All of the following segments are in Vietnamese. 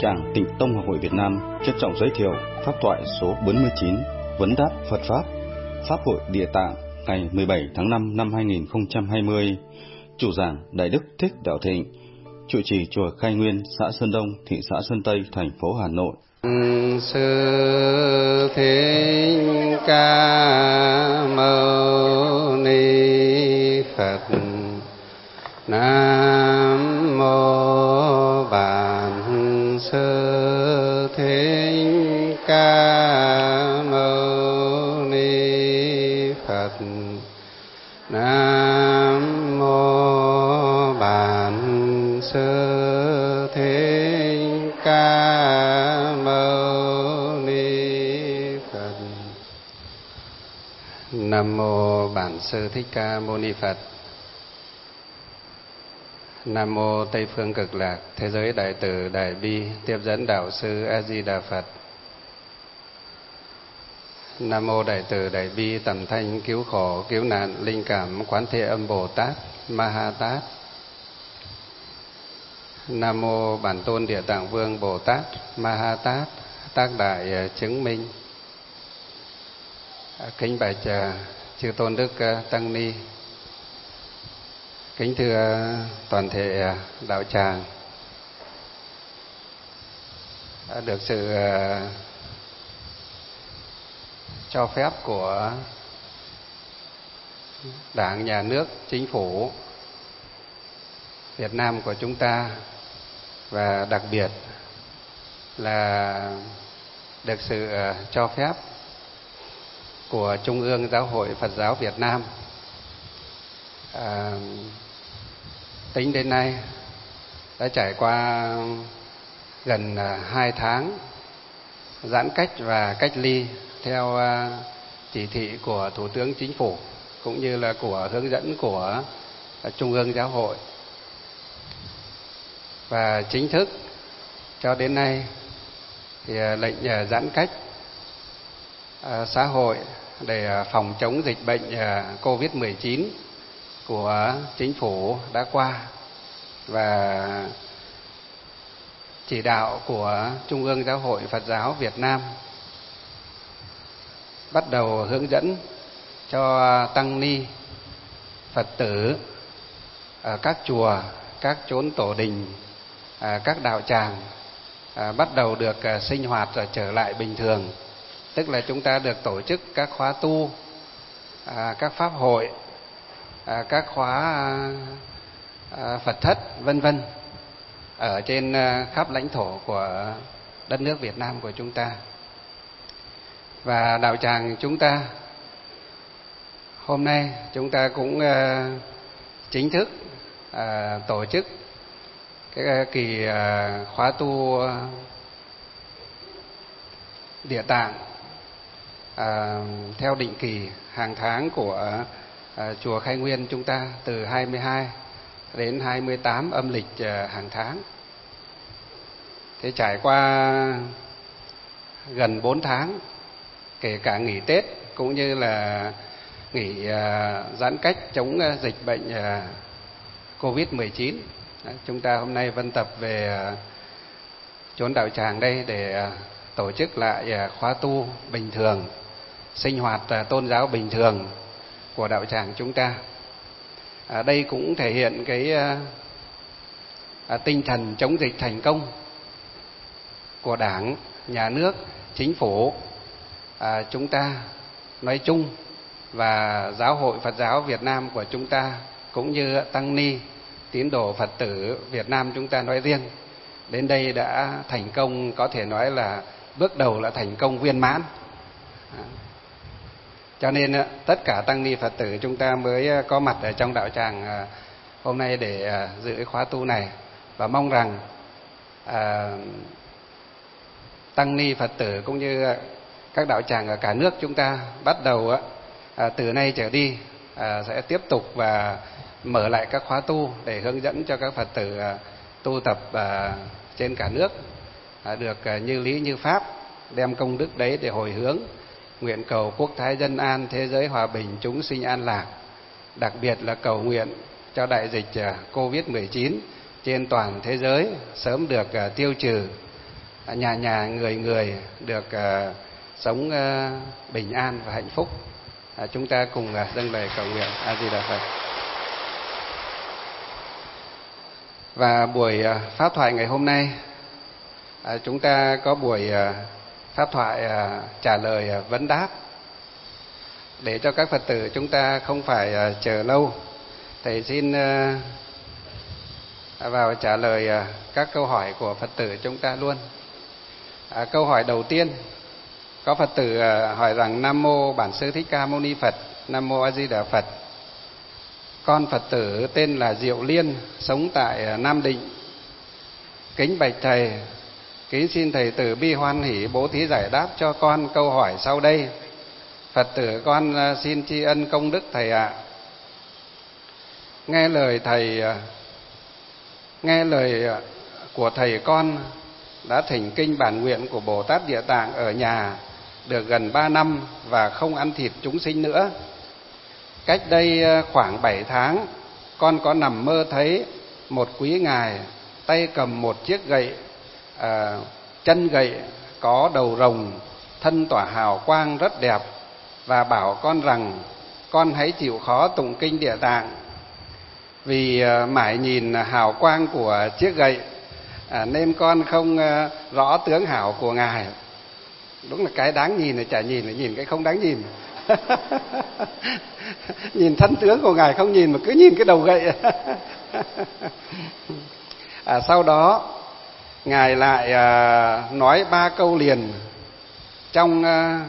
tràng Tịnh Tông Học hội Việt Nam trân trọng giới thiệu pháp thoại số 49 Vấn đáp Phật Pháp, Pháp hội Địa Tạng ngày 17 tháng 5 năm 2020. Chủ giảng Đại Đức Thích Đạo Thịnh, trụ trì chùa Khai Nguyên, xã Sơn Đông, thị xã Sơn Tây, thành phố Hà Nội. Sư Thích Ca Mâu Ni Phật. Nam mô Bản Sư Thích Ca Mâu Ni Phật. Nam mô Bản Sư Thích Ca Mâu Ni Phật. Nam mô Bản Sư Thích Ca Mâu Ni Phật. Nam mô Tây phương Cực Lạc Thế giới Đại Từ Đại Bi Tiếp dẫn Đạo sư A Di Đà Phật. Nam mô Đại Từ Đại Bi Tầm Thanh Cứu Khổ Cứu Nạn Linh Cảm Quán Thế Âm Bồ Tát Ma Ha Tát. Nam mô Bản Tôn Địa Tạng Vương Bồ Tát Ma Ha Tát Tác Đại Chứng Minh. Kính bạch chư tôn đức tăng ni, kính thưa toàn thể đạo tràng. Được sự cho phép của Đảng, Nhà nước, Chính phủ Việt Nam của chúng ta, và đặc biệt là được sự cho phép của Trung ương Giáo hội Phật giáo Việt Nam, tính đến nay đã trải qua gần 2 tháng giãn cách và cách ly theo chỉ thị của Thủ tướng Chính phủ cũng như là của hướng dẫn của Trung ương Giáo hội. Và chính thức cho đến nay thì lệnh giãn cách xã hội để phòng chống dịch bệnh COVID-19 của Chính phủ đã qua, và chỉ đạo của Trung ương Giáo hội Phật giáo Việt Nam bắt đầu hướng dẫn cho tăng ni Phật tử ở các chùa, các chốn tổ đình, các đạo tràng bắt đầu được sinh hoạt trở lại bình thường. Tức là chúng ta được tổ chức các khóa tu, các pháp hội, các khóa Phật thất vân vân ở trên khắp lãnh thổ của đất nước Việt Nam của chúng ta. Và đạo tràng chúng ta hôm nay chúng ta cũng chính thức tổ chức cái kỳ khóa tu Địa Tạng theo định kỳ hàng tháng của chùa Khai Nguyên chúng ta, từ 22 đến 28 âm lịch hàng tháng. Thế trải qua gần 4 tháng, kể cả nghỉ Tết cũng như là nghỉ giãn cách chống dịch bệnh COVID-19, chúng ta hôm nay vân tập về chốn đạo tràng đây để tổ chức lại khóa tu bình thường, sinh hoạt tôn giáo bình thường của đạo tràng chúng ta. Đây cũng thể hiện cái tinh thần chống dịch thành công của Đảng, Nhà nước, Chính phủ chúng ta nói chung, và Giáo hội Phật giáo Việt Nam của chúng ta, cũng như tăng ni tín đồ Phật tử Việt Nam chúng ta nói riêng. Đến đây đã thành công, có thể nói là bước đầu là thành công viên mãn. Cho nên tất cả tăng ni Phật tử chúng ta mới có mặt ở trong đạo tràng hôm nay để dự khóa tu này, và mong rằng tăng ni Phật tử cũng như các đạo tràng ở cả nước chúng ta bắt đầu từ nay trở đi sẽ tiếp tục và mở lại các khóa tu để hướng dẫn cho các Phật tử tu tập trên cả nước được như lý như pháp, đem công đức đấy để hồi hướng, nguyện cầu quốc thái dân an, thế giới hòa bình, chúng sinh an lạc. Đặc biệt là cầu nguyện cho đại dịch COVID-19 trên toàn thế giới sớm được tiêu trừ, nhà nhà người người được sống bình an và hạnh phúc. Chúng ta cùng dâng lời cầu nguyện. A Di Đà Phật. Và buổi pháp thoại ngày hôm nay, chúng ta có buổi pháp thoại trả lời vấn đáp. Để cho các Phật tử chúng ta không phải chờ lâu, thầy xin vào trả lời các câu hỏi của Phật tử chúng ta luôn. Câu hỏi đầu tiên, có Phật tử hỏi rằng: Nam mô Bản Sư Thích Ca Mâu Ni Phật. Nam mô A Di Đà Phật. Con Phật tử tên là Diệu Liên, sống tại Nam Định. Kính bạch thầy, kính xin thầy từ bi hoan hỷ bố thí giải đáp cho con câu hỏi sau đây. Phật tử con xin tri ân công đức thầy ạ. Nghe lời của thầy con đã thỉnh kinh bản nguyện của Bồ Tát Địa Tạng ở nhà được gần 3 năm và không ăn thịt chúng sinh nữa. Cách đây khoảng 7 tháng, con có nằm mơ thấy một quý ngài tay cầm một chiếc gậy, chân gậy có đầu rồng, thân tỏa hào quang rất đẹp, và bảo con rằng con hãy chịu khó tụng kinh Địa Tạng. Vì mãi nhìn hào quang của chiếc gậy nên con không rõ tướng hảo của ngài. Đúng là cái đáng nhìn là chả nhìn cái không đáng nhìn. Nhìn thân tướng của ngài không nhìn mà cứ nhìn cái đầu gậy. Sau đó ngài lại nói 3 câu liền trong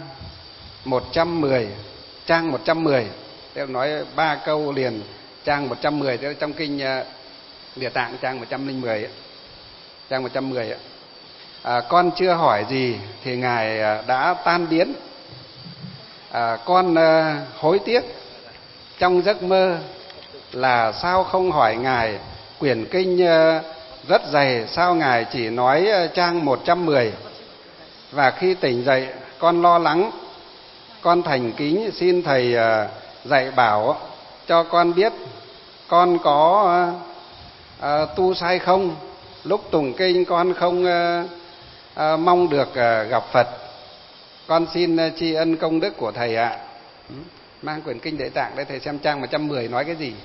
110 trang 110. Tôi nói 3 câu liền trang 110, trong kinh Địa Tạng trang 110 trang 110. Con chưa hỏi gì thì ngài đã tan biến. Con hối tiếc trong giấc mơ là sao không hỏi ngài quyển kinh rất dày, sao ngài chỉ nói trang 110. Và khi tỉnh dậy con lo lắng, con thành kính xin thầy dạy bảo cho con biết con có tu sai không. Lúc tụng kinh con không mong được gặp Phật. Con xin tri ân công đức của thầy ạ. Mang quyển kinh Địa Tạng đây thầy xem trang 110 nói cái gì.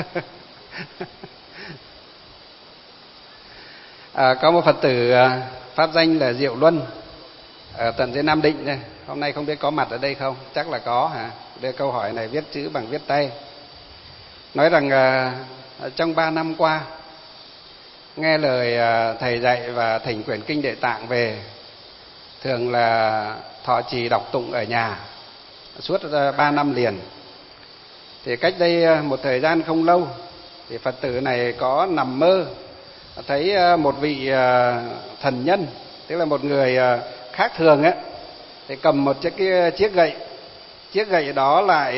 Có một Phật tử pháp danh là Diệu Luân ở tận dưới Nam Định đây. Hôm nay không biết có mặt ở đây không? Chắc là có hả? Đây câu hỏi này viết chữ bằng viết tay. Nói rằng trong 3 năm qua nghe lời thầy dạy và thỉnh quyển kinh Địa Tạng về, thường là thọ trì đọc tụng ở nhà suốt 3 năm liền. Thì cách đây một thời gian không lâu thì Phật tử này có nằm mơ thấy một vị thần nhân, tức là một người khác thường ấy, thì cầm một chiếc gậy. Chiếc gậy đó lại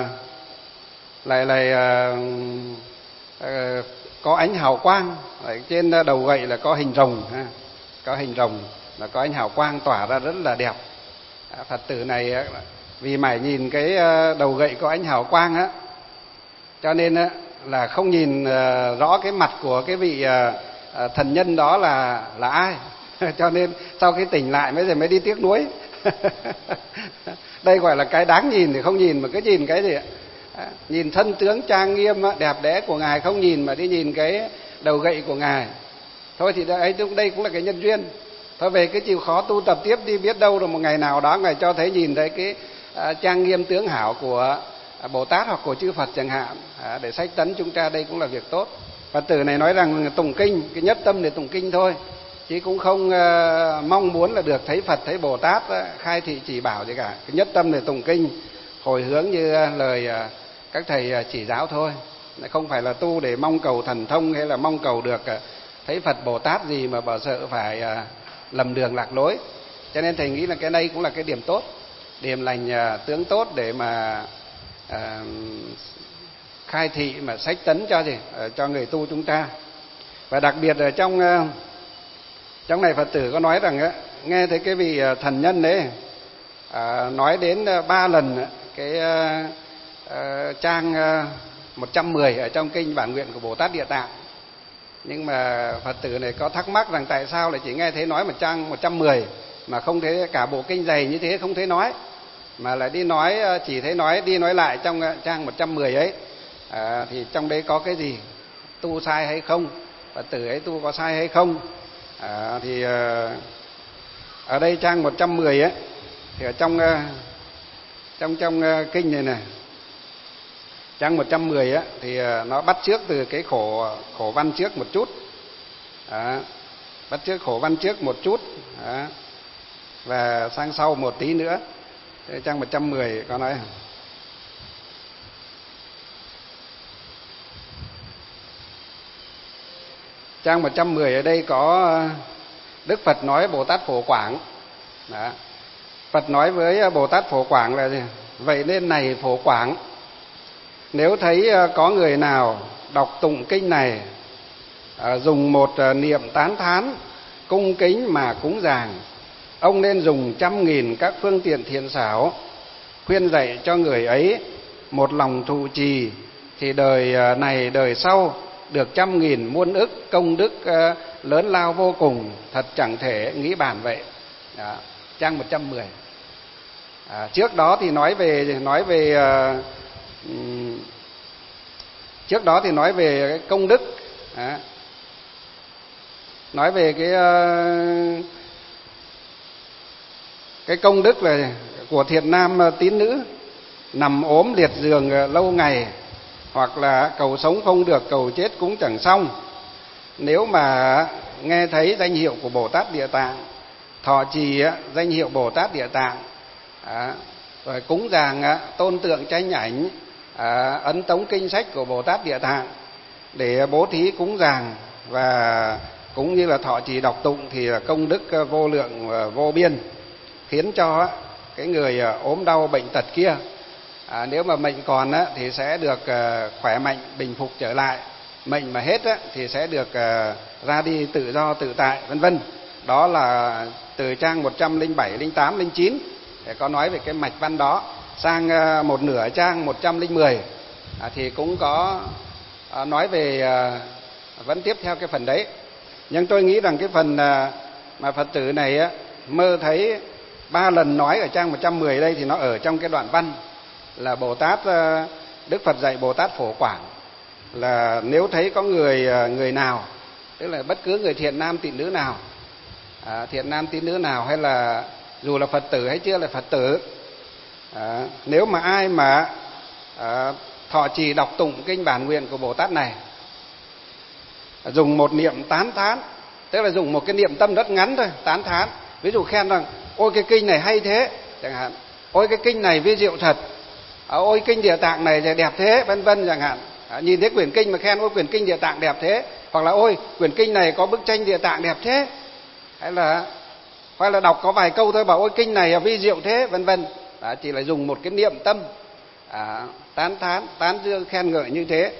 có ánh hào quang. Ở trên đầu gậy là có hình rồng, có hình rồng, là có ánh hào quang tỏa ra rất là đẹp. Phật tử này vì mải nhìn cái đầu gậy có ánh hào quang á, cho nên là không nhìn rõ cái mặt của cái vị thần nhân đó là ai. Cho nên sau khi tỉnh lại mới đi tiếc nuối. Đây gọi là cái đáng nhìn thì không nhìn mà cứ nhìn cái gì ạ? Nhìn thân tướng trang nghiêm đẹp đẽ của ngài không nhìn mà đi nhìn cái đầu gậy của ngài. Thôi thì đây cũng là cái nhân duyên. Thôi về cứ chịu khó tu tập tiếp đi, biết đâu rồi một ngày nào đó ngài cho thấy nhìn thấy cái trang nghiêm tướng hảo của Bồ Tát hoặc của chư Phật chẳng hạn, để sách tấn chúng ta, đây cũng là việc tốt. Phật tử này nói rằng tụng kinh, cái nhất tâm để tụng kinh thôi, chứ cũng không mong muốn là được thấy Phật thấy Bồ Tát khai thị chỉ bảo gì cả. Cái nhất tâm để tụng kinh hồi hướng như lời các thầy chỉ giáo thôi, không phải là tu để mong cầu thần thông hay là mong cầu được thấy Phật Bồ Tát gì mà bảo sợ phải lầm đường lạc lối. Cho nên thầy nghĩ là cái đây cũng là cái điểm tốt, điểm lành tướng tốt để mà khai thị mà sách tấn cho người tu chúng ta. Và đặc biệt ở trong này Phật tử có nói rằng nghe thấy cái vị thần nhân đấy nói đến 3 lần cái trang 110 ở trong kinh bản nguyện của Bồ Tát Địa Tạng. Nhưng mà Phật tử này có thắc mắc rằng tại sao lại chỉ nghe thấy nói một trang 110 mà không thấy cả bộ kinh dày như thế không thấy nói, mà lại đi nói, chỉ thấy nói đi nói lại trong trang 110 ấy. Thì trong đấy có cái gì, tu sai hay không, Phật tử ấy tu có sai hay không? Thì ở đây trang 110 ấy, thì ở trong kinh này này, trang 110 á, thì nó bắt chước từ cái khổ văn trước một chút. Bắt chước khổ văn trước một chút. Và sang sau một tí nữa. Trang 110 có nói trang 110 ở đây có Đức Phật nói Bồ Tát Phổ Quảng. Phật nói với Bồ Tát Phổ Quảng là gì? Vậy nên này Phổ Quảng, nếu thấy có người nào đọc tụng kinh này, dùng một niệm tán thán cung kính mà cúng dường, ông nên dùng 100.000 các phương tiện thiện xảo khuyên dạy cho người ấy một lòng thụ trì, thì đời này đời sau được 100.000 muôn ức công đức lớn lao vô cùng, thật chẳng thể nghĩ bàn vậy. Trang 110. Trước đó thì nói về cái công đức, nói về cái công đức là của thiện nam tín nữ nằm ốm liệt giường lâu ngày, hoặc là cầu sống không được, cầu chết cũng chẳng xong. Nếu mà nghe thấy danh hiệu của Bồ Tát Địa Tạng, thọ trì danh hiệu Bồ Tát Địa Tạng, rồi cúng dường tôn tượng tranh ảnh, ấn tống kinh sách của Bồ Tát Địa Tạng để bố thí cúng dường, và cũng như là thọ trì đọc tụng, thì công đức vô lượng vô biên, khiến cho cái người ốm đau bệnh tật kia, nếu mà mệnh còn thì sẽ được khỏe mạnh bình phục trở lại, mệnh mà hết thì sẽ được ra đi tự do tự tại, vân vân. Đó là từ trang 107, 08, 09 để có nói về cái mạch văn đó. Sang một nửa trang 110 thì cũng có nói về, vẫn tiếp theo cái phần đấy. Nhưng tôi nghĩ rằng cái phần mà Phật tử này mơ thấy 3 lần nói ở trang 110 đây, thì nó ở trong cái đoạn văn là Đức Phật dạy Bồ Tát Phổ Quảng là nếu thấy có người nào, tức là bất cứ người thiện nam tín nữ nào, thiện nam tín nữ nào, hay là dù là Phật tử hay chưa là Phật tử, nếu mà ai mà thọ trì đọc tụng kinh bản nguyện của Bồ Tát này, dùng một niệm tán thán, tức là dùng một cái niệm tâm rất ngắn thôi, tán thán, ví dụ khen rằng ôi cái kinh này hay thế chẳng hạn, ôi cái kinh này vi diệu thật, ôi kinh Địa Tạng này đẹp thế, vân vân chẳng hạn. Nhìn thấy quyển kinh mà khen ôi quyển kinh Địa Tạng đẹp thế, hoặc là ôi quyển kinh này có bức tranh Địa Tạng đẹp thế, hay là đọc có vài câu thôi bảo ôi kinh này vi diệu thế, vân vân. Chỉ là dùng một cái niệm tâm tán thán, tán dương, khen ngợi như thế.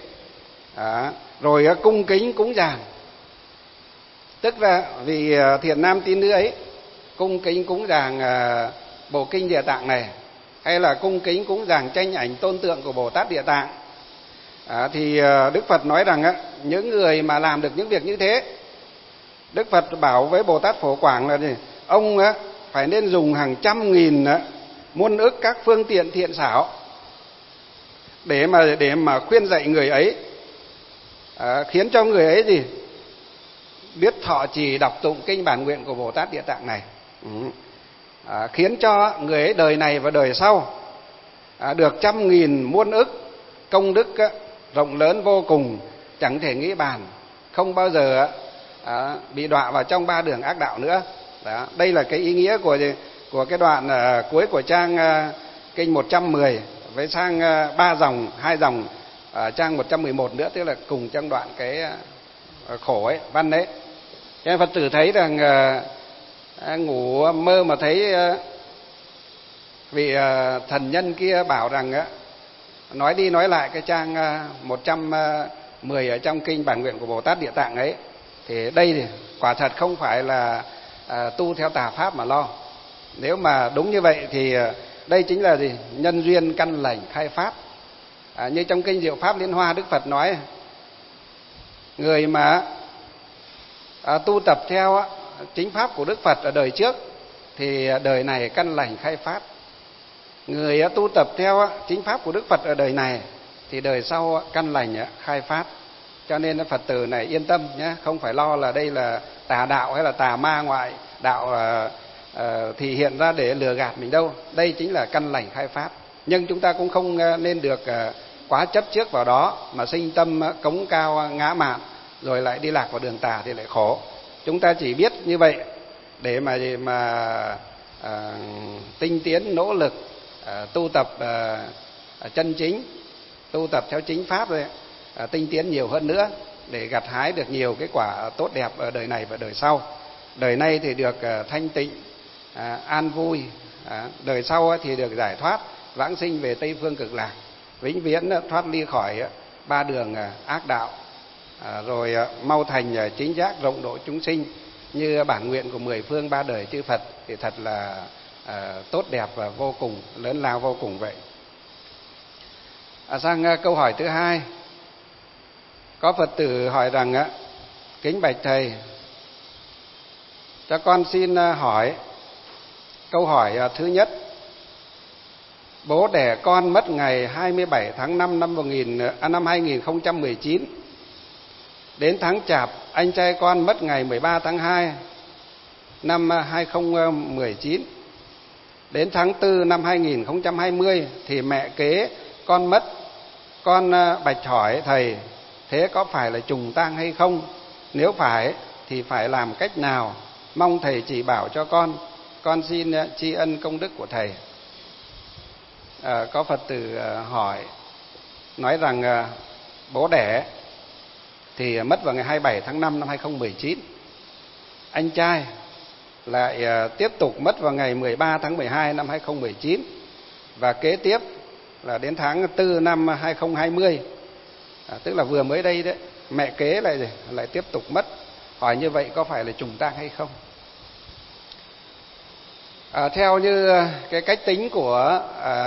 Rồi cung kính cúng dường, tức là vì thiện nam tín nữ ấy cung kính cúng dường bộ kinh Địa Tạng này, hay là cung kính cúng dường tranh ảnh tôn tượng của Bồ Tát Địa Tạng, thì Đức Phật nói rằng những người mà làm được những việc như thế, Đức Phật bảo với Bồ Tát Phổ Quảng là gì? Ông phải nên dùng hàng 100.000 muôn ức các phương tiện thiện xảo để mà khuyên dạy người ấy, khiến cho người ấy gì biết thọ trì đọc tụng kinh bản nguyện của Bồ Tát Địa Tạng này, khiến cho người ấy đời này và đời sau được 100.000 muôn ức công đức rộng lớn vô cùng, chẳng thể nghĩ bàn, không bao giờ bị đọa vào trong 3 đường ác đạo nữa. Đây là cái ý nghĩa của cái đoạn cuối của trang kinh 110 với sang 3 dòng, 2 dòng trang 111 nữa, tức là cùng trong đoạn cái khổ ấy, văn đấy. Cho nên Phật tử thấy rằng ngủ mơ mà thấy vị thần nhân kia bảo rằng nói đi nói lại cái trang 110 ở trong kinh bản nguyện của Bồ Tát Địa Tạng ấy, thì đây thì quả thật không phải là tu theo tà pháp mà lo. Nếu mà đúng như vậy thì đây chính là gì? Nhân duyên căn lành khai pháp. Như trong kinh Diệu Pháp Liên Hoa, Đức Phật nói người mà tu tập theo chính pháp của Đức Phật ở đời trước thì đời này căn lành khai phát. Người tu tập theo chính pháp của Đức Phật ở đời này thì đời sau căn lành khai phát. Cho nên Phật tử này yên tâm nhé, không phải lo là đây là tà đạo hay là tà ma ngoại đạo thì hiện ra để lừa gạt mình đâu. Đây chính là căn lành khai phát. Nhưng chúng ta cũng không nên được quá chấp trước vào đó mà sinh tâm cống cao ngã mạn rồi lại đi lạc vào đường tà thì lại khổ. Chúng ta chỉ biết như vậy để mà tinh tiến nỗ lực tu tập chân chính, tu tập theo chính pháp rồi tinh tiến nhiều hơn nữa để gặt hái được nhiều cái quả tốt đẹp ở đời này và đời sau. Đời này thì được thanh tịnh, an vui, đời sau thì được giải thoát, vãng sinh về Tây Phương Cực Lạc, vĩnh viễn thoát ly khỏi ba đường ác đạo, rồi mau thành chính giác rộng độ chúng sinh như bản nguyện của 10 phương ba đời chư Phật thì thật là tốt đẹp và vô cùng, lớn lao vô cùng vậy. Sang câu hỏi thứ hai, có Phật tử hỏi rằng: kính bạch thầy, cho con xin hỏi câu hỏi thứ nhất. Bố đẻ con mất ngày 27 tháng 5 năm 2019. Đến tháng Chạp, anh trai con mất ngày 13 tháng 2 năm 2019. Đến tháng 4 năm 2020 thì mẹ kế con mất. Con bạch hỏi thầy, thế có phải là trùng tang hay không? Nếu phải thì phải làm cách nào? Mong thầy chỉ bảo cho con xin tri ân công đức của thầy. Có Phật tử hỏi, nói rằng bố đẻ thì mất vào ngày 27 tháng 5 năm 2019. Anh trai lại tiếp tục mất vào ngày 13 tháng 12 năm 2019. Và kế tiếp là đến tháng 4 năm 2020, tức là vừa mới đây đấy, mẹ kế lại tiếp tục mất. Hỏi như vậy có phải là trùng tang hay không? Theo như cái cách tính của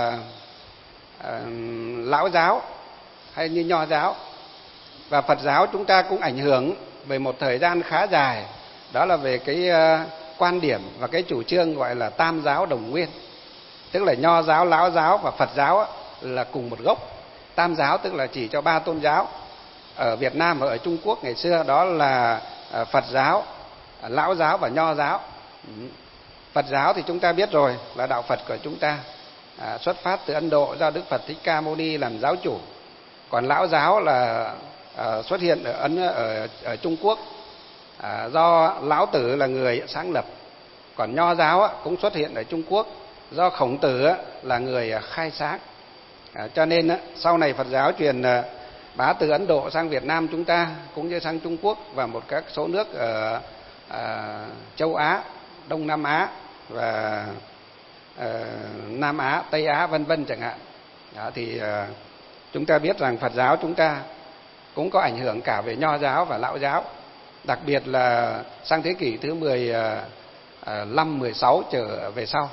lão giáo hay như nho giáo và Phật giáo, chúng ta cũng ảnh hưởng về một thời gian khá dài. Đó là về cái quan điểm và cái chủ trương gọi là tam giáo đồng nguyên. Tức là nho giáo, lão giáo và Phật giáo là cùng một gốc. Tam giáo tức là chỉ cho ba tôn giáo. Ở Việt Nam và ở Trung Quốc ngày xưa đó là Phật giáo, lão giáo và nho giáo. Phật giáo thì chúng ta biết rồi, là đạo Phật của chúng ta, xuất phát từ Ấn Độ do Đức Phật Thích Ca Mâu Ni làm giáo chủ. Còn lão giáo là xuất hiện ở Trung Quốc, do Lão Tử là người sáng lập. Còn nho giáo cũng xuất hiện ở Trung Quốc, do Khổng Tử là người khai sáng. Cho nên sau này Phật giáo truyền bá từ Ấn Độ sang Việt Nam chúng ta, cũng như sang Trung Quốc và một các số nước ở châu Á, Đông Nam Á và Nam Á, Tây Á vân vân chẳng hạn. Thì chúng ta biết rằng Phật giáo chúng ta cũng có ảnh hưởng cả về nho giáo và lão giáo. Đặc biệt là sang thế kỷ thứ 15, 16 trở về sau.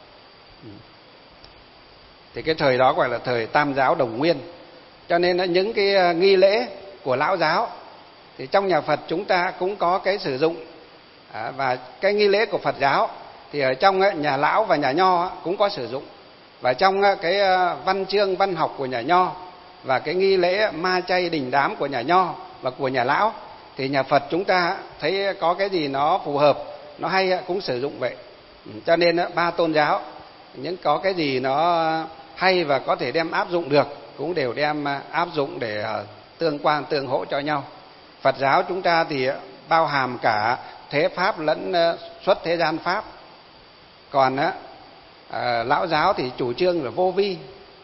Thì cái thời đó gọi là thời tam giáo đồng nguyên. Cho nên những cái nghi lễ của lão giáo thì trong nhà Phật chúng ta cũng có cái sử dụng. Và cái nghi lễ của Phật giáo thì ở trong nhà lão và nhà nho cũng có sử dụng. Và trong cái văn chương văn học của nhà nho và cái nghi lễ ma chay đình đám của nhà nho và của nhà lão thì nhà Phật chúng ta thấy có cái gì nó phù hợp, nó hay cũng sử dụng vậy. Cho nên ba tôn giáo những có cái gì nó hay và có thể đem áp dụng được cũng đều đem áp dụng để tương quan tương hỗ cho nhau. Phật giáo chúng ta thì bao hàm cả thế pháp lẫn xuất thế gian pháp. Còn lão giáo thì chủ trương là vô vi,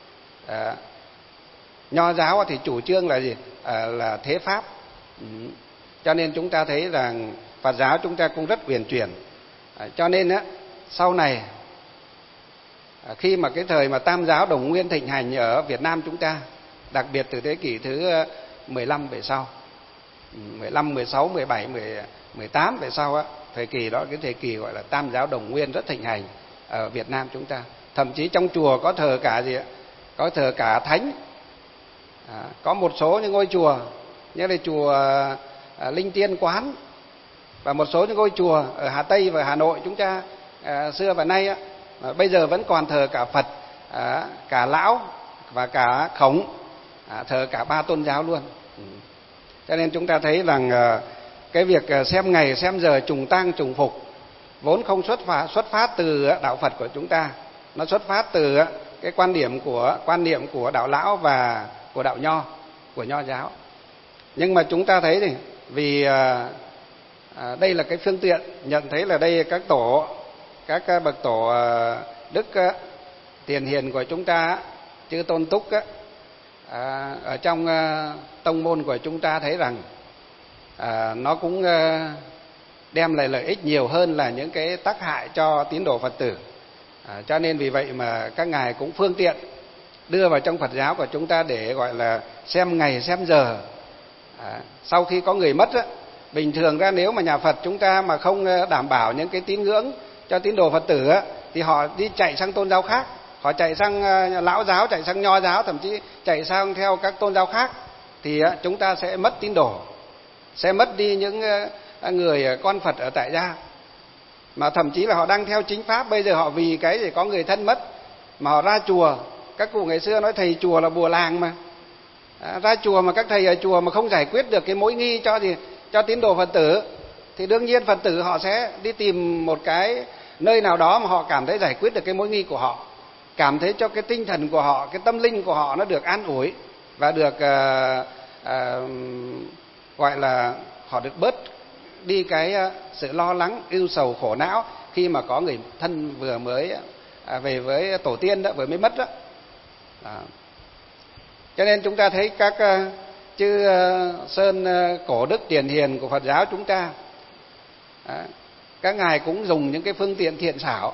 nho giáo thì chủ trương là gì? Là thế pháp. Cho nên chúng ta thấy rằng Phật giáo chúng ta cũng rất huyền chuyển. Cho nên sau này khi mà cái thời mà tam giáo đồng nguyên thịnh hành ở Việt Nam chúng ta, đặc biệt từ thế kỷ thứ 15 về sau, 15, 16, 17, 18 về sau thời kỳ đó, cái thời kỳ gọi là tam giáo đồng nguyên rất thịnh hành ở Việt Nam chúng ta. Thậm chí trong chùa có thờ cả gì ạ? Có thờ cả thánh. Có một số những ngôi chùa như là chùa Linh Tiên Quán Và một số những ngôi chùa ở Hà Tây và Hà Nội chúng ta xưa và nay bây giờ vẫn còn thờ cả Phật, cả Lão và cả Khổng, thờ cả 3 tôn giáo luôn. Cho nên chúng ta thấy rằng cái việc xem ngày xem giờ trùng tang trùng phục vốn không xuất phát từ đạo Phật của chúng ta, nó xuất phát từ cái quan niệm của đạo Lão và của đạo Nho, của Nho giáo. Nhưng mà chúng ta thấy thì vì đây là cái phương tiện nhận thấy là đây các bậc tổ đức tiền hiền của chúng ta, chư Tôn Túc ở trong tông môn của chúng ta thấy rằng nó cũng đem lại lợi ích nhiều hơn là những cái tác hại cho tín đồ Phật tử. Cho nên vì vậy mà các ngài cũng phương tiện đưa vào trong Phật giáo của chúng ta để gọi là xem ngày xem giờ. Sau khi có người mất bình thường ra nếu mà nhà Phật chúng ta mà không đảm bảo những cái tín ngưỡng cho tín đồ Phật tử thì họ đi chạy sang tôn giáo khác, họ chạy sang Lão giáo, chạy sang Nho giáo, thậm chí chạy sang theo các tôn giáo khác, thì chúng ta sẽ mất tín đồ, sẽ mất đi những người con Phật ở tại gia. Mà thậm chí là họ đang theo chính pháp, bây giờ họ vì cái gì có người thân mất mà họ ra chùa. Các cụ ngày xưa nói thầy chùa là bùa làng mà. Ra chùa mà các thầy ở chùa mà không giải quyết được cái mối nghi cho tín đồ Phật tử thì đương nhiên Phật tử họ sẽ đi tìm một cái nơi nào đó mà họ cảm thấy giải quyết được cái mối nghi của họ, cảm thấy cho cái tinh thần của họ, cái tâm linh của họ nó được an ủi và được gọi là họ được bớt đi cái sự lo lắng, ưu sầu, khổ não khi mà có người thân vừa mới về với tổ tiên đó, vừa mới mất đó. Cho nên chúng ta thấy các chư sơn cổ đức tiền hiền của Phật giáo chúng ta, các ngài cũng dùng những cái phương tiện thiện xảo.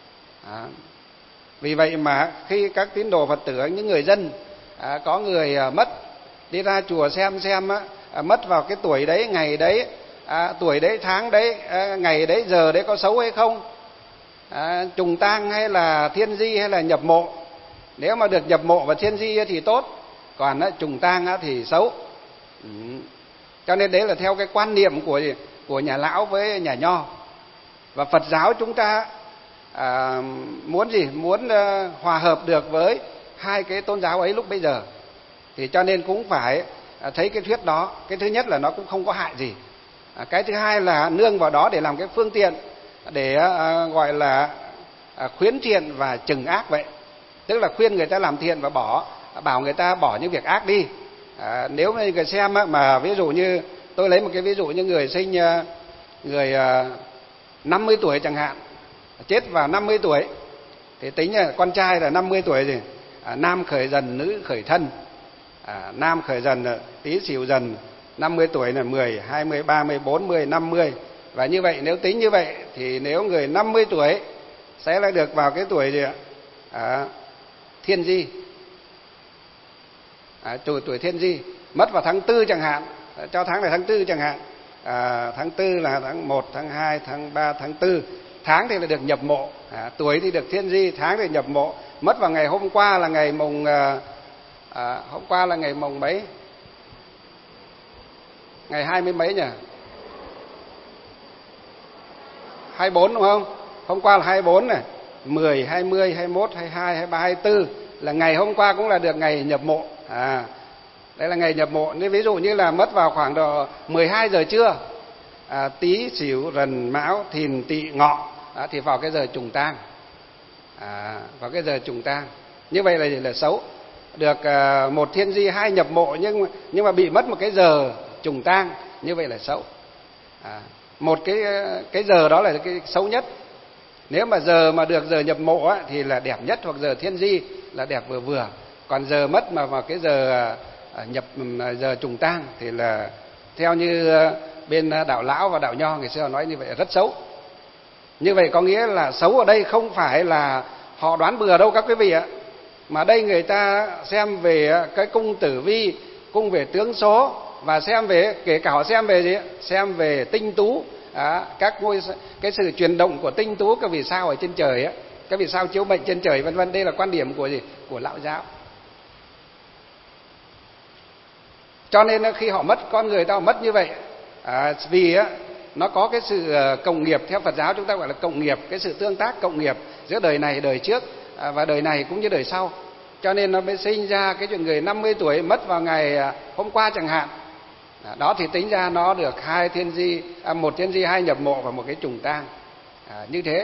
Vì vậy mà khi các tín đồ Phật tử, những người dân có người mất, đi ra chùa xem mất vào cái tuổi đấy, ngày đấy, tuổi đấy, tháng đấy, ngày đấy, giờ đấy có xấu hay không, trùng tang hay là thiên di hay là nhập mộ. Nếu mà được nhập mộ và thiên di thì tốt, còn trùng tang thì xấu. Cho nên đấy là theo cái quan niệm của nhà Lão với nhà Nho. Và Phật giáo chúng ta muốn gì? Muốn hòa hợp được với hai cái tôn giáo ấy lúc bây giờ. Thì cho nên cũng phải thấy cái thuyết đó. Cái thứ nhất là nó cũng không có hại gì. Cái thứ hai là nương vào đó để làm cái phương tiện để gọi là khuyến thiện và trừng ác vậy. Tức là khuyên người ta làm thiện và bảo người ta bỏ những việc ác đi. Nếu mà người xem mà ví dụ như tôi lấy một cái ví dụ như người sinh người 50 tuổi chẳng hạn, chết vào 50 tuổi thì tính là con trai là 50 tuổi gì, nam khởi dần nữ khởi thân, nam khởi dần Tý Sửu dần, 50 tuổi là 10, 20, 30, 40, 50. Và như vậy nếu tính như vậy thì nếu người 50 tuổi sẽ lại được vào cái tuổi gì ạ? Thiên di. Tuổi thiên di mất vào tháng 4 chẳng hạn, cho tháng này tháng 4 chẳng hạn. Tháng 4 là tháng 1, tháng 2, tháng 3, tháng 4. Tháng thì là được nhập mộ, tuổi thì được thiên di, tháng thì nhập mộ. Mất vào ngày hôm qua là ngày mùng hôm qua là ngày mùng mấy? Ngày 20 mấy nhỉ? 24 đúng không? Hôm qua là 24 này, 10, 20, 21, 22, 23, 24 là ngày hôm qua cũng là được ngày nhập mộ. Đây là ngày nhập mộ. Nếu ví dụ như là mất vào khoảng độ 12 giờ trưa, Tý Sửu Dần Mão Thìn Tỵ Ngọ thì vào cái giờ trùng tang. Vào cái giờ trùng tang. Như vậy là xấu. Được một thiên di, hai nhập mộ nhưng mà bị mất một cái giờ trùng tang, như vậy là xấu. Một cái giờ đó là cái xấu nhất. Nếu mà giờ mà được giờ nhập mộ thì là đẹp nhất, hoặc giờ thiên di là đẹp vừa vừa. Còn giờ mất mà vào cái giờ giờ trùng tang thì là theo như bên đạo Lão và đạo Nho ngày xưa nói như vậy là rất xấu. Như vậy có nghĩa là xấu ở đây không phải là họ đoán bừa đâu các quý vị ạ, mà đây người ta xem về cái cung tử vi, cung về tướng số, và xem về, kể cả họ xem về gì, xem về tinh tú, cái sự chuyển động của tinh tú, các vì sao ở trên trời á, các vì sao chiếu mệnh trên trời vân vân. Đây là quan điểm của gì? Của Lão giáo. Cho nên khi họ mất, con người ta họ mất như vậy vì nó có cái sự cộng nghiệp. Theo Phật giáo chúng ta gọi là cộng nghiệp, cái sự tương tác cộng nghiệp giữa đời này, đời trước và đời này cũng như đời sau. Cho nên nó mới sinh ra cái chuyện người 50 tuổi mất vào ngày hôm qua chẳng hạn. Đó thì tính ra nó được một thiên di, 2 nhập mộ và một cái trùng tang. Như thế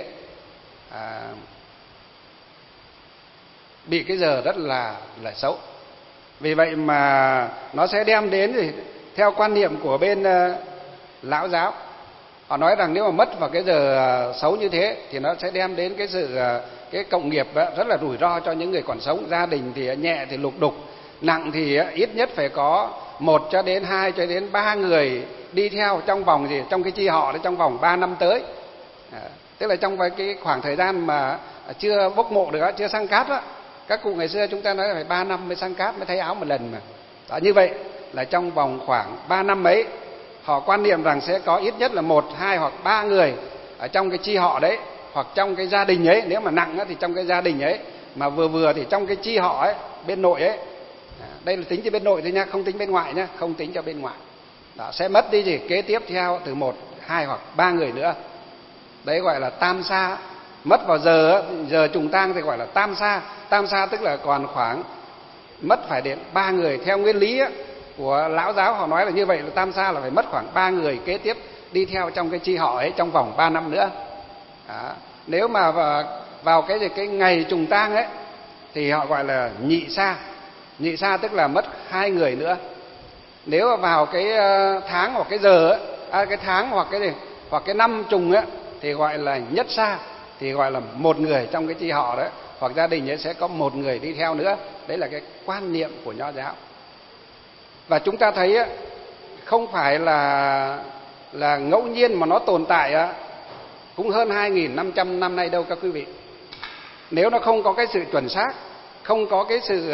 bị cái giờ rất là xấu. Vì vậy mà nó sẽ đem đến gì? Theo quan niệm của bên lão giáo, họ nói rằng nếu mà mất vào cái giờ xấu như thế thì nó sẽ đem đến cái cộng nghiệp rất là rủi ro cho những người còn sống. Gia đình thì nhẹ thì lục đục, nặng thì ít nhất phải có 1 cho đến 2 cho đến 3 người đi theo trong vòng trong cái chi họ trong vòng 3 năm tới. Tức là trong cái khoảng thời gian mà chưa bốc mộ được, chưa sang cát đó. Các cụ ngày xưa chúng ta nói là phải 3 năm mới sang cát, mới thay áo một lần mà. Đó, như vậy là trong vòng khoảng 3 năm ấy, họ quan niệm rằng sẽ có ít nhất là 1, 2 hoặc 3 người ở trong cái chi họ đấy, hoặc trong cái gia đình ấy. Nếu mà nặng thì trong cái gia đình ấy, mà vừa thì trong cái chi họ ấy, bên nội ấy. Đây là tính cho bên nội thôi nha, không tính bên ngoại nha, không tính cho bên ngoại. Đó, sẽ mất đi kế tiếp theo từ 1, 2 hoặc 3 người nữa. Đấy gọi là tam sa. Mất vào giờ trùng tang thì gọi là tam sa. Tam sa tức là còn khoảng mất phải đến 3 người. Theo nguyên lý của lão giáo họ nói là như vậy, là tam sa là phải mất khoảng 3 người kế tiếp đi theo trong cái chi họ ấy trong vòng 3 năm nữa. Đó. Nếu mà vào cái ngày trùng tang ấy thì họ gọi là nhị sa. Nhị sa tức là mất 2 người nữa. Nếu mà vào cái tháng hoặc cái giờ ấy, cái tháng hoặc cái năm trùng ấy thì gọi là nhất sa, thì gọi là 1 người trong cái chi họ đấy, hoặc gia đình ấy sẽ có 1 người đi theo nữa. Đấy là cái quan niệm của Nho giáo. Và chúng ta thấy không phải là ngẫu nhiên mà nó tồn tại cũng hơn 2.500 năm nay đâu các quý vị. Nếu nó không có cái sự chuẩn xác, không có cái sự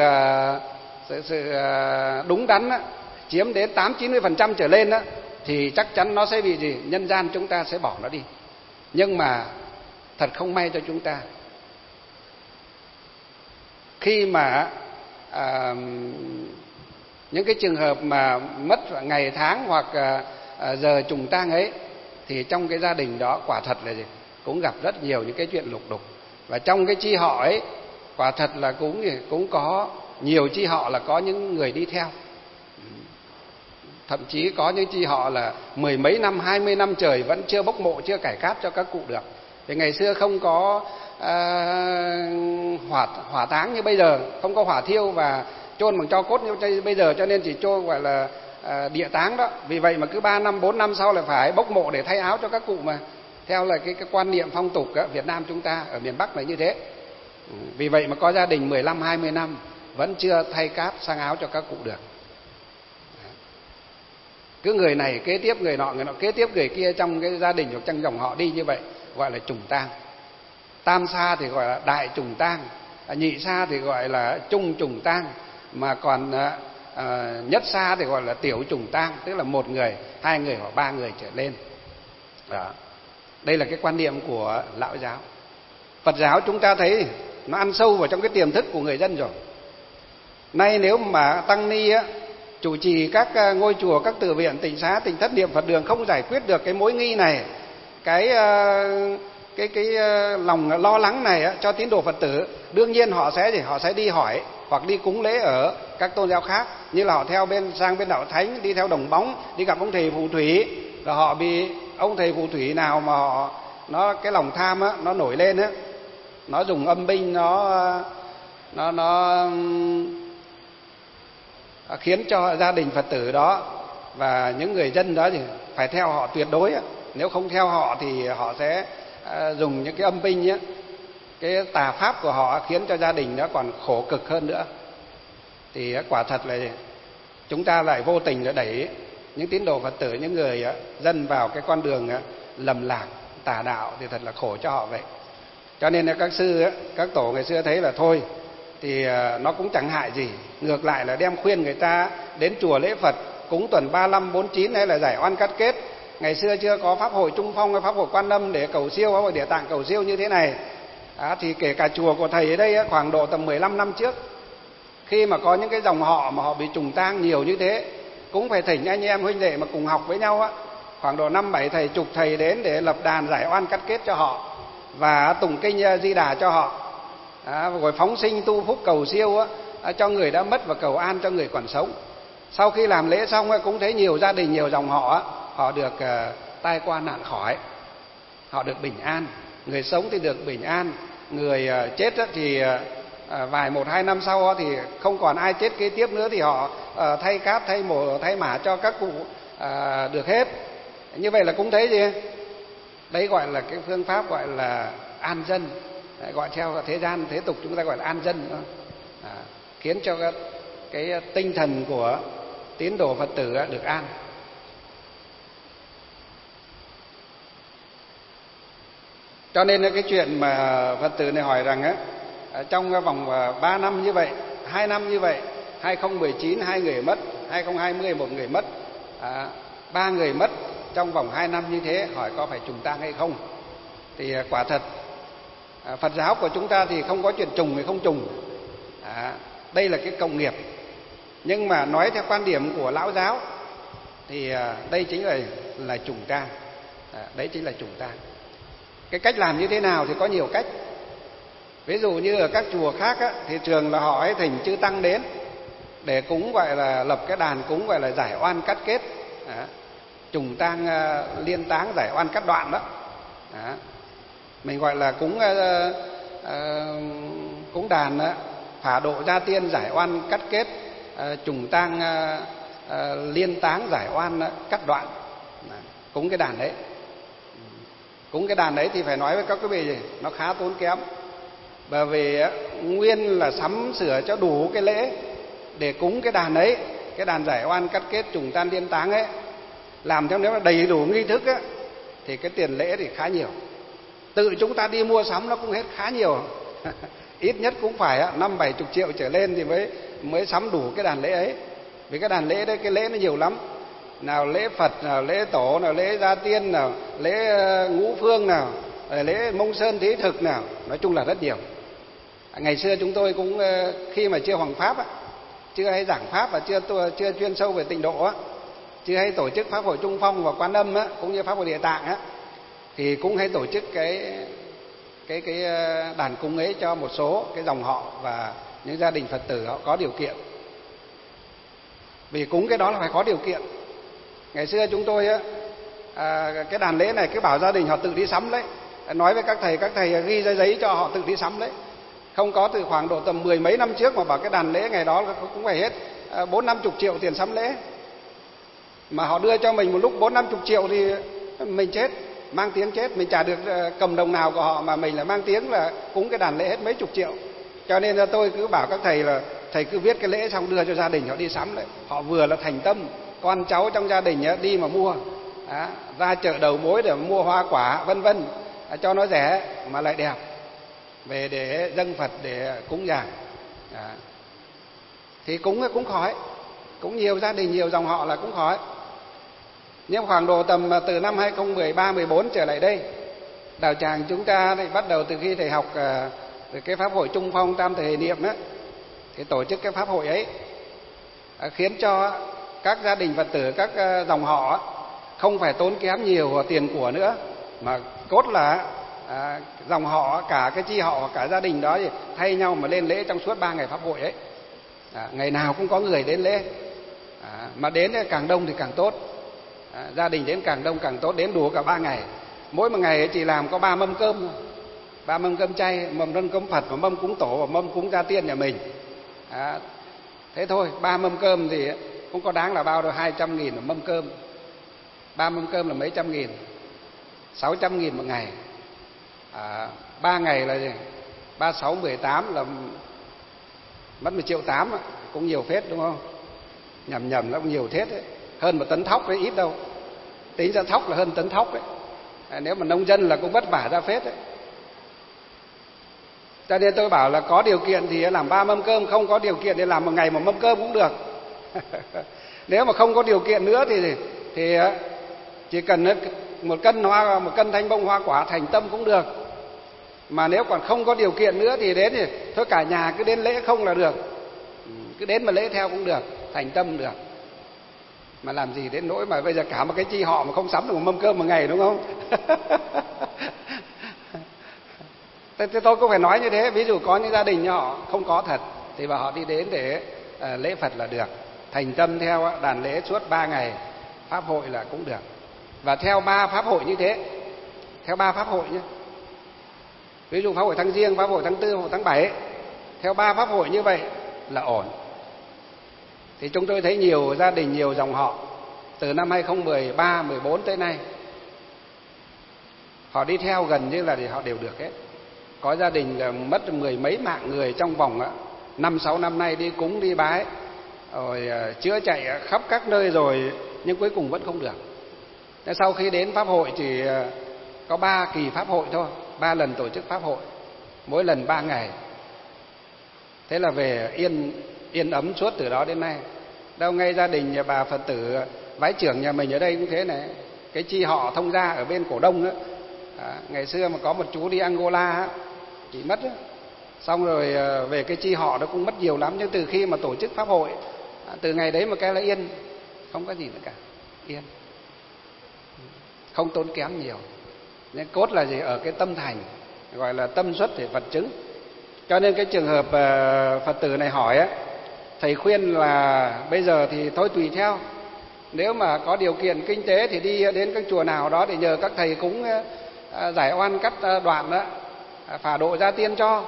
đúng đắn chiếm đến 80-90% trở lên thì chắc chắn nó sẽ bị gì? Nhân gian chúng ta sẽ bỏ nó đi. Nhưng mà thật không may cho chúng ta, khi mà những cái trường hợp mà mất ngày tháng hoặc giờ trùng tang ấy, thì trong cái gia đình đó quả thật là gì? Cũng gặp rất nhiều những cái chuyện lục đục. Và trong cái chi họ ấy quả thật là cũng có nhiều chi họ là có những người đi theo. Thậm chí có những chi họ là 10 mấy năm, 20 năm trời vẫn chưa bốc mộ, chưa cải cát cho các cụ được. Thì ngày xưa không có hỏa táng như bây giờ, không có hỏa thiêu và chôn bằng tro cốt như bây giờ, cho nên chỉ chôn gọi là địa táng đó. Vì vậy mà cứ 3 năm, 4 năm sau là phải bốc mộ để thay áo cho các cụ mà. Theo là cái quan niệm phong tục Việt Nam chúng ta ở miền Bắc là như thế. Vì vậy mà có gia đình 15, 20 năm vẫn chưa thay cát sang áo cho các cụ được. Cứ người này kế tiếp người nọ kế tiếp người kia trong cái gia đình hoặc trong dòng họ đi như vậy, gọi là trùng tang. Tam sa thì gọi là đại trùng tang, nhị sa thì gọi là trung trùng tang, mà còn nhất sa thì gọi là tiểu trùng tang, tức là 1 người, 2 người hoặc 3 người trở lên. Đó. Đây là cái quan niệm của lão giáo. Phật giáo chúng ta thấy nó ăn sâu vào trong cái tiềm thức của người dân rồi. Nay nếu mà tăng ni chủ trì các ngôi chùa, các từ viện, tịnh xá, tịnh thất, niệm Phật đường không giải quyết được cái mối nghi này, cái lòng lo lắng này cho tín đồ Phật tử, đương nhiên họ sẽ đi hỏi hoặc đi cúng lễ ở các tôn giáo khác, như là họ sang bên đạo Thánh, đi theo Đồng Bóng, đi gặp ông thầy phù thủy, rồi họ bị ông thầy phù thủy nào mà cái lòng tham nó nổi lên nó dùng âm binh, nó khiến cho gia đình Phật tử đó và những người dân đó thì phải theo họ tuyệt đối. Nếu không theo họ thì họ sẽ dùng những cái âm binh cái tà pháp của họ khiến cho gia đình đó còn khổ cực hơn nữa. Thì quả thật là chúng ta lại vô tình để đẩy những tín đồ Phật tử, những người dân vào cái con đường lầm lạc tà đạo, thì thật là khổ cho họ vậy. Cho nên là các sư, các tổ ngày xưa thấy là thôi thì nó cũng chẳng hại gì, ngược lại là đem khuyên người ta đến chùa lễ Phật, cúng tuần 35, 49 hay là giải oan cắt kết. Ngày xưa chưa có pháp hội Trung Phong hay pháp hội Quan Âm để cầu siêu, pháp hội Địa Tạng cầu siêu như thế này. Thì kể cả chùa của thầy ở đây khoảng độ tầm 15 năm trước, khi mà có những cái dòng họ mà họ bị trùng tang nhiều như thế, cũng phải thỉnh anh em huynh đệ mà cùng học với nhau khoảng độ 5-7 thầy, chục thầy đến để lập đàn giải oan cắt kết cho họ và tụng kinh Di Đà cho họ, rồi phóng sinh tu phúc cầu siêu cho người đã mất và cầu an cho người còn sống. Sau khi làm lễ xong cũng thấy nhiều gia đình, nhiều dòng họ được tai qua nạn khỏi, họ được bình an, người sống thì được bình an, người chết thì vài 1-2 năm sau thì không còn ai chết kế tiếp nữa, thì họ thay cát, thay mồ, thay mả cho các cụ được hết. Như vậy là cũng thấy gì? Đấy gọi là cái phương pháp gọi là an dân, gọi theo thế gian thế tục chúng ta gọi là an dân, khiến cho cái tinh thần của tín đồ Phật tử được an. Cho nên cái chuyện mà Phật tử này hỏi rằng trong vòng 3 năm như vậy, 2 năm như vậy, 2019 2 người mất, 2020 1 người mất, 3 người mất trong vòng 2 năm như thế, hỏi có phải trùng tang hay không? Thì quả thật Phật giáo của chúng ta thì không có chuyện trùng hay không trùng, đây là cái cộng nghiệp. Nhưng mà nói theo quan điểm của lão giáo thì đây chính là trùng tang, đấy chính là trùng tang. Cái cách làm như thế nào thì có nhiều cách. Ví dụ như ở các chùa khác thì thường là họ ấy thỉnh chư tăng đến để cúng, gọi là lập cái đàn cúng gọi là giải oan cắt kết, trùng tang liên táng, giải oan cắt đoạn đó. Mình gọi là cúng đàn phả độ gia tiên, giải oan cắt kết, trùng tang liên táng, giải oan cắt đoạn. Cúng cái đàn đấy. Cúng cái đàn đấy thì phải nói với các quý vị gì? Nó khá tốn kém. Bởi vì nguyên là sắm sửa cho đủ cái lễ để cúng cái đàn ấy, cái đàn giải oan cắt kết trùng tang liên táng ấy, làm theo nếu mà đầy đủ nghi thức thì cái tiền lễ thì khá nhiều. Tự chúng ta đi mua sắm nó cũng hết khá nhiều. Ít nhất cũng phải 5-70 triệu trở lên thì mới sắm đủ cái đàn lễ ấy. Vì cái đàn lễ đấy, cái lễ nó nhiều lắm. Nào lễ Phật, nào lễ Tổ, nào lễ Gia Tiên, nào lễ Ngũ Phương, nào lễ Mông Sơn Thí Thực, nào nói chung là rất nhiều. Ngày xưa chúng tôi cũng khi mà chưa hoằng pháp chưa hay giảng pháp và chưa chuyên sâu về tịnh độ chưa hay tổ chức pháp hội Trung Phong và Quan Âm cũng như pháp hội Địa Tạng thì cũng hay tổ chức cái đàn cúng ấy cho một số cái dòng họ và những gia đình Phật tử họ có điều kiện. Vì cúng cái đó là phải có điều kiện. Ngày xưa chúng tôi cái đàn lễ này cứ bảo gia đình họ tự đi sắm đấy, nói với các thầy ghi ra giấy cho họ tự đi sắm đấy. Không có từ khoảng độ tầm 10 mấy năm trước mà bảo cái đàn lễ ngày đó cũng phải hết 40-50 triệu tiền sắm lễ. Mà họ đưa cho mình một lúc 40-50 triệu thì mình chết, mang tiếng chết. Mình chả được cầm đồng nào của họ mà mình lại mang tiếng là cúng cái đàn lễ hết mấy chục triệu. Cho nên là tôi cứ bảo các thầy là thầy cứ viết cái lễ xong đưa cho gia đình họ đi sắm đấy. Họ vừa là thành tâm, con cháu trong gia đình đi mà mua, ra chợ đầu mối để mua hoa quả vân vân cho nó rẻ mà lại đẹp, về để dâng Phật để cúng dường. Thì cũng khỏi, cũng nhiều gia đình, nhiều dòng họ là cũng khỏi. Nhưng khoảng độ tầm từ năm 2013-14 trở lại đây, đạo tràng chúng ta thì bắt đầu từ khi thầy học từ cái pháp hội Trung Phong Tam Thời Hệ Niệm thì tổ chức cái pháp hội ấy khiến cho các gia đình Phật tử, các dòng họ không phải tốn kém nhiều tiền của nữa, mà cốt là dòng họ, cả cái chi họ, cả gia đình đó thì thay nhau mà lên lễ trong suốt 3 ngày pháp hội ấy. Ngày nào cũng có người đến lễ, mà đến càng đông thì càng tốt. Gia đình đến càng đông càng tốt, đến đủ cả 3 ngày. Mỗi một ngày chỉ làm có 3 mâm cơm, 3 mâm cơm chay, mâm nâng cơm Phật, và mâm cúng Tổ, và mâm cúng Gia Tiên nhà mình. Thế thôi, 3 mâm cơm thì không có đáng là bao đâu, 200.000 một mâm cơm. 3 mâm cơm là mấy trăm nghìn, 600.000 một ngày. 3 ngày là 36, 18 là mất 1,8 triệu, cũng nhiều phết đúng không? Nhầm nó cũng nhiều phết đấy. Hơn 1 tấn thóc đấy, ít đâu. Tính ra thóc là hơn tấn thóc đấy. Nếu mà nông dân là cũng vất vả ra phết đấy. Cho nên tôi bảo là có điều kiện thì làm 3 mâm cơm, không có điều kiện thì làm một ngày 1 mâm cơm cũng được. Nếu mà không có điều kiện nữa thì chỉ cần 1 cân thanh bông hoa quả thành tâm cũng được. Mà nếu còn không có điều kiện nữa thì đến thì thôi cả nhà cứ đến lễ không là được. Cứ đến mà lễ theo cũng được, thành tâm được. Mà làm gì đến nỗi mà bây giờ cả một cái chi họ mà không sắm được một mâm cơm một ngày, đúng không? Thế tôi cũng phải nói như thế. Ví dụ có những gia đình họ không có thật thì bảo họ đi đến để lễ Phật là được, thành tâm theo đàn lễ suốt 3 ngày pháp hội là cũng được. Và theo 3 pháp hội như thế, theo 3 pháp hội nhé. Ví dụ pháp hội tháng Giêng, pháp hội tháng 4, pháp hội tháng 7, theo 3 pháp hội như vậy là ổn. Thì chúng tôi thấy nhiều gia đình, nhiều dòng họ từ năm 2013, 14 tới nay, họ đi theo gần như là thì họ đều được hết. Có gia đình là mất 10 mấy mạng người trong vòng 5-6 năm nay đi cúng đi bái, rồi chữa chạy khắp các nơi rồi, nhưng cuối cùng vẫn không được. Thế sau khi đến pháp hội chỉ có 3 kỳ pháp hội thôi, 3 lần tổ chức pháp hội, mỗi lần 3 ngày. Thế là về yên ấm suốt từ đó đến nay. Đâu ngay gia đình nhà bà Phật tử vái trưởng nhà mình ở đây cũng thế này. Cái chi họ thông gia ở bên Cổ Đông đó, ngày xưa mà có một chú đi Angola chỉ mất đó. Xong rồi về cái chi họ nó cũng mất nhiều lắm. Nhưng từ khi mà tổ chức pháp hội, từ ngày đấy mà cái là yên, không có gì nữa cả, yên, không tốn kém nhiều. Nhưng cốt là gì? Ở cái tâm thành, gọi là tâm xuất thì Phật chứng. Cho nên cái trường hợp Phật tử này hỏi á, thầy khuyên là bây giờ thì thôi tùy theo. Nếu mà có điều kiện kinh tế thì đi đến các chùa nào đó để nhờ các thầy cúng giải oan cắt đoạn đó, phả độ gia tiên cho.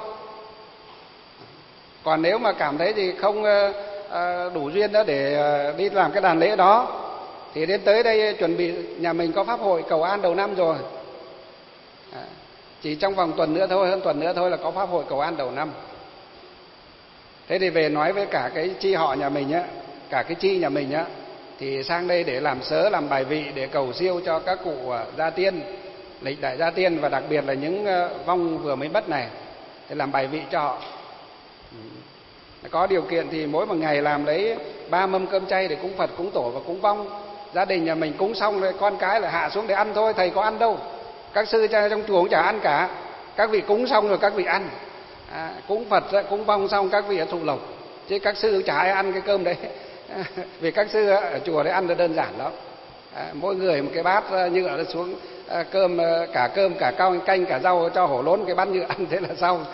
Còn nếu mà cảm thấy thì không đủ duyên đó để đi làm cái đàn lễ đó, thì đến tới đây chuẩn bị, nhà mình có pháp hội cầu an đầu năm rồi, chỉ trong vòng tuần nữa thôi, hơn tuần nữa thôi là có pháp hội cầu an đầu năm. Thế thì về nói với cả cái chi họ nhà mình á, cả cái chi nhà mình á, thì sang đây để làm sớ, làm bài vị để cầu siêu cho các cụ gia tiên, lịch đại gia tiên, và đặc biệt là những vong vừa mới mất này, để làm bài vị cho họ. Có điều kiện thì mỗi một ngày làm lấy 3 mâm cơm chay để cúng Phật, cúng tổ và cúng vong. Gia đình nhà mình cúng xong rồi con cái là hạ xuống để ăn thôi, thầy có ăn đâu. Các sư trong chùa cũng chả ăn cả. Các vị cúng xong rồi các vị ăn. Cúng Phật, cúng vong xong các vị thụ lộc, chứ các sư chả ai ăn cái cơm đấy. Vì các sư ở chùa đấy ăn đơn giản lắm. Mỗi người một cái bát nhựa xuống, cơm cả canh cả rau cho hổ lốn cái bát nhựa ăn thế là xong.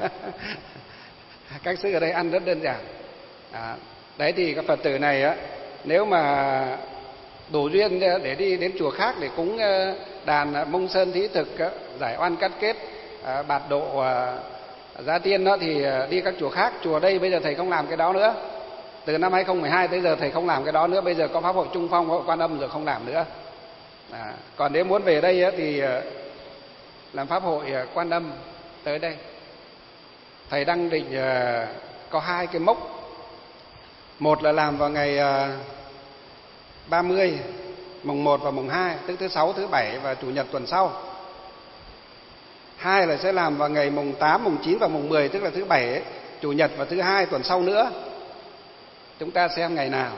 Các sư ở đây ăn rất đơn giản. Đấy thì các Phật tử này á, nếu mà đủ duyên để đi đến chùa khác để cúng đàn Mông Sơn Thí Thực, giải oan cắt kết, bạt độ gia tiên đó, thì đi các chùa khác. Chùa đây bây giờ thầy không làm cái đó nữa. Từ năm 2012 tới giờ thầy không làm cái đó nữa. Bây giờ có pháp hội Trung Phong, pháp hội Quan Âm rồi không làm nữa. Còn nếu muốn về đây thì làm pháp hội Quan Âm tới đây. Thầy đang định có 2 cái mốc. Một là làm vào ngày 30, mùng 1 và mùng 2, tức thứ 6, thứ 7 và chủ nhật tuần sau. 2 là sẽ làm vào ngày mùng 8, mùng 9 và mùng 10, tức là thứ 7, chủ nhật và thứ 2 tuần sau nữa. Chúng ta xem ngày nào.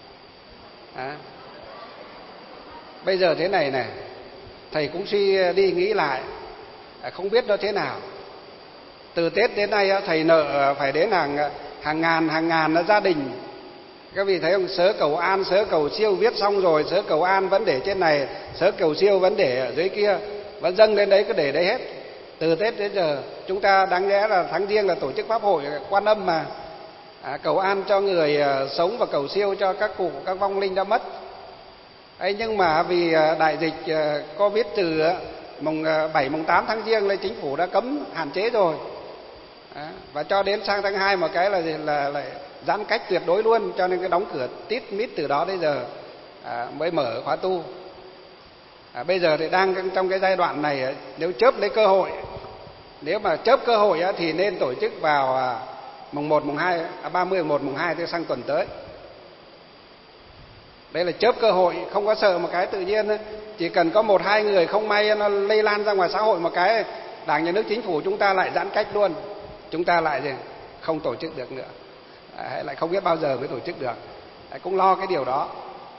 Bây giờ thế này này, thầy cũng suy đi nghĩ lại, không biết nó thế nào. Từ Tết đến nay thầy nợ phải đến hàng ngàn gia đình. Các vị thấy không? Sớ cầu an, sớ cầu siêu viết xong rồi, sớ cầu an vẫn để trên này, sớ cầu siêu vẫn để ở dưới kia, vẫn dâng lên đấy, cứ để đấy hết. Từ Tết đến giờ chúng ta đáng lẽ là tháng Giêng là tổ chức pháp hội Quan Âm mà, cầu an cho người sống và cầu siêu cho các cụ, các vong linh đã mất. Ấy, nhưng mà vì đại dịch Covid từ mùng 7, mùng 8 tháng Giêng là chính phủ đã cấm hạn chế rồi. Và cho đến sang tháng 2 một cái là lại giãn cách tuyệt đối luôn, cho nên cái đóng cửa tít mít từ đó đến giờ mới mở khóa tu. Bây giờ thì đang trong cái giai đoạn này, nếu chớp lấy cơ hội, nếu mà chớp cơ hội thì nên tổ chức vào mùng 1, mùng 2, 30, mùng 1, mùng 2 tới sang tuần tới. Đây là chớp cơ hội, không có sợ một cái tự nhiên. Chỉ cần có 1-2 người không may nó lây lan ra ngoài xã hội một cái, Đảng, Nhà nước, Chính phủ chúng ta lại giãn cách luôn. Chúng ta lại không tổ chức được nữa, lại không biết bao giờ mới tổ chức được. Cũng lo cái điều đó.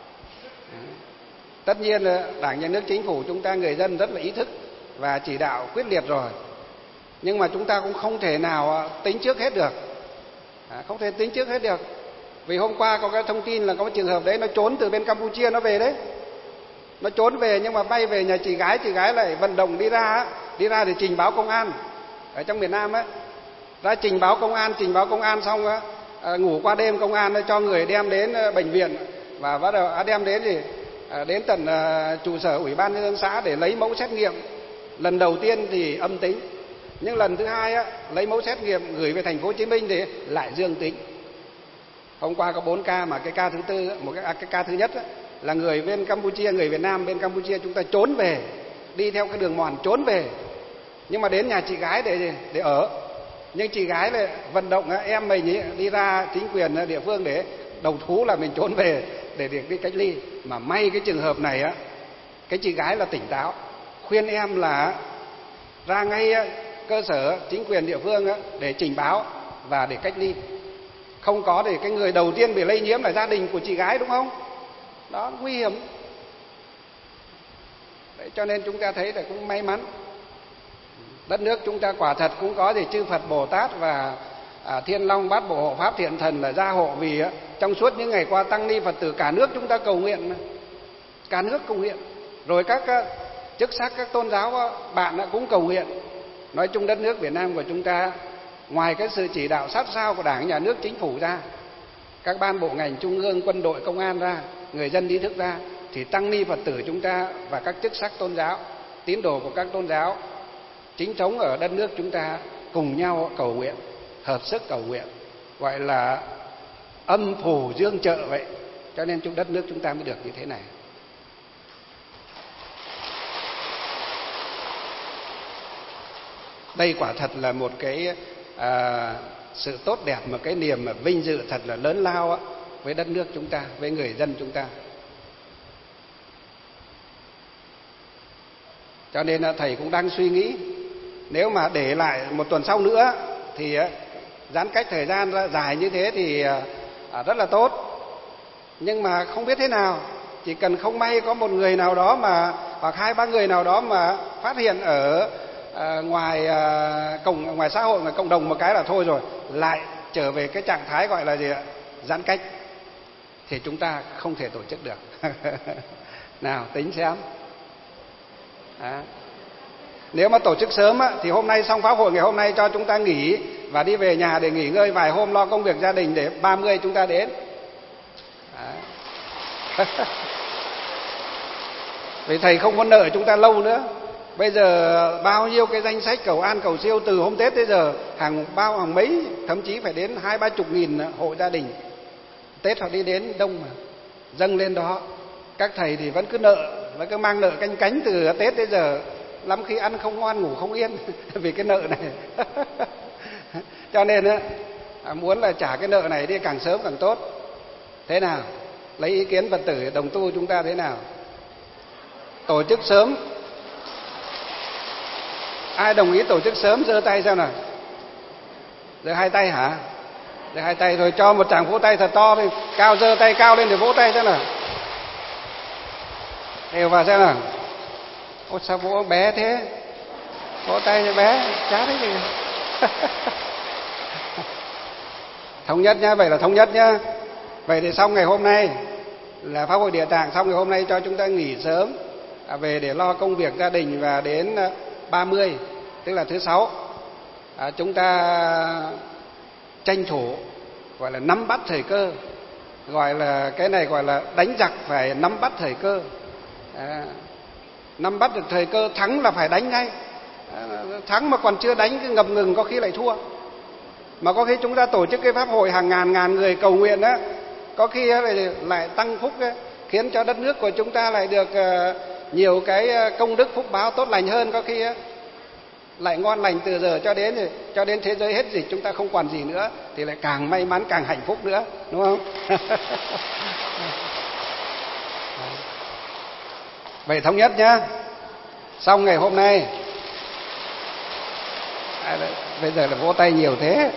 Tất nhiên Đảng, Nhà nước, Chính phủ chúng ta, người dân rất là ý thức và chỉ đạo quyết liệt rồi. Nhưng mà chúng ta cũng không thể nào tính trước hết được. Không thể tính trước hết được. Vì hôm qua có cái thông tin là có một trường hợp đấy nó trốn từ bên Campuchia nó về đấy. Nó trốn về nhưng mà bay về nhà chị gái lại vận động đi ra để trình báo công an ở trong miền Nam ấy. Ra trình báo công an xong á, ngủ qua đêm công an cho người đem đến bệnh viện và bắt đầu đem đến thì đến tận trụ sở ủy ban nhân dân xã để lấy mẫu xét nghiệm. Lần đầu tiên thì âm tính, nhưng lần thứ hai á, lấy mẫu xét nghiệm gửi về thành phố Hồ Chí Minh thì lại dương tính. Hôm qua có 4 ca, mà cái ca thứ tư, cái ca thứ nhất á, là người bên Campuchia, người Việt Nam bên Campuchia chúng ta trốn về, đi theo cái đường mòn trốn về, nhưng mà đến nhà chị gái để ở. Nhưng chị gái lại vận động em mình đi ra chính quyền địa phương để đầu thú là mình trốn về để đi cách ly. Mà may cái trường hợp này á, cái chị gái là tỉnh táo, khuyên em là ra ngay cơ sở chính quyền địa phương để trình báo và để cách ly. Không có thì cái người đầu tiên bị lây nhiễm là gia đình của chị gái, đúng không? Đó, nguy hiểm. Đấy, cho nên chúng ta thấy là cũng may mắn. Đất nước chúng ta quả thật cũng có thì chư Phật Bồ Tát và Thiên Long Bát Bộ Hộ Pháp Thiện Thần là gia hộ. Vì trong suốt những ngày qua tăng ni Phật tử cả nước chúng ta cầu nguyện, cả nước cầu nguyện, rồi các chức sắc các tôn giáo bạn cũng cầu nguyện. Nói chung đất nước Việt Nam của chúng ta, ngoài cái sự chỉ đạo sát sao của Đảng, Nhà nước, Chính phủ ra, các ban bộ ngành trung ương, quân đội, công an ra, người dân ý thức ra, thì tăng ni Phật tử chúng ta và các chức sắc tôn giáo, tín đồ của các tôn giáo chính thống ở đất nước chúng ta cùng nhau cầu nguyện, hợp sức cầu nguyện, gọi là âm phù dương trợ vậy. Cho nên đất nước chúng ta mới được như thế này. Đây quả thật là một cái sự tốt đẹp, một cái niềm vinh dự thật là lớn lao với đất nước chúng ta, với người dân chúng ta. Cho nên thầy cũng đang suy nghĩ, nếu mà để lại một tuần sau nữa thì giãn cách thời gian dài như thế thì rất là tốt. Nhưng mà không biết thế nào, chỉ cần không may có một người nào đó mà, hoặc 2-3 người nào đó mà phát hiện ở ngoài ngoài xã hội, ngoài cộng đồng một cái là thôi rồi, lại trở về cái trạng thái gọi là gì ạ? Giãn cách, thì chúng ta không thể tổ chức được. Nào tính xem. Nếu mà tổ chức sớm thì hôm nay xong pháp hội ngày hôm nay cho chúng ta nghỉ và đi về nhà để nghỉ ngơi vài hôm, lo công việc gia đình để 30 chúng ta đến. Vì thầy không có nợ chúng ta lâu nữa. Bây giờ bao nhiêu cái danh sách cầu an cầu siêu từ hôm Tết tới giờ, hàng mấy, thậm chí phải đến 20-30 nghìn hộ gia đình. Tết họ đi đến đông mà, dâng lên đó. Các thầy thì vẫn cứ nợ, vẫn cứ mang nợ canh cánh từ Tết tới giờ, lắm khi ăn không ngon ngủ không yên vì cái nợ này. Cho nên muốn là trả cái nợ này đi càng sớm càng tốt. Thế nào? Lấy ý kiến Phật tử đồng tu chúng ta thế nào? Tổ chức sớm. Ai đồng ý tổ chức sớm giơ tay xem nào. Giơ 2 tay hả? Giơ 2 tay rồi cho một tràng vỗ tay thật to lên, cao, giơ tay cao lên để vỗ tay xem nào. Đều vào xem nào. Ôi sao vỗ bé thế? Vỗ tay bé, chả thấy gì. Thống nhất nhá, vậy là thống nhất nhá. Vậy thì xong ngày hôm nay là pháp hội Địa Tạng, xong ngày hôm nay cho chúng ta nghỉ sớm về để lo công việc gia đình, và đến 30 tức là thứ Sáu chúng ta tranh thủ gọi là nắm bắt thời cơ, gọi là cái này gọi là đánh giặc phải nắm bắt thời cơ. Nắm bắt được thời cơ, thắng là phải đánh ngay. Thắng mà còn chưa đánh cứ ngập ngừng có khi lại thua. Mà có khi chúng ta tổ chức cái pháp hội hàng ngàn người cầu nguyện á, có khi lại tăng phúc ấy, khiến cho đất nước của chúng ta lại được nhiều cái công đức phúc báo tốt lành hơn, có khi lại ngon lành từ giờ cho đến thế giới hết dịch chúng ta không còn gì nữa thì lại càng may mắn, càng hạnh phúc nữa, đúng không? Vậy thống nhất nhá. Xong ngày hôm nay, bây giờ là vỗ tay nhiều thế.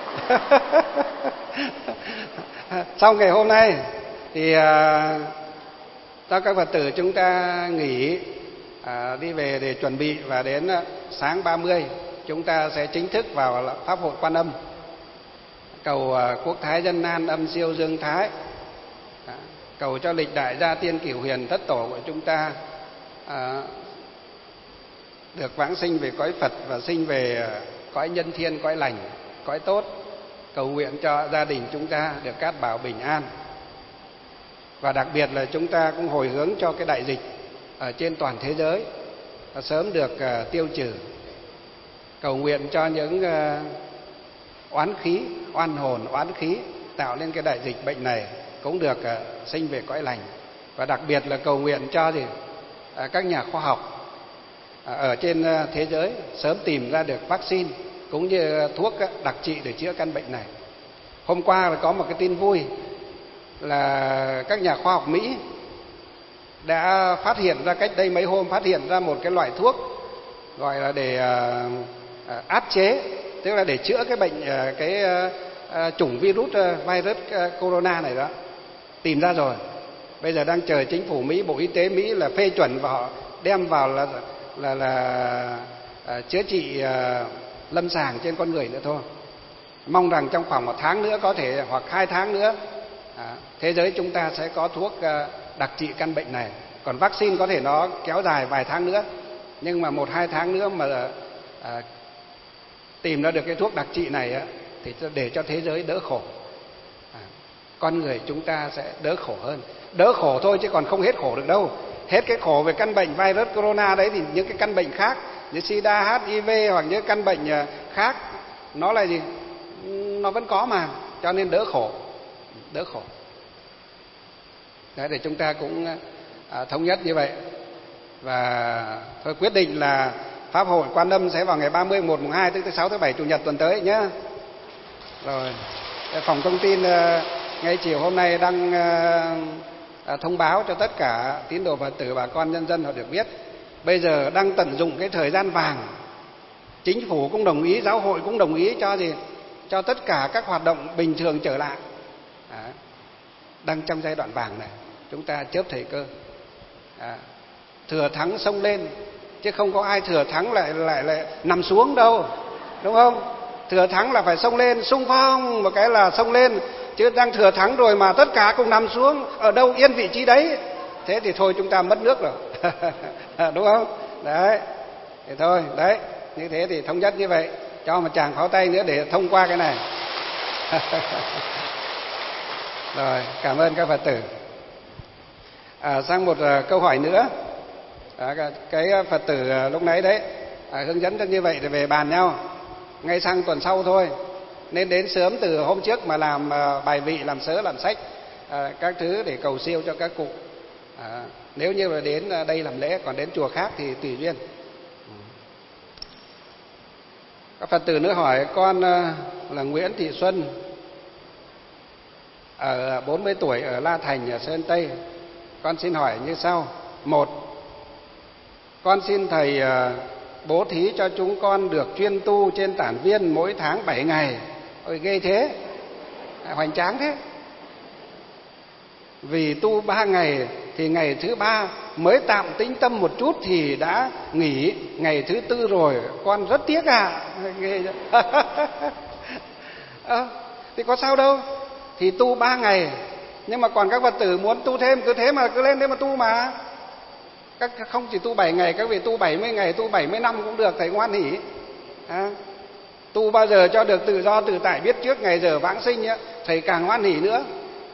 Xong ngày hôm nay thì cho các Phật tử chúng ta nghỉ, đi về để chuẩn bị, và đến sáng 30 chúng ta sẽ chính thức vào pháp hội Quan Âm. cầu quốc thái dân an, âm siêu dương thái, cầu cho lịch đại gia tiên cửu huyền thất tổ của chúng ta được vãng sinh về cõi Phật và sinh về cõi nhân thiên, cõi lành, cõi tốt. Cầu nguyện cho gia đình chúng ta được cát bảo bình an. Và đặc biệt là chúng ta cũng hồi hướng cho cái đại dịch ở trên toàn thế giới sớm được tiêu trừ. Cầu nguyện cho những oán khí, oan hồn, oán khí tạo nên cái đại dịch bệnh này cũng được sinh về cõi lành. Và đặc biệt là cầu nguyện cho các nhà khoa học ở trên thế giới sớm tìm ra được vaccine cũng như thuốc đặc trị để chữa căn bệnh này. Hôm qua là có một cái tin vui là các nhà khoa học Mỹ đã phát hiện ra, cách đây mấy hôm phát hiện ra một cái loại thuốc gọi là để áp chế, tức là để chữa cái bệnh chủng virus corona này đó, tìm ra rồi. Bây giờ đang chờ chính phủ Mỹ, Bộ Y tế Mỹ là phê chuẩn và họ đem vào là chữa trị lâm sàng trên con người nữa thôi. Mong rằng trong khoảng 1 tháng nữa có thể, hoặc 2 tháng nữa, thế giới chúng ta sẽ có thuốc đặc trị căn bệnh này. Còn vaccine có thể nó kéo dài vài tháng nữa, nhưng mà 1-2 tháng nữa mà tìm ra được cái thuốc đặc trị này thì để cho thế giới đỡ khổ, con người chúng ta sẽ đỡ khổ hơn. Đỡ khổ thôi chứ còn không hết khổ được đâu. Hết cái khổ về căn bệnh virus corona đấy thì những cái căn bệnh khác như sida, HIV hoặc những căn bệnh khác nó là gì? Nó vẫn có mà, cho nên đỡ khổ. Đỡ khổ. Đấy, để chúng ta cũng thống nhất như vậy. Và thôi quyết định là Pháp hội Quan Âm sẽ vào ngày 30, 1, 2, tức thứ 6, thứ 7, Chủ nhật tuần tới nhé. Rồi, phòng thông tin ngay chiều hôm nay đang thông báo cho tất cả tín đồ Phật tử, bà con nhân dân họ được biết. Bây giờ đang tận dụng cái thời gian vàng. Chính phủ cũng đồng ý, giáo hội cũng đồng ý cho gì? Cho tất cả các hoạt động bình thường trở lại. Đang trong giai đoạn vàng này, chúng ta chớp thời cơ. Thừa thắng xông lên, chứ không có ai thừa thắng lại nằm xuống đâu, đúng không? Thừa thắng là phải xông lên, xung phong một cái là xông lên, chứ đang thừa thắng rồi mà tất cả cùng nằm xuống, ở đâu yên vị trí đấy, thế thì thôi chúng ta mất nước rồi. Đúng không? Đấy, thì thôi, đấy, như thế thì thống nhất như vậy, cho một tràng pháo tay nữa để thông qua cái này. Rồi, cảm ơn các Phật tử. Sang một câu hỏi nữa. Cái Phật tử lúc nãy đấy hướng dẫn cho như vậy để về bàn nhau, ngay sang tuần sau thôi, nên đến sớm từ hôm trước mà làm bài vị, làm sớ, làm sách, các thứ để cầu siêu cho các cụ. Nếu như là đến đây làm lễ, còn đến chùa khác thì tùy duyên. Các Phật tử nữa hỏi: con là Nguyễn Thị Xuân, ở 40 tuổi, ở La Thành, ở Sơn Tây. Con xin hỏi như sau. 1. Con xin Thầy bố thí cho chúng con được chuyên tu trên Tản Viên mỗi tháng 7 ngày. Ôi ghê thế, hoành tráng thế. Vì tu 3 ngày thì ngày thứ 3 mới tạm tĩnh tâm một chút thì đã nghỉ, ngày thứ 4 rồi, con rất tiếc ghê. Thì có sao đâu, thì tu 3 ngày, nhưng mà còn các Phật tử muốn tu thêm cứ thế mà cứ lên đấy mà tu mà. Các không chỉ tu 7 ngày, các vị tu 70 ngày, tu 70 năm cũng được, thầy ngoan hỉ. Tu bao giờ cho được tự do tự tại, biết trước ngày giờ vãng sinh ấy, thầy càng ngoan hỉ nữa.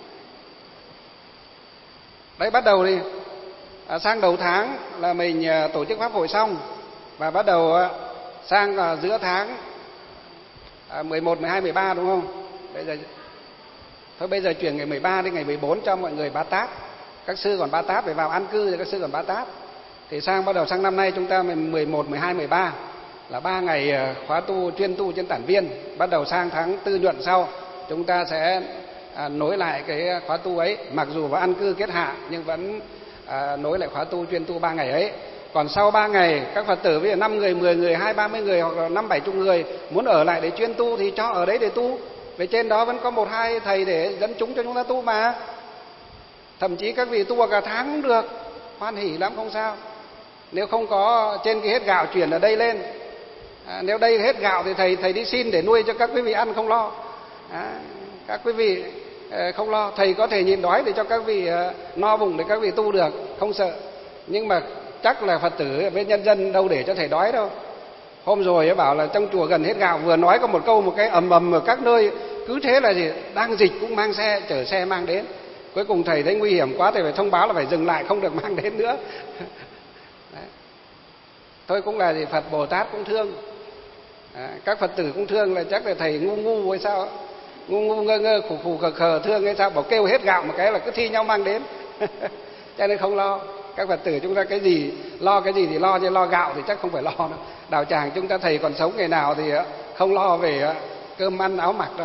Đấy, bắt đầu đi. Sang đầu tháng là mình tổ chức pháp hội xong, và bắt đầu sang giữa tháng 11, 12, 13 đúng không? Bây giờ chuyển ngày 13 đến ngày 14 cho mọi người Bát Tát. Các sư còn Bát Tát phải vào an cư, thì các sư còn Bát Tát. Thì bắt đầu sang năm nay chúng ta 11, 12, 13 là 3 ngày khóa tu, chuyên tu trên Tản Viên. Bắt đầu sang tháng 4 nhuận sau chúng ta sẽ nối lại cái khóa tu ấy, mặc dù vào an cư kết hạ nhưng vẫn nối lại khóa tu, chuyên tu 3 ngày ấy. Còn sau 3 ngày các Phật tử bây giờ 5 người, 10 người, 20, 30 người hoặc là 50, 70 người muốn ở lại để chuyên tu thì cho ở đấy để tu. Về trên đó vẫn có 1-2 thầy để dẫn chúng cho chúng ta tu mà. Thậm chí các vị tu cả tháng cũng được, hoan hỉ lắm, không sao. Nếu không có trên cái hết gạo chuyển ở đây lên. Nếu đây hết gạo thì thầy đi xin để nuôi cho các quý vị ăn không lo. Các quý vị không lo, thầy có thể nhịn đói để cho các vị no bụng để các vị tu được, không sợ. Nhưng mà chắc là Phật tử với nhân dân đâu để cho thầy đói đâu. Hôm rồi bảo là trong chùa gần hết gạo, vừa nói có một câu một cái ầm ầm ở các nơi, cứ thế là gì đang dịch cũng mang xe, chở xe mang đến. Cuối cùng thầy thấy nguy hiểm quá, thầy phải thông báo là phải dừng lại, không được mang đến nữa. Đấy. Thôi cũng là gì, Phật Bồ Tát cũng thương, các Phật tử cũng thương, là chắc là thầy ngu ngu hay sao, ngu ngơ ngơ khù khù khờ khờ thương hay sao, bảo kêu hết gạo một cái là cứ thi nhau mang đến. Cho nên không lo. Các Phật tử chúng ta cái gì lo cái gì thì lo, chứ lo gạo thì chắc không phải lo đâu. Đạo tràng chúng ta thầy còn sống ngày nào thì không lo về cơm ăn áo mặc đâu.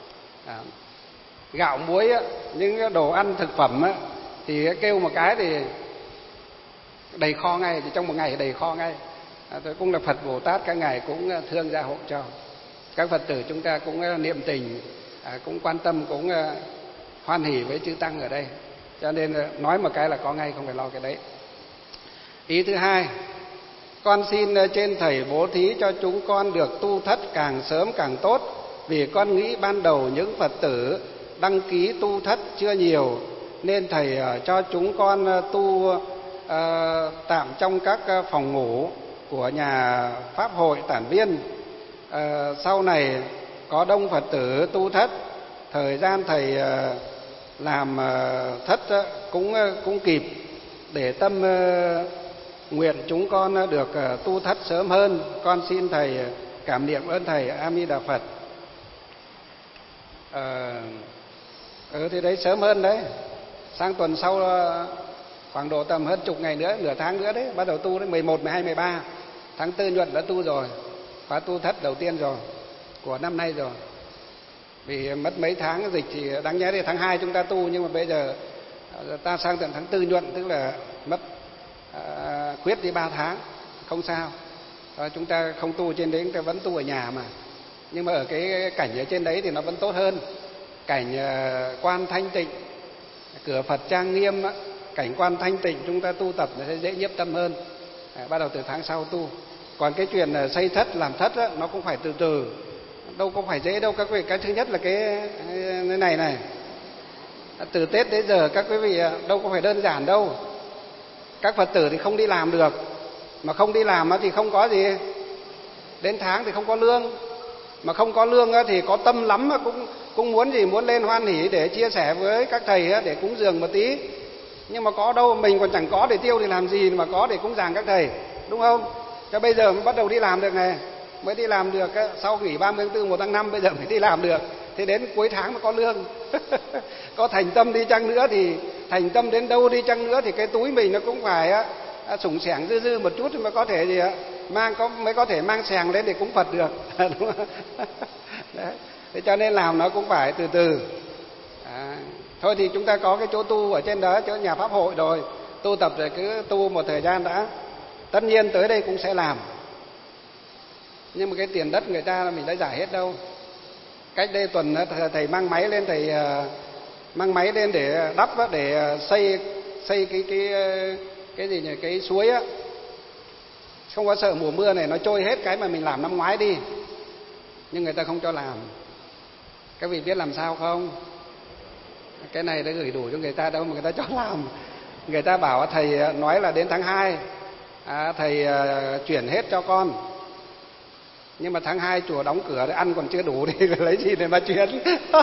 Gạo muối những đồ ăn thực phẩm thì kêu một cái thì đầy kho ngay, thì trong một ngày đầy kho ngay. Tôi cũng là Phật Bồ Tát, các ngài cũng thương gia hộ cho. Các Phật tử chúng ta cũng niệm tình, cũng quan tâm, cũng hoan hỉ với chư tăng ở đây. Cho nên nói một cái là có ngay, không phải lo cái đấy. Ý thứ hai, con xin trên thầy bố thí cho chúng con được tu thất càng sớm càng tốt. Vì con nghĩ ban đầu những Phật tử đăng ký tu thất chưa nhiều, nên thầy cho chúng con tu tạm trong các phòng ngủ của nhà Pháp hội Tản Viên. Sau này có đông Phật tử tu thất, thời gian thầy làm thất cũng kịp, để tâm nguyện chúng con được tu thất sớm hơn. Con xin thầy cảm niệm ơn thầy. A Di Đà Phật. Thì đấy sớm hơn đấy, sang tuần sau khoảng độ tầm hơn chục ngày nữa, nửa tháng nữa đấy, bắt đầu tu đấy, 11, 12, 13 tháng 4 nhuận đã tu rồi, khóa tu thất đầu tiên rồi của năm nay rồi. Vì mất mấy tháng dịch thì đáng nhẽ thì tháng 2 chúng ta tu, nhưng mà bây giờ ta sang tận tháng 4 nhuận, tức là mất khuyết đi 3 tháng, không sao. Chúng ta không tu trên đấy, chúng ta vẫn tu ở nhà mà. Nhưng mà ở cái cảnh ở trên đấy thì nó vẫn tốt hơn. Cảnh quan thanh tịnh, cửa Phật trang nghiêm, cảnh quan thanh tịnh chúng ta tu tập nó sẽ dễ nhiếp tâm hơn. Bắt đầu từ tháng sau tu. Còn cái chuyện xây thất, làm thất nó cũng phải từ từ, đâu có phải dễ đâu các quý vị. Cái thứ nhất là cái này từ Tết đến giờ các quý vị đâu có phải đơn giản đâu. Các Phật tử thì không đi làm được, mà không đi làm thì không có gì, đến tháng thì không có lương, mà không có lương thì có tâm lắm, cũng muốn gì, muốn lên hoan hỉ để chia sẻ với các thầy, để cúng dường một tí. Nhưng mà có đâu, mình còn chẳng có để tiêu thì làm gì mà có để cúng dường các thầy, đúng không? Cho bây giờ mới bắt đầu đi làm được này, mới đi làm được sau nghỉ 30 tháng 4, 1 tháng 5 bây giờ mới đi làm được. Thế đến cuối tháng mới có lương. Có thành tâm đi chăng nữa thì thành tâm đến đâu đi chăng nữa thì cái túi mình nó cũng phải sủng sẻng dư một chút mới có thể gì mới có thể mang xèng lên để cúng Phật được. Đúng không? Đấy. Thế cho nên làm nó cũng phải từ từ. Thôi thì chúng ta có cái chỗ tu ở trên đó, chỗ nhà Pháp hội rồi, tu tập rồi cứ tu một thời gian đã. Tất nhiên tới đây cũng sẽ làm, nhưng mà cái tiền đất người ta là mình đã giải hết đâu. Cách đây tuần thầy mang máy lên, thầy mang máy lên để đắp, để xây cái gì nhỉ, cái suối á. Không có sợ mùa mưa này nó trôi hết cái mà mình làm năm ngoái đi, nhưng người ta không cho làm. Các vị biết làm sao không? Cái này đã gửi đủ cho người ta đâu mà người ta cho làm. Người ta bảo thầy nói là đến tháng 2 thầy chuyển hết cho con, nhưng mà tháng 2 chùa đóng cửa để ăn còn chưa đủ thì lấy gì để mà chuyển.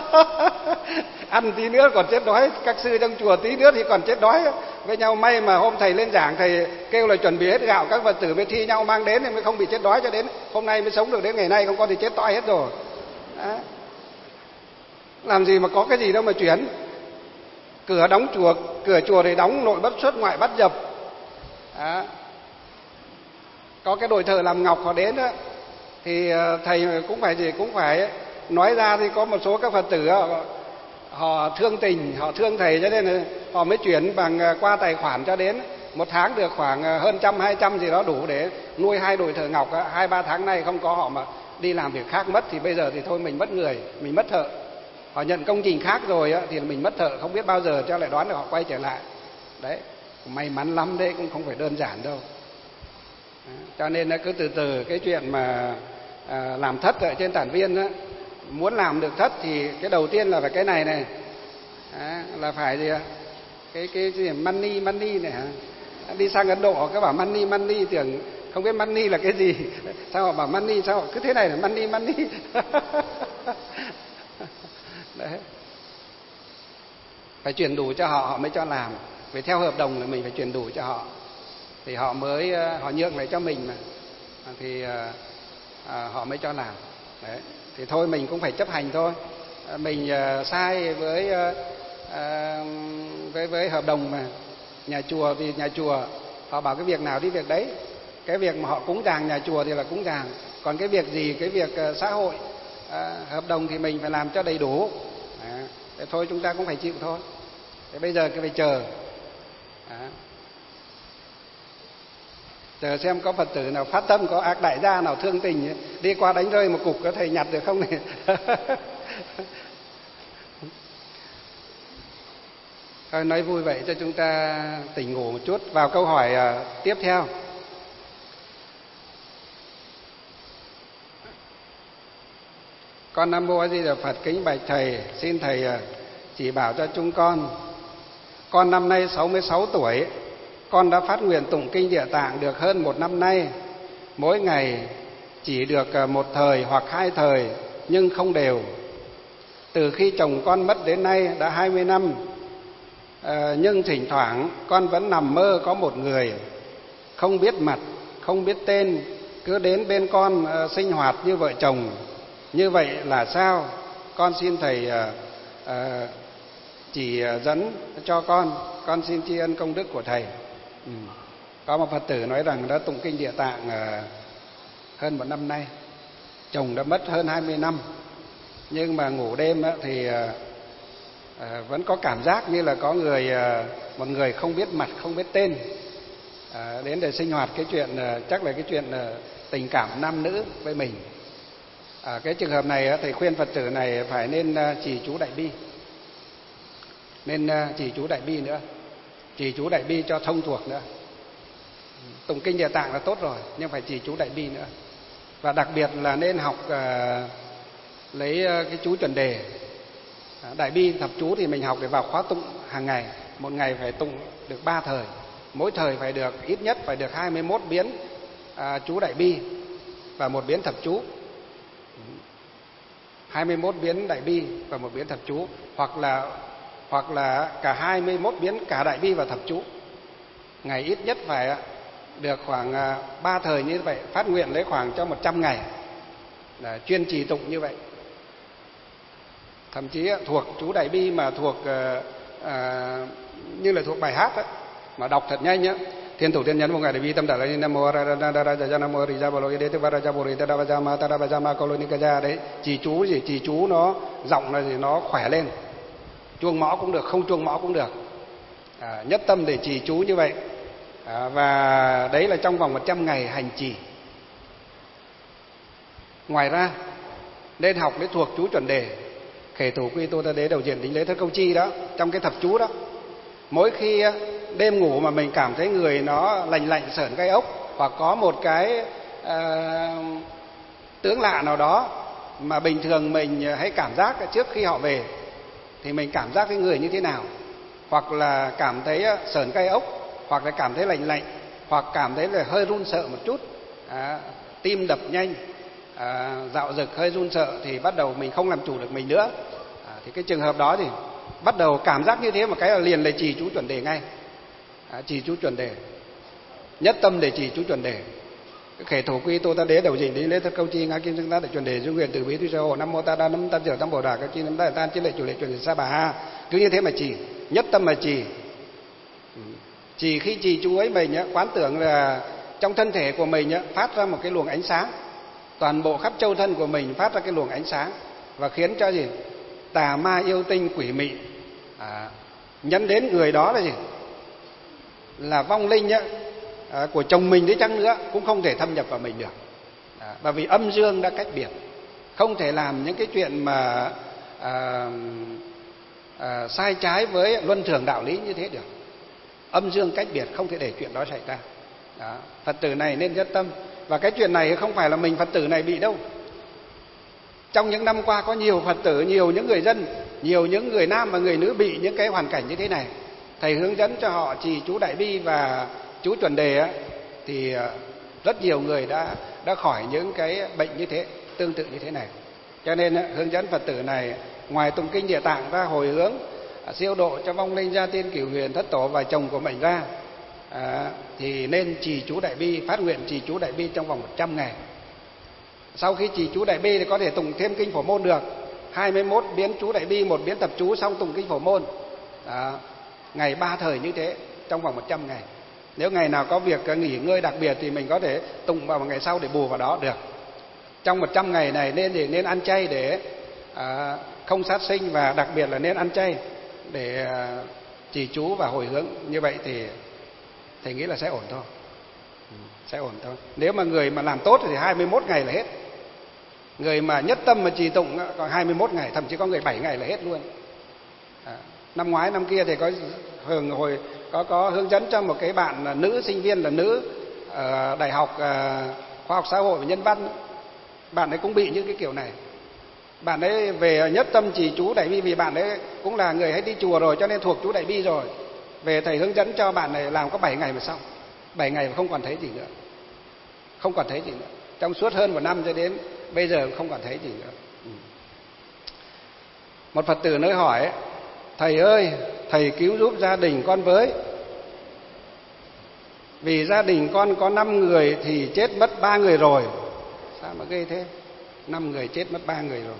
Ăn tí nữa còn chết đói, các sư trong chùa tí nữa thì còn chết đói với nhau. May mà hôm thầy lên giảng, thầy kêu là chuẩn bị hết gạo, các Phật tử mới thi nhau mang đến thì mới không bị chết đói, cho đến hôm nay mới sống được đến ngày nay, không có thì chết toi hết rồi. Đó. Làm gì mà có cái gì đâu mà chuyển. Cửa đóng chùa, cửa chùa thì đóng, nội bất xuất ngoại bắt dập. Đó. Có cái đội thợ làm ngọc họ đến đó, thì thầy cũng phải nói ra, thì có một số các Phật tử họ thương tình, họ thương thầy, cho nên họ mới chuyển bằng qua tài khoản cho đến. Một tháng được khoảng hơn 100-200 gì đó, đủ để nuôi 2 đội thợ ngọc. 2-3 tháng nay không có họ mà đi làm việc khác mất, thì bây giờ thì thôi mình mất người, mình mất thợ. Họ nhận công trình khác rồi thì mình mất thợ, không biết bao giờ cho lại đoán được họ quay trở lại. Đấy, may mắn lắm đấy, cũng không phải đơn giản đâu. Cho nên cứ từ từ cái chuyện mà làm thất ở trên Tản Viên muốn làm được thất thì cái đầu tiên là phải cái này này, là phải gì ạ? Cái gì money này hả? Đi sang Ấn Độ các bảo money tưởng không biết money là cái gì, sao họ bảo money, sao họ cứ thế này là money. Đấy, phải chuyển đủ cho họ mới cho làm, vì theo hợp đồng là mình phải chuyển đủ cho họ thì họ mới họ nhượng lại cho mình mà, thì họ mới cho làm. Đấy, thì thôi mình cũng phải chấp hành thôi. Mình sai với hợp đồng mà. Nhà chùa thì nhà chùa họ bảo cái việc nào đi việc đấy, cái việc mà họ cúng dường nhà chùa thì là cúng dường, còn cái việc gì, cái việc xã hội hợp đồng thì mình phải làm cho đầy đủ. Thế thôi chúng ta cũng phải chịu thôi. Thế bây giờ cứ phải chờ, chờ xem có Phật tử nào phát tâm, có ác đại gia nào thương tình đi qua đánh rơi một cục có thầy nhặt được không này. Thôi nói vui vậy cho chúng ta tỉnh ngủ một chút. Vào câu hỏi tiếp theo. Con Nam Mô A Di Đà Phật kính bạch thầy, xin thầy chỉ bảo cho chúng con năm nay 66 tuổi, con đã phát nguyện tụng kinh Địa Tạng được hơn 1 năm nay. Mỗi ngày chỉ được 1 thời hoặc 2 thời nhưng không đều. Từ khi chồng con mất đến nay đã 20 năm, nhưng thỉnh thoảng con vẫn nằm mơ có một người không biết mặt, không biết tên cứ đến bên con sinh hoạt như vợ chồng. Như vậy là sao? Con xin thầy chỉ dẫn cho con xin tri ân công đức của thầy. Có một Phật tử nói rằng đã tụng kinh Địa Tạng hơn 1 năm nay, chồng đã mất hơn 20 năm, nhưng mà ngủ đêm thì vẫn có cảm giác như là có một người không biết mặt, không biết tên đến để sinh hoạt cái chuyện, chắc là cái chuyện tình cảm nam nữ với mình. Cái trường hợp này thầy khuyên Phật tử này phải nên trì chú Đại Bi, nên trì chú Đại Bi nữa, trì chú Đại Bi cho thông thuộc nữa. Tụng kinh Địa Tạng là tốt rồi, nhưng phải trì chú Đại Bi nữa. Và đặc biệt là nên học lấy cái chú chuẩn đề. Đại Bi thập chú thì mình học để vào khóa tụng hàng ngày, một ngày phải tụng được 3 thời, mỗi thời phải được ít nhất phải được 21 biến chú Đại Bi và 1 biến thập chú. 21 biến Đại Bi và 1 biến thập chú, hoặc là cả 21 biến cả Đại Bi và thập chú. Ngày ít nhất phải được khoảng 3 thời như vậy, phát nguyện lấy khoảng cho 100 ngày là chuyên trì tụng như vậy. Thậm chí thuộc chú Đại Bi mà thuộc như là thuộc bài hát ấy, mà đọc thật nhanh nhá. Thiên thủ thiên nhân một ngày Đại Bi tâm đà nam mô ra nam mô ri ra bồ đế tu ra bồ ta ra ma kolonika đấy. Trì chú gì, trì chú nó giọng là gì, nó khỏe lên, chuông mõ cũng được, không chuông mõ cũng được, nhất tâm để trì chú như vậy. Và đấy là trong vòng 100 ngày hành trì. Ngoài ra nên học để thuộc chú chuẩn đề khể thủ quy tô ta đế đầu diện đính lễ thất câu chi đó, trong cái thập chú đó. Mỗi khi đêm ngủ mà mình cảm thấy người nó lạnh sởn gai ốc, hoặc có một cái tướng lạ nào đó mà bình thường mình hay cảm giác trước khi họ về, thì mình cảm giác cái người như thế nào, hoặc là cảm thấy sởn gai ốc, hoặc là cảm thấy lạnh, hoặc cảm thấy là hơi run sợ một chút, tim đập nhanh, dạo dực hơi run sợ, thì bắt đầu mình không làm chủ được mình nữa. Thì cái trường hợp đó thì bắt đầu cảm giác như thế một cái là liền là trì chú chuẩn đề ngay. Trì chú chuẩn đề, nhất tâm để trì chú chuẩn đề. Khể thủ quy tô ta đế đầu dình đính lễ thất câu chi ngã kim xưng ta để chuẩn đề dung nguyện từ bí tuy sơ hộ nam mô ta đa nấm tam diệu tam bồ đà các chi nấm ta tan chi lệ chủ lệ chuẩn đề sa bà ha. Cứ như thế mà trì, nhất tâm mà trì. Chỉ khi trì chú ấy mình quán tưởng là trong thân thể của mình phát ra một cái luồng ánh sáng, toàn bộ khắp châu thân của mình phát ra cái luồng ánh sáng, và khiến cho gì tà ma yêu tinh quỷ mị nhắm đến người đó là gì, là vong linh của chồng mình đi chăng nữa cũng không thể thâm nhập vào mình được. Bởi vì âm dương đã cách biệt, không thể làm những cái chuyện mà sai trái với luân thường đạo lý như thế được. Âm dương cách biệt, không thể để chuyện đó xảy ra. Phật tử này nên nhất tâm. Và cái chuyện này không phải là mình Phật tử này bị đâu, Trong những năm qua có nhiều Phật tử, nhiều những người dân, nhiều những người nam và người nữ bị những cái hoàn cảnh như thế này. Thầy hướng dẫn cho họ trì chú Đại Bi và chú Chuẩn Đề á, thì rất nhiều người đã khỏi những cái bệnh như thế, tương tự như thế này. Cho nên hướng dẫn Phật tử này ngoài tụng kinh Địa Tạng ra, hồi hướng siêu độ cho vong linh gia tiên cửu huyền thất tổ và chồng của mình ra, thì nên trì chú Đại Bi, phát nguyện trì chú Đại Bi trong vòng 100 ngày. Sau khi trì chú Đại Bi thì có thể tụng thêm kinh Phổ Môn được, 21 biến chú Đại Bi, 1 biến tập chú, xong tụng kinh Phổ Môn. Ngày 3 thời như thế trong vòng 100 ngày. Nếu ngày nào có việc nghỉ ngơi đặc biệt thì mình có thể tụng vào một ngày sau để bù vào đó được. Trong 100 ngày này nên ăn chay để không sát sinh, và đặc biệt là nên ăn chay để trì chú và hồi hướng. Như vậy thì thầy nghĩ là sẽ ổn thôi. Sẽ ổn thôi. Nếu mà người mà làm tốt thì 21 ngày là hết. Người mà nhất tâm mà trì tụng còn 21 ngày, thậm chí có người 7 ngày là hết luôn. Năm ngoái năm kia thì có hướng dẫn cho một cái bạn nữ, sinh viên là nữ ở Đại học Khoa học Xã hội và Nhân văn. Bạn ấy cũng bị những cái kiểu này. Bạn ấy về nhất tâm trì chú Đại Bi, vì bạn ấy cũng là người hay đi chùa rồi cho nên thuộc chú Đại Bi rồi. Về thầy hướng dẫn cho bạn này làm có 7 ngày mà xong. 7 ngày mà không còn thấy gì nữa. Không còn thấy gì nữa. Trong suốt hơn 1 năm cho đến bây giờ không còn thấy gì nữa. Một Phật tử nơi hỏi: thầy ơi, thầy cứu giúp gia đình con với. Vì gia đình con có 5 người thì chết mất 3 người rồi. Sao mà ghê thế? 5 người chết mất 3 người rồi.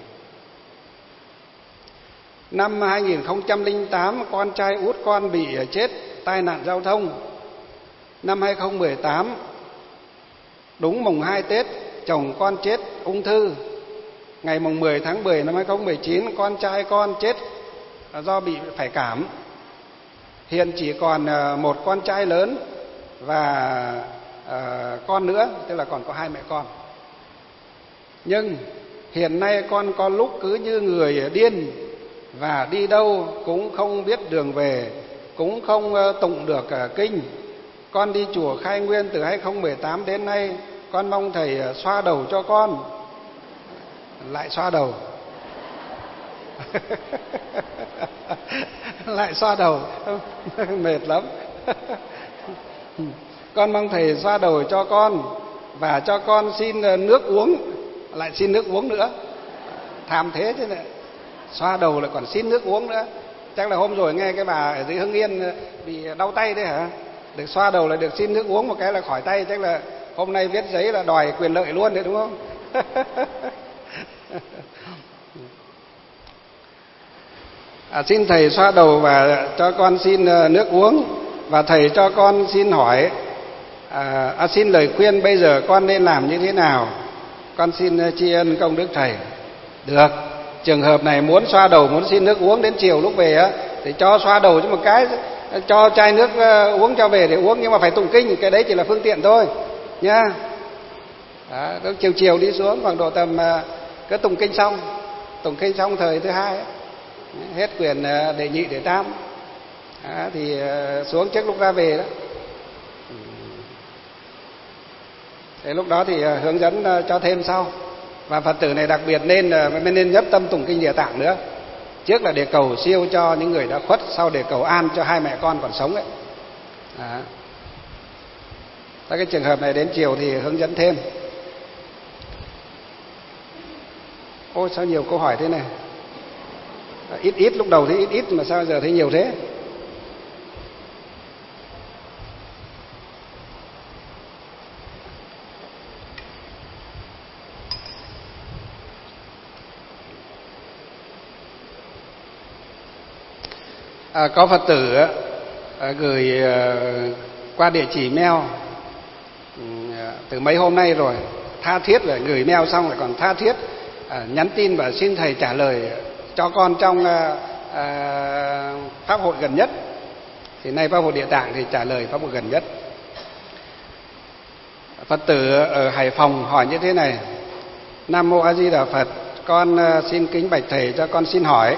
Năm 2008 con trai út con bị chết tai nạn giao thông. Năm 2018 đúng mùng 2 Tết chồng con chết ung thư. Ngày mùng 10 tháng 10 năm 2019 con trai con chết do bị phải cảm. Hiện chỉ còn một con trai lớn và con nữa, tức là còn có 2 mẹ con. Nhưng hiện nay con có lúc cứ như người điên, và đi đâu cũng không biết đường về, cũng không tụng được kinh. Con đi chùa Khai Nguyên từ 2018 đến nay, con mong thầy xoa đầu cho con. Lại xoa đầu. Lại xoa đầu. Mệt lắm. Con mong thầy xoa đầu cho con và cho con xin nước uống. Lại xin nước uống nữa. Tham thế chứ này. Xoa đầu lại còn xin nước uống nữa. Chắc là hôm rồi nghe cái bà ở dưới Hưng Yên bị đau tay đấy hả? Được xoa đầu lại được xin nước uống một cái là khỏi tay. Chắc là hôm nay viết giấy là đòi quyền lợi luôn đấy, đúng không? Xin thầy xoa đầu và cho con xin nước uống. Và thầy cho con xin hỏi, xin lời khuyên bây giờ con nên làm như thế nào? Con xin tri ân công đức thầy. Được. Trường hợp này muốn xoa đầu, muốn xin nước uống đến chiều lúc về á, thì cho xoa đầu cho một cái, cho chai nước uống cho về để uống, nhưng mà phải tụng kinh, cái đấy chỉ là phương tiện thôi nhá. Đó, chiều đi xuống khoảng độ tầm cứ tụng kinh xong thời thứ 2 ấy, hết quyển đệ nhị đệ tam thì xuống trước lúc ra về đó. Thế lúc đó thì hướng dẫn cho thêm sau. Và Phật tử này đặc biệt nên nhất tâm tụng kinh Địa Tạng nữa. Trước là để cầu siêu cho những người đã khuất, sau để cầu an cho 2 mẹ con còn sống ấy. Các cái trường hợp này đến chiều thì hướng dẫn thêm. Ôi sao nhiều câu hỏi thế này. Ít lúc đầu thì ít mà sao giờ thấy nhiều thế? Có Phật tử gửi qua địa chỉ mail từ mấy hôm nay rồi, tha thiết là gửi mail xong lại còn tha thiết nhắn tin và xin thầy trả lời cho con trong pháp hội gần nhất. Thì nay pháp hội Địa Tạng thì trả lời pháp hội gần nhất. Phật tử ở Hải Phòng hỏi như thế này: Nam Mô A Di Đà Phật, con xin kính bạch thầy cho con xin hỏi.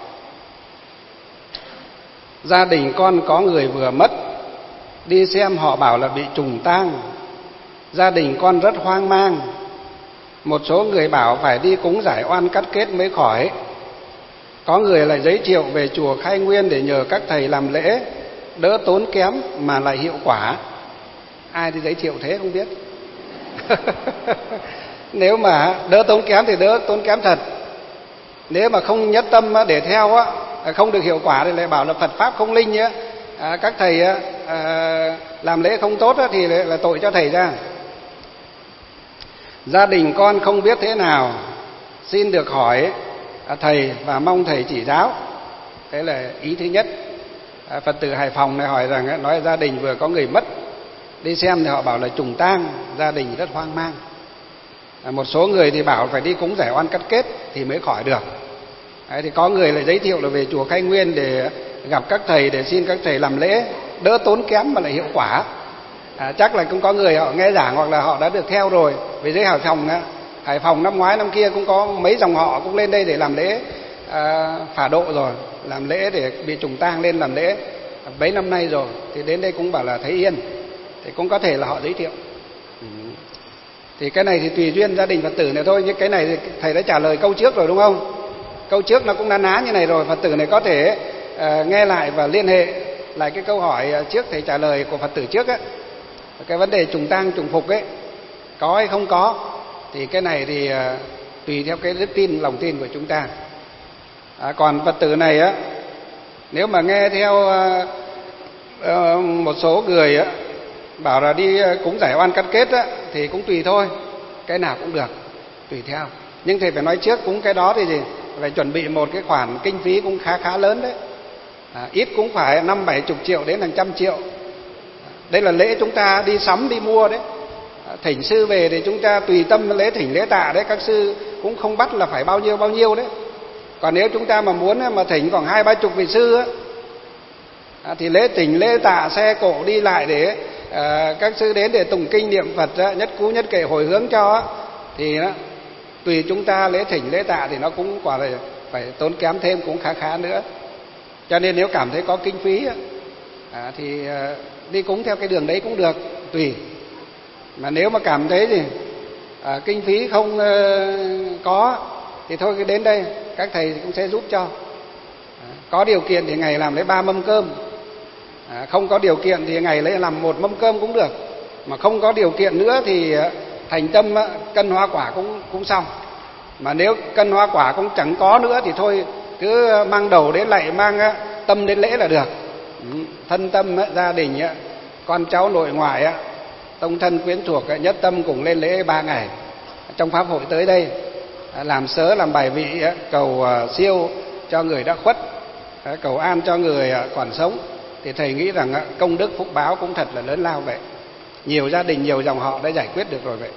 Gia đình con có người vừa mất, đi xem họ bảo là bị trùng tang. Gia đình con rất hoang mang. Một số người bảo phải đi cúng giải oan cắt kết mới khỏi. Có người lại giới thiệu về chùa Khai Nguyên để nhờ các thầy làm lễ, đỡ tốn kém mà lại hiệu quả. Ai thì giới thiệu thế không biết. Nếu mà đỡ tốn kém thì đỡ tốn kém thật. Nếu mà không nhất tâm để theo á, không được hiệu quả thì lại bảo là Phật pháp không linh á. Các thầy làm lễ không tốt á, thì là tội cho thầy ra. Gia đình con không biết thế nào, xin được hỏi thầy và mong thầy chỉ giáo. Thế là ý thứ nhất. Phật tử Hải Phòng này hỏi rằng, nói gia đình vừa có người mất, đi xem thì họ bảo là trùng tang, gia đình rất hoang mang. Một số người thì bảo phải đi cúng giải oan cắt kết thì mới khỏi được. Đấy, thì có người lại giới thiệu là về chùa Khai Nguyên để gặp các thầy, để xin các thầy làm lễ, đỡ tốn kém mà lại hiệu quả. Chắc là cũng có người họ nghe giảng hoặc là họ đã được theo rồi. Về dưới Hải Phòng năm ngoái năm kia cũng có mấy dòng họ cũng lên đây để làm lễ phả độ rồi, làm lễ để bị trùng tang lên làm lễ mấy năm nay rồi. Thì đến đây cũng bảo là thấy yên, thì cũng có thể là họ giới thiệu. Thì cái này thì tùy duyên gia đình Phật tử này thôi. Nhưng cái này thì thầy đã trả lời câu trước rồi đúng không? Câu trước nó cũng na ná như này rồi. Phật tử này có thể nghe lại và liên hệ lại cái câu hỏi trước thầy trả lời của Phật tử trước á. Cái vấn đề trùng tang trùng phục ấy, có hay không có, thì cái này thì tùy theo cái đức tin, lòng tin của chúng ta. Còn Phật tử này á, nếu mà nghe theo một số người á bảo là đi cúng giải oan cắt kết á, thì cũng tùy thôi, cái nào cũng được, tùy theo. Nhưng thầy phải nói trước, cúng cái đó thì gì? Phải chuẩn bị một cái khoản kinh phí cũng khá lớn đấy. Ít cũng phải 50-70 triệu đến hàng trăm triệu. Đây là lễ chúng ta đi sắm đi mua đấy. Thỉnh sư về thì chúng ta tùy tâm lễ thỉnh lễ tạ đấy, các sư cũng không bắt là phải bao nhiêu đấy. Còn nếu chúng ta mà muốn mà thỉnh khoảng 20-30 vị sư á, thì lễ thỉnh lễ tạ xe cộ đi lại để các sư đến để tụng kinh niệm Phật nhất cú nhất kệ hồi hướng cho, thì tùy chúng ta lễ thỉnh lễ tạ thì nó cũng quả là phải tốn kém thêm cũng khá nữa. Cho nên nếu cảm thấy có kinh phí thì đi cúng theo cái đường đấy cũng được, tùy. Mà nếu mà cảm thấy thì kinh phí không có thì thôi, đến đây các thầy cũng sẽ giúp cho. Có điều kiện thì ngày làm lấy 3 mâm cơm, không có điều kiện thì ngày lấy làm 1 mâm cơm cũng được. Mà không có điều kiện nữa thì thành tâm cân hoa quả cũng xong. Mà nếu cân hoa quả cũng chẳng có nữa thì thôi, cứ mang đầu đến lạy, mang tâm đến lễ là được. Thân tâm gia đình con cháu nội ngoại tông thân quyến thuộc nhất tâm cùng lên lễ 3 ngày. Trong pháp hội tới đây làm sớ làm bài vị, cầu siêu cho người đã khuất, cầu an cho người còn sống, thì thầy nghĩ rằng công đức phúc báo cũng thật là lớn lao vậy. Nhiều gia đình, nhiều dòng họ đã giải quyết được rồi vậy.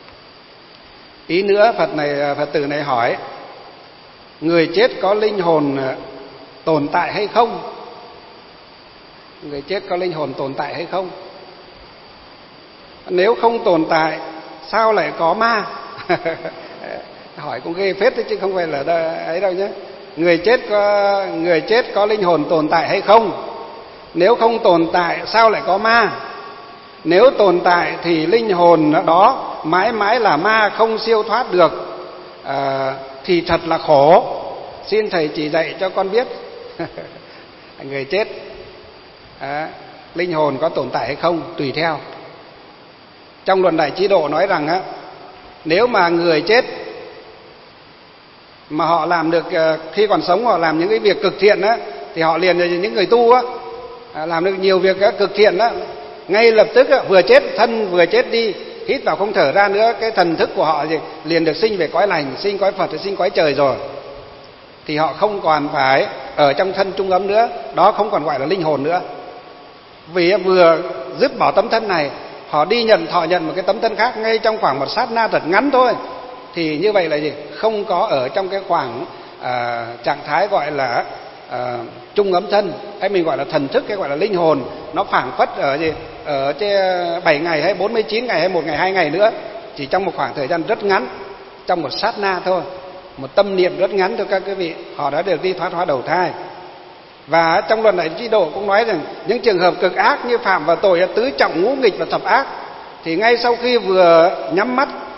Ý nữa, Phật tử này hỏi, người chết có linh hồn tồn tại hay không? Người chết có linh hồn tồn tại hay không? Nếu không tồn tại sao lại có ma? Hỏi cũng ghê phết đấy chứ không phải là ấy đâu nhé. Người chết có linh hồn tồn tại hay không? Nếu không tồn tại sao lại có ma? Nếu tồn tại thì linh hồn đó mãi mãi là ma, không siêu thoát được, thì thật là khổ. Xin thầy chỉ dạy cho con biết. Người chết linh hồn có tồn tại hay không tùy theo. Trong Luận Đại Trí Độ nói rằng nếu mà người chết mà họ làm được, khi còn sống họ làm những cái việc cực thiện thì họ liền, những người tu làm được nhiều việc cực thiện ngay lập tức vừa chết, thân vừa chết đi, hít vào không thở ra nữa, cái thần thức của họ liền được sinh về cõi lành, sinh cõi Phật, sinh cõi trời rồi. Thì họ không còn phải ở trong thân trung ấm nữa, đó không còn gọi là linh hồn nữa. Vì vừa dứt bỏ tấm thân này, họ đi thọ nhận một cái tấm thân khác ngay trong khoảng một sát na thật ngắn thôi. Thì như vậy là gì? Không có ở trong cái khoảng trạng thái gọi là trung ấm thân, hay mình gọi là thần thức, cái gọi là linh hồn, nó phảng phất ở 7 ngày hay 49 ngày hay 1 ngày 2 ngày nữa, chỉ trong một khoảng thời gian rất ngắn, trong một sát na thôi, một tâm niệm rất ngắn thôi các quý vị, họ đã được đi thoát hóa đầu thai. Và trong Luận Đại Trí Độ cũng nói rằng những trường hợp cực ác như phạm vào tội tứ trọng ngũ nghịch và thập ác, thì ngay sau khi vừa nhắm mắt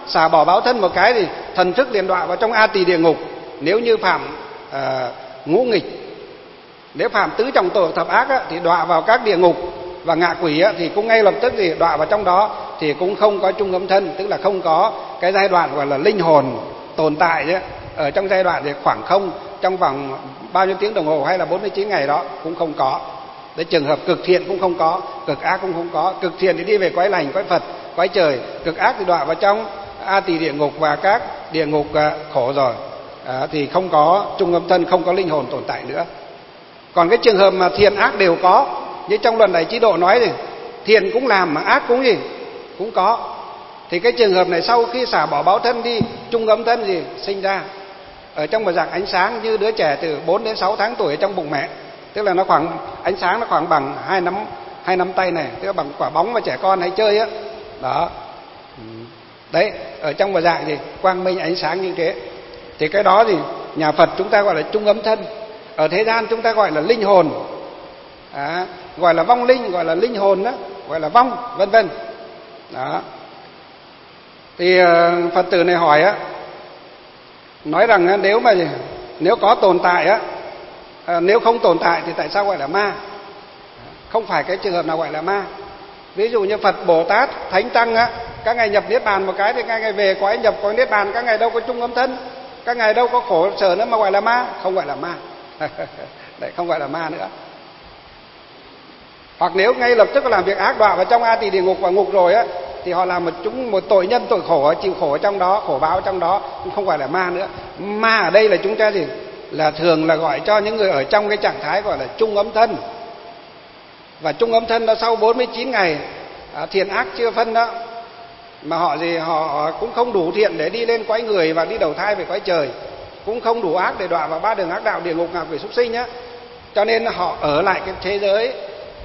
xả bỏ báo thân một cái thì thần thức liền đọa vào trong A Tỳ địa ngục. Nếu như phạm ngũ nghịch, nếu phạm tứ trọng tội thập ác thì đọa vào các địa ngục, và ngạ quỷ thì cũng ngay lập tức thì đọa vào trong đó, thì cũng không có chung âm thân, tức là không có cái giai đoạn gọi là linh hồn tồn tại chứ. Ở trong giai đoạn thì khoảng không, trong vòng bao nhiêu tiếng đồng hồ hay là 49 ngày đó cũng không có. Đấy, trường hợp cực thiện cũng không có, cực ác cũng không có. Cực thiện thì đi về cõi lành, cõi Phật, cõi trời. Cực ác thì đọa vào trong A Tỳ địa ngục và các địa ngục khổ rồi. Thì không có chung âm thân, không có linh hồn tồn tại nữa. Còn cái trường hợp mà thiện ác đều có, như trong luận Đại Chí Độ nói thì thiện cũng làm mà ác cũng gì cũng có. Thì cái trường hợp này sau khi xả bỏ báo thân đi, chung âm thân gì sinh ra ở trong một dạng ánh sáng như đứa trẻ từ 4 đến 6 tháng tuổi ở trong bụng mẹ. Tức là nó khoảng ánh sáng nó khoảng bằng hai nắm tay này, tức là bằng quả bóng mà trẻ con hay chơi á. Đó. Đấy, ở trong một dạng gì quang minh ánh sáng như thế. Thì cái đó thì nhà Phật chúng ta gọi là chung âm thân. Ở thế gian chúng ta gọi là linh hồn. Gọi là vong linh, gọi là linh hồn đó, gọi là vong, vân vân. Đó. Thì Phật tử này hỏi á, nói rằng nếu có tồn tại á, nếu không tồn tại thì tại sao gọi là ma? Không phải cái trường hợp nào gọi là ma. Ví dụ như Phật, Bồ Tát, Thánh Tăng á, các ngài nhập niết bàn một cái thì các ngài về cõi nhập cõi niết bàn, các ngài đâu có chung âm thân, các ngài đâu có khổ sở nữa mà gọi là ma, không gọi là ma. Đấy, không gọi là ma nữa. Hoặc nếu ngay lập tức làm việc ác đọa vào trong A Tỳ địa ngục và ngục rồi á, thì họ làm một tội nhân tội khổ, chịu khổ trong đó, khổ báo trong đó, cũng không phải là ma nữa. Ma ở đây là chúng ta gì? Là thường là gọi cho những người ở trong cái trạng thái gọi là chung âm thân. Và chung âm thân đó sau 49 ngày thiện ác chưa phân đó, mà họ cũng không đủ thiện để đi lên cõi người và đi đầu thai về cõi trời, cũng không đủ ác để đọa vào 3 đường ác đạo, địa ngục, ngạ quỷ, súc sinh nhá. Cho nên họ ở lại cái thế giới,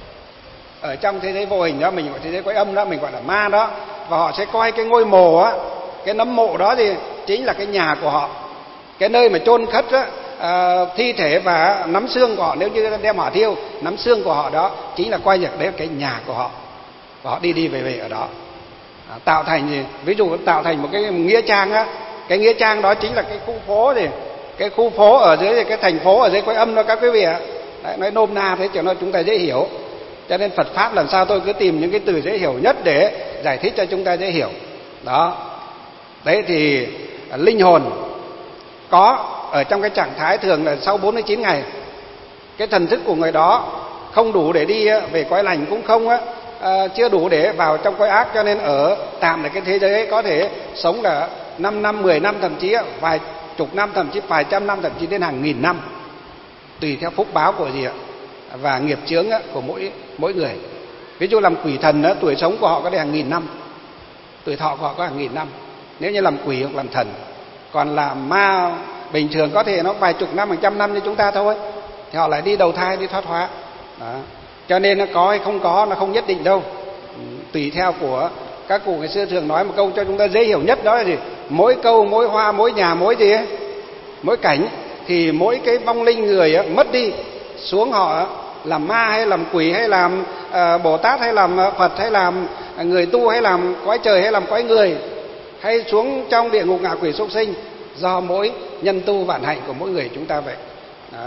ở trong thế giới vô hình đó, mình gọi thế giới cõi âm đó, mình gọi là ma đó. Và họ sẽ coi cái ngôi mồ á, cái nấm mộ đó thì chính là cái nhà của họ, cái nơi mà chôn cất á, thi thể và nắm xương của họ. Nếu như đem hỏa thiêu, nắm xương của họ đó chính là coi như đấy là cái nhà của họ, và họ đi về ở đó. Tạo thành gì? Ví dụ tạo thành một cái nghĩa trang á, cái nghĩa trang đó chính là cái khu phố gì, cái khu phố ở dưới, cái thành phố ở dưới cõi âm đó các quý vị ạ. Đấy, nói nôm na thế cho nó chúng ta dễ hiểu. Cho nên Phật pháp làm sao tôi cứ tìm những cái từ dễ hiểu nhất để giải thích cho chúng ta dễ hiểu. Đó. Đấy thì linh hồn có ở trong cái trạng thái thường là sau 49 ngày. Cái thần thức của người đó không đủ để đi về cõi lành, cũng không chưa đủ để vào trong cõi ác, cho nên ở tạm là cái thế giới ấy có thể sống là 5 năm, 10 năm, thậm chí vài chục năm, thậm chí vài trăm năm, thậm chí đến hàng nghìn năm, tùy theo phúc báo của gì ạ và nghiệp chướng của mỗi người. Ví dụ làm quỷ thần đó, tuổi sống của họ có đến hàng nghìn năm, tuổi thọ của họ có hàng nghìn năm nếu như làm quỷ hoặc làm thần. Còn làm ma bình thường có thể nó vài chục năm, hàng trăm năm như chúng ta thôi, thì họ lại đi đầu thai, đi thoát hóa. Đó. Cho nên nó có hay không có nó không nhất định đâu, tùy theo của các cụ ngày xưa thường nói một câu cho chúng ta dễ hiểu nhất, đó là gì? Mỗi câu, mỗi hoa, mỗi nhà, mỗi gì ấy, mỗi cảnh thì mỗi cái vong linh người ấy, mất đi xuống họ làm ma hay làm quỷ hay làm Bồ Tát hay làm Phật hay làm người tu hay làm cõi trời hay làm cõi người, hay xuống trong địa ngục, ngạ quỷ, súc sinh, do mỗi nhân tu vạn hạnh của mỗi người chúng ta vậy. Đó.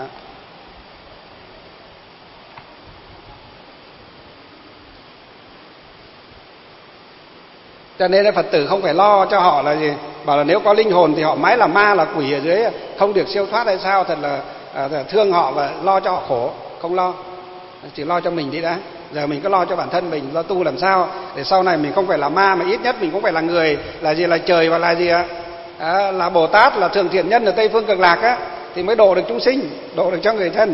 Cho nên Phật tử không phải lo cho họ là gì, bảo là nếu có linh hồn thì họ mãi là ma là quỷ ở dưới không được siêu thoát hay sao, thật là thương họ và lo cho họ khổ. Không lo, chỉ lo cho mình đi đã. Giờ mình cứ lo cho bản thân mình, lo tu làm sao để sau này mình không phải là ma, mà ít nhất mình cũng phải là người, là gì, là trời và là gì ạ? Là Bồ Tát, là thượng thiện nhân ở Tây Phương Cực Lạc á, thì mới độ được chúng sinh, độ được cho người thân.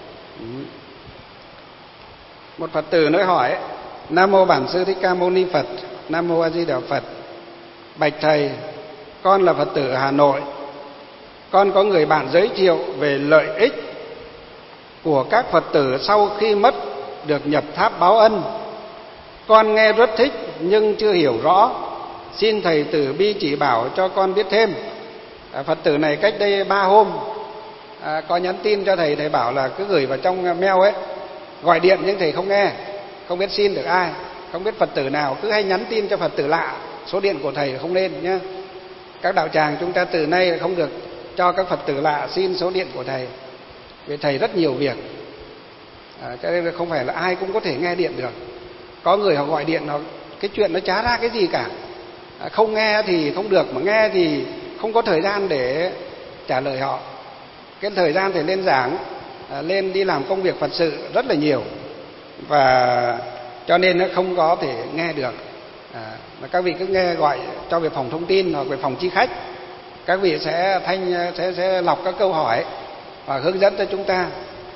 Một Phật tử nói hỏi: Nam mô Bản Sư Thích Ca Mâu Ni Phật. Nam mô A Di Đà Phật. Bạch thầy, con là Phật tử ở Hà Nội. Con có người bạn giới thiệu về lợi ích của các Phật tử sau khi mất được nhập tháp báo ân. Con nghe rất thích nhưng chưa hiểu rõ, xin thầy từ bi chỉ bảo cho con biết thêm. Phật tử này cách đây 3 hôm có nhắn tin cho thầy, thầy bảo là cứ gửi vào trong mail ấy, gọi điện nhưng thầy không nghe, không biết xin được ai, không biết Phật tử nào, cứ hay nhắn tin cho Phật tử lạ, số điện của thầy không nên nhé. Các đạo tràng chúng ta từ nay không được cho các Phật tử lạ xin số điện của thầy, vì thầy rất nhiều việc, cho nên là không phải là ai cũng có thể nghe điện được. Có người họ gọi điện, cái chuyện nó chả ra cái gì cả, không nghe thì không được, mà nghe thì không có thời gian để trả lời họ. Cái thời gian thì lên giảng, lên đi làm công việc Phật sự rất là nhiều, và cho nên nó không có thể nghe được. Mà các vị cứ nghe gọi cho về phòng thông tin hoặc về phòng chi khách, các vị sẽ lọc các câu hỏi và hướng dẫn cho chúng ta.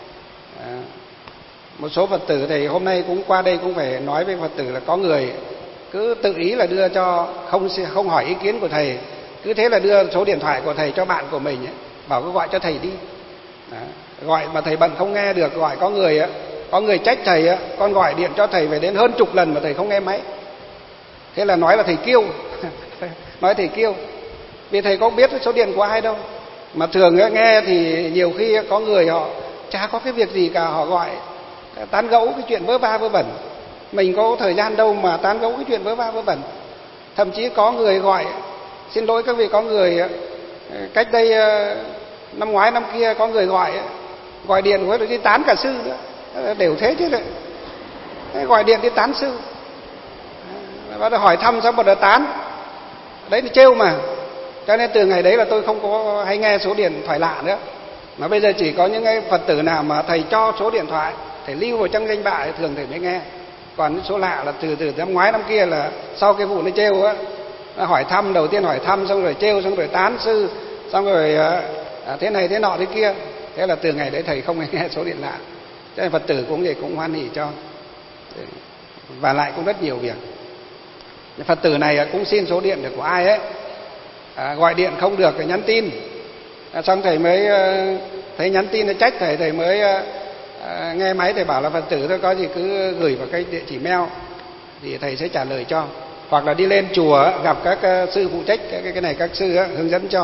Một số Phật tử thì hôm nay cũng qua đây cũng phải nói với Phật tử là có người cứ tự ý là đưa cho, không hỏi ý kiến của thầy, cứ thế là đưa số điện thoại của thầy cho bạn của mình ấy, bảo cứ gọi cho thầy đi. Gọi mà thầy bận không nghe được, gọi có người trách thầy, con gọi điện cho thầy về đến hơn chục lần mà thầy không nghe máy. Thế là nói là thầy kiêu nói thầy kiêu, vì thầy có biết số điện của ai đâu. Mà thường nghe thì nhiều khi có người họ chả có cái việc gì cả, họ gọi tán gẫu cái chuyện vớ va vớ vẩn. Mình có thời gian đâu mà tán gẫu cái chuyện vớ va vớ vẩn. Thậm chí có người gọi, xin lỗi các vị, có người cách đây năm ngoái năm kia có người gọi điện với đi tán cả sư nữa, đều thế chứ đấy. Gọi điện đi tán sư, bắt đầu hỏi thăm xong bắt đầu tán, đấy là trêu mà. Cho nên từ ngày đấy là tôi không có hay nghe số điện thoại lạ nữa, mà bây giờ chỉ có những cái Phật tử nào mà thầy cho số điện thoại, thầy lưu vào trong danh bạ thì thường thầy mới nghe. Còn số lạ là từ năm ngoái năm kia là sau cái vụ nó trêu á, hỏi thăm, đầu tiên hỏi thăm xong rồi trêu, xong rồi tán sư, xong rồi thế này thế nọ thế kia. Thế là từ ngày đấy thầy không nghe số điện lạ. Cho nên Phật tử cũng hoan hỉ cho, và lại cũng rất nhiều việc. Phật tử này cũng xin số điện được của ai ấy, gọi điện không được thì nhắn tin. Xong thầy mới thấy nhắn tin nó trách thầy mới nghe máy, thầy bảo là Phật tử thôi, có gì cứ gửi vào cái địa chỉ mail thì thầy sẽ trả lời cho, hoặc là đi lên chùa gặp các sư phụ trách cái này, các sư hướng dẫn cho.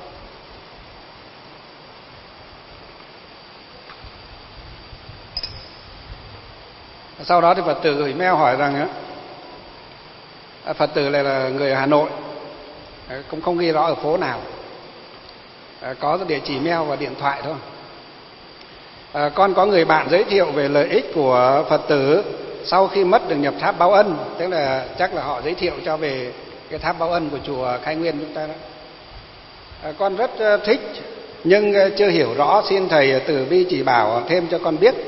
Sau đó thì Phật tử gửi mail hỏi rằng Phật tử này là người ở Hà Nội, cũng không ghi rõ ở phố nào, có địa chỉ mail và điện thoại thôi. Con có người bạn giới thiệu về lợi ích của Phật tử sau khi mất được nhập tháp báo ân, tức là chắc là họ giới thiệu cho về cái tháp báo ân của chùa Khai Nguyên chúng ta đó. Con rất thích nhưng chưa hiểu rõ, xin thầy từ bi chỉ bảo thêm cho con biết.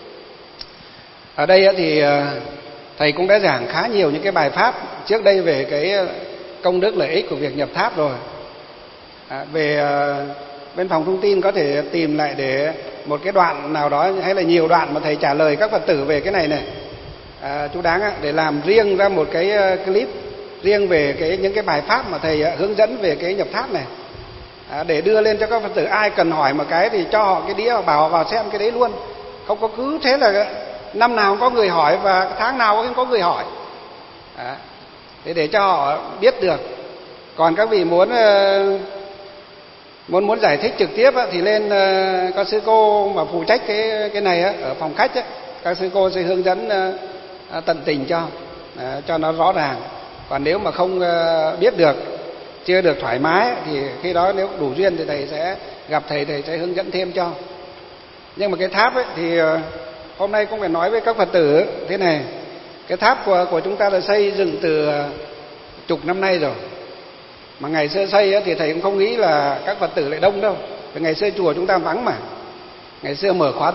Ở đây thì thầy cũng đã giảng khá nhiều những cái bài pháp trước đây về cái công đức lợi ích của việc nhập tháp rồi. Về bên phòng thông tin có thể tìm lại để một cái đoạn nào đó hay là nhiều đoạn mà thầy trả lời các Phật tử về cái này này, chú đáng để làm riêng ra một cái clip riêng về những cái bài pháp mà thầy hướng dẫn về cái nhập tháp này, để đưa lên cho các Phật tử. Ai cần hỏi một cái thì cho họ cái đĩa, bảo họ vào xem cái đấy luôn, không có cứ thế là năm nào cũng có người hỏi và tháng nào cũng có người hỏi. Để cho họ biết được. Còn các vị muốn giải thích trực tiếp thì lên các sư cô mà phụ trách cái này ở phòng khách, các sư cô sẽ hướng dẫn tận tình cho nó rõ ràng. Còn nếu mà không biết được, chưa được thoải mái thì khi đó nếu đủ duyên thì thầy sẽ gặp thầy sẽ hướng dẫn thêm cho. Nhưng mà cái tháp thì hôm nay cũng phải nói với các Phật tử thế này. Cái tháp của chúng ta là xây dựng từ chục năm nay rồi. Mà ngày xưa xây thì thầy cũng không nghĩ là các Phật tử lại đông đâu. Vì ngày xưa chùa chúng ta vắng mà. Ngày xưa mở khóa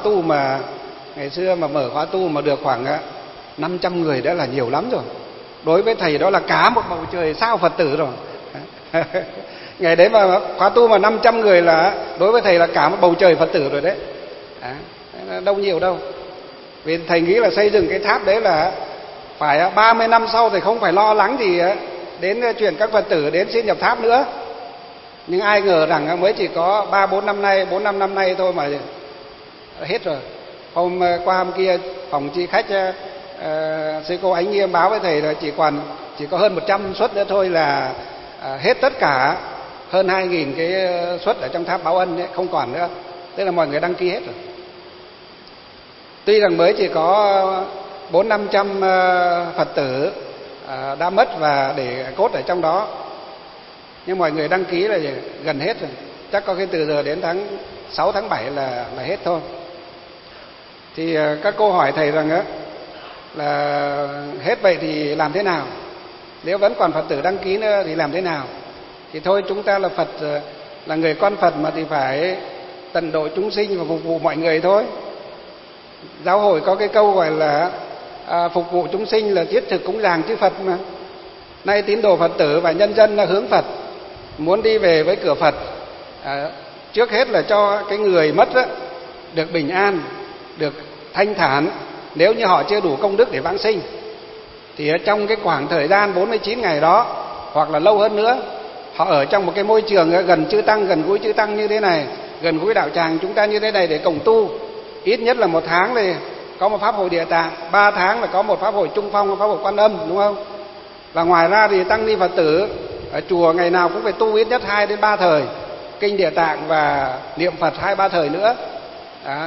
tu mà được khoảng 500 người đã là nhiều lắm rồi. Đối với thầy đó là cả một bầu trời sao Phật tử rồi. Ngày đấy mà khóa tu mà 500 người là đối với thầy là cả một bầu trời Phật tử rồi đấy. Đâu nhiều đâu. Vì thầy nghĩ là xây dựng cái tháp đấy là phải 30 năm sau thì không phải lo lắng gì đến chuyện các Phật tử đến xin nhập tháp nữa. Nhưng ai ngờ rằng mới chỉ có 4-5 năm nay thôi mà hết rồi. Hôm qua kia phòng chi khách sư cô Ánh Nghiêm báo với thầy là chỉ có hơn 100 suất nữa thôi là hết tất cả hơn 2.000 cái suất ở trong tháp báo ân ấy, không còn nữa. Tức là mọi người đăng ký hết rồi. Tuy rằng mới chỉ có 400-500 Phật tử đã mất và để cốt ở trong đó. Nhưng mọi người đăng ký là gần hết rồi, chắc có khi từ giờ đến tháng 6 tháng 7 là hết thôi. Thì các cô hỏi thầy rằng á là hết vậy thì làm thế nào? Nếu vẫn còn Phật tử đăng ký nữa thì làm thế nào? Thì thôi, chúng ta là Phật, là người con Phật mà thì phải tận độ chúng sinh và phục vụ mọi người thôi. Giáo hội có cái câu gọi là phục vụ chúng sinh là thiết thực cúng dường chư Phật mà. Nay tín đồ Phật tử và nhân dân là hướng Phật, muốn đi về với cửa Phật, trước hết là cho cái người mất đó, được bình an, được thanh thản. Nếu như họ chưa đủ công đức để vãng sinh thì trong cái khoảng thời gian 49 ngày đó hoặc là lâu hơn nữa, họ ở trong một cái môi trường gần chư Tăng, gần gũi chư Tăng như thế này, gần gũi đạo tràng chúng ta như thế này để cộng tu. Ít nhất là 1 tháng thì có một pháp hội Địa Tạng, 3 tháng là có một pháp hội Trung Phong, pháp hội Quan Âm, đúng không? Và ngoài ra thì tăng ni Phật tử ở chùa ngày nào cũng phải tu ít nhất 2 đến 3 thời kinh Địa Tạng và niệm Phật 2-3 thời nữa. Đó.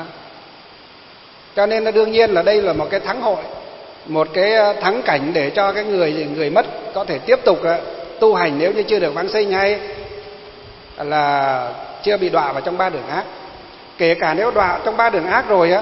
Cho nên là đương nhiên là đây là một cái thắng hội, một cái thắng cảnh để cho cái người mất có thể tiếp tục tu hành nếu như chưa được vãng sinh hay là chưa bị đọa vào trong 3 đường ác. Kể cả nếu đọa trong 3 đường ác rồi á,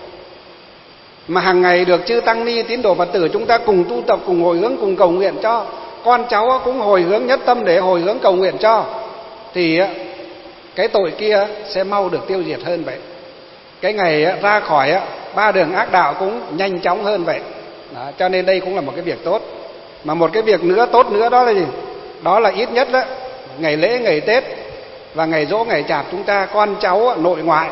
mà hàng ngày được chư tăng ni tín đồ Phật tử chúng ta cùng tu tập, cùng hồi hướng, cùng cầu nguyện cho, con cháu cũng hồi hướng nhất tâm để hồi hướng cầu nguyện cho, thì cái tội kia sẽ mau được tiêu diệt hơn vậy. Cái ngày ra khỏi 3 đường ác đạo cũng nhanh chóng hơn vậy. Đó, cho nên đây cũng là một cái việc tốt. Mà một cái việc nữa tốt nữa đó là gì? Đó là ít nhất đó, ngày lễ, ngày Tết và ngày Giỗ, ngày Chạp chúng ta con cháu nội ngoại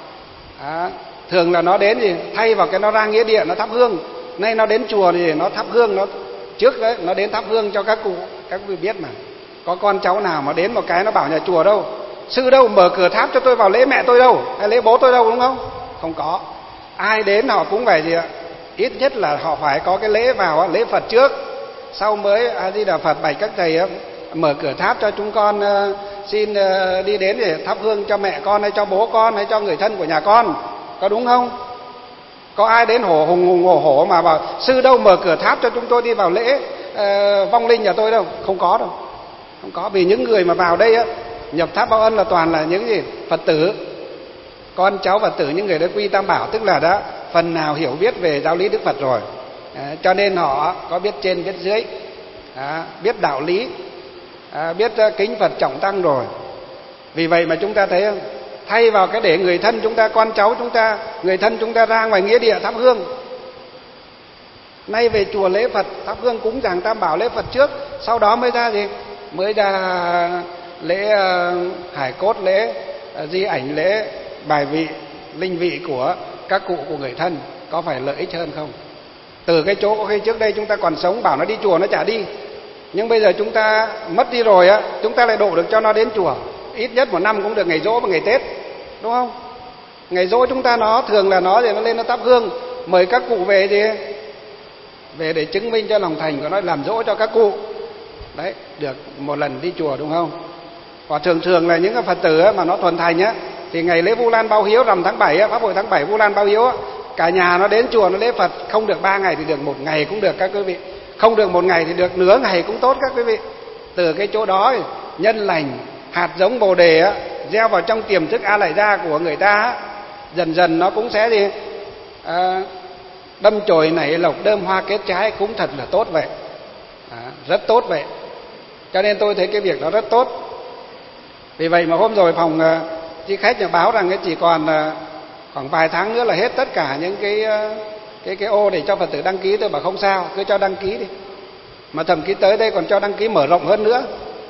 thường là nó đến gì thay vào cái nó ra nghĩa địa nó thắp hương. Nay nó đến chùa thì nó thắp hương, nó trước đấy nó đến thắp hương cho các cụ. Các quý biết mà, có con cháu nào mà đến một cái nó bảo nhà chùa đâu, sư đâu mở cửa tháp cho tôi vào lễ mẹ tôi đâu, hay lễ bố tôi đâu, đúng không? Không có. Ai đến họ cũng phải gì ạ, ít nhất là họ phải có cái lễ vào, lễ Phật trước, sau mới A Di Đà Phật bạch các thầy mở cửa tháp cho chúng con xin đi đến để thắp hương cho mẹ con hay cho bố con hay cho người thân của nhà con, có đúng không? Có ai đến hùng hổ mà bảo sư đâu mở cửa tháp cho chúng tôi đi vào lễ vong linh nhà tôi đâu? Không có đâu, không có. Vì những người mà vào đây nhập tháp báo ân là toàn là những gì? Phật tử, con cháu Phật tử, những người đã quy Tam Bảo, tức là đã phần nào hiểu biết về giáo lý Đức Phật rồi. Cho nên họ có biết trên biết dưới, biết đạo lý, biết kính Phật trọng tăng rồi. Vì vậy mà chúng ta thấy không? Thay vào cái để người thân chúng ta, con cháu chúng ta, người thân chúng ta ra ngoài nghĩa địa thắp hương, nay về chùa lễ Phật, thắp hương cúng dường Tam Bảo lễ Phật trước, sau đó mới ra gì? Mới ra lễ hải cốt, lễ di ảnh, lễ bài vị, linh vị của các cụ của người thân. Có phải lợi ích hơn không? Từ cái chỗ có khi trước đây chúng ta còn sống bảo nó đi chùa nó chả đi, nhưng bây giờ chúng ta mất đi rồi á, chúng ta lại độ được cho nó đến chùa. Ít nhất 1 năm cũng được ngày Giỗ và ngày Tết, đúng không? Ngày Giỗ chúng ta nó thường là nó thì nó lên nó thắp hương, mời các cụ về gì? Về để chứng minh cho lòng thành của nó, làm dỗ cho các cụ. Đấy, được 1 lần đi chùa, đúng không? Và thường là những cái Phật tử mà nó thuần thành á, thì ngày lễ Vu Lan Báo Hiếu rằm tháng 7 á, pháp hội tháng 7 Vu Lan Báo Hiếu á, cả nhà nó đến chùa nó lễ Phật, không được 3 ngày thì được 1 ngày cũng được các quý vị, không được 1 ngày thì được nửa ngày cũng tốt các quý vị. Từ cái chỗ đó nhân lành, hạt giống Bồ đề á, gieo vào trong tiềm thức A Lại Gia của người ta á, dần dần nó cũng sẽ gì? Đâm chồi nảy lộc, đơm hoa kết trái, cũng thật là tốt vậy. Rất tốt vậy. Cho nên tôi thấy cái việc đó rất tốt. Vì vậy mà hôm rồi phòng chi khách nhà báo rằng chỉ còn khoảng vài tháng nữa là hết tất cả những cái ô để cho Phật tử đăng ký. Tôi bảo không sao, cứ cho đăng ký đi. Mà thậm chí tới đây còn cho đăng ký mở rộng hơn nữa.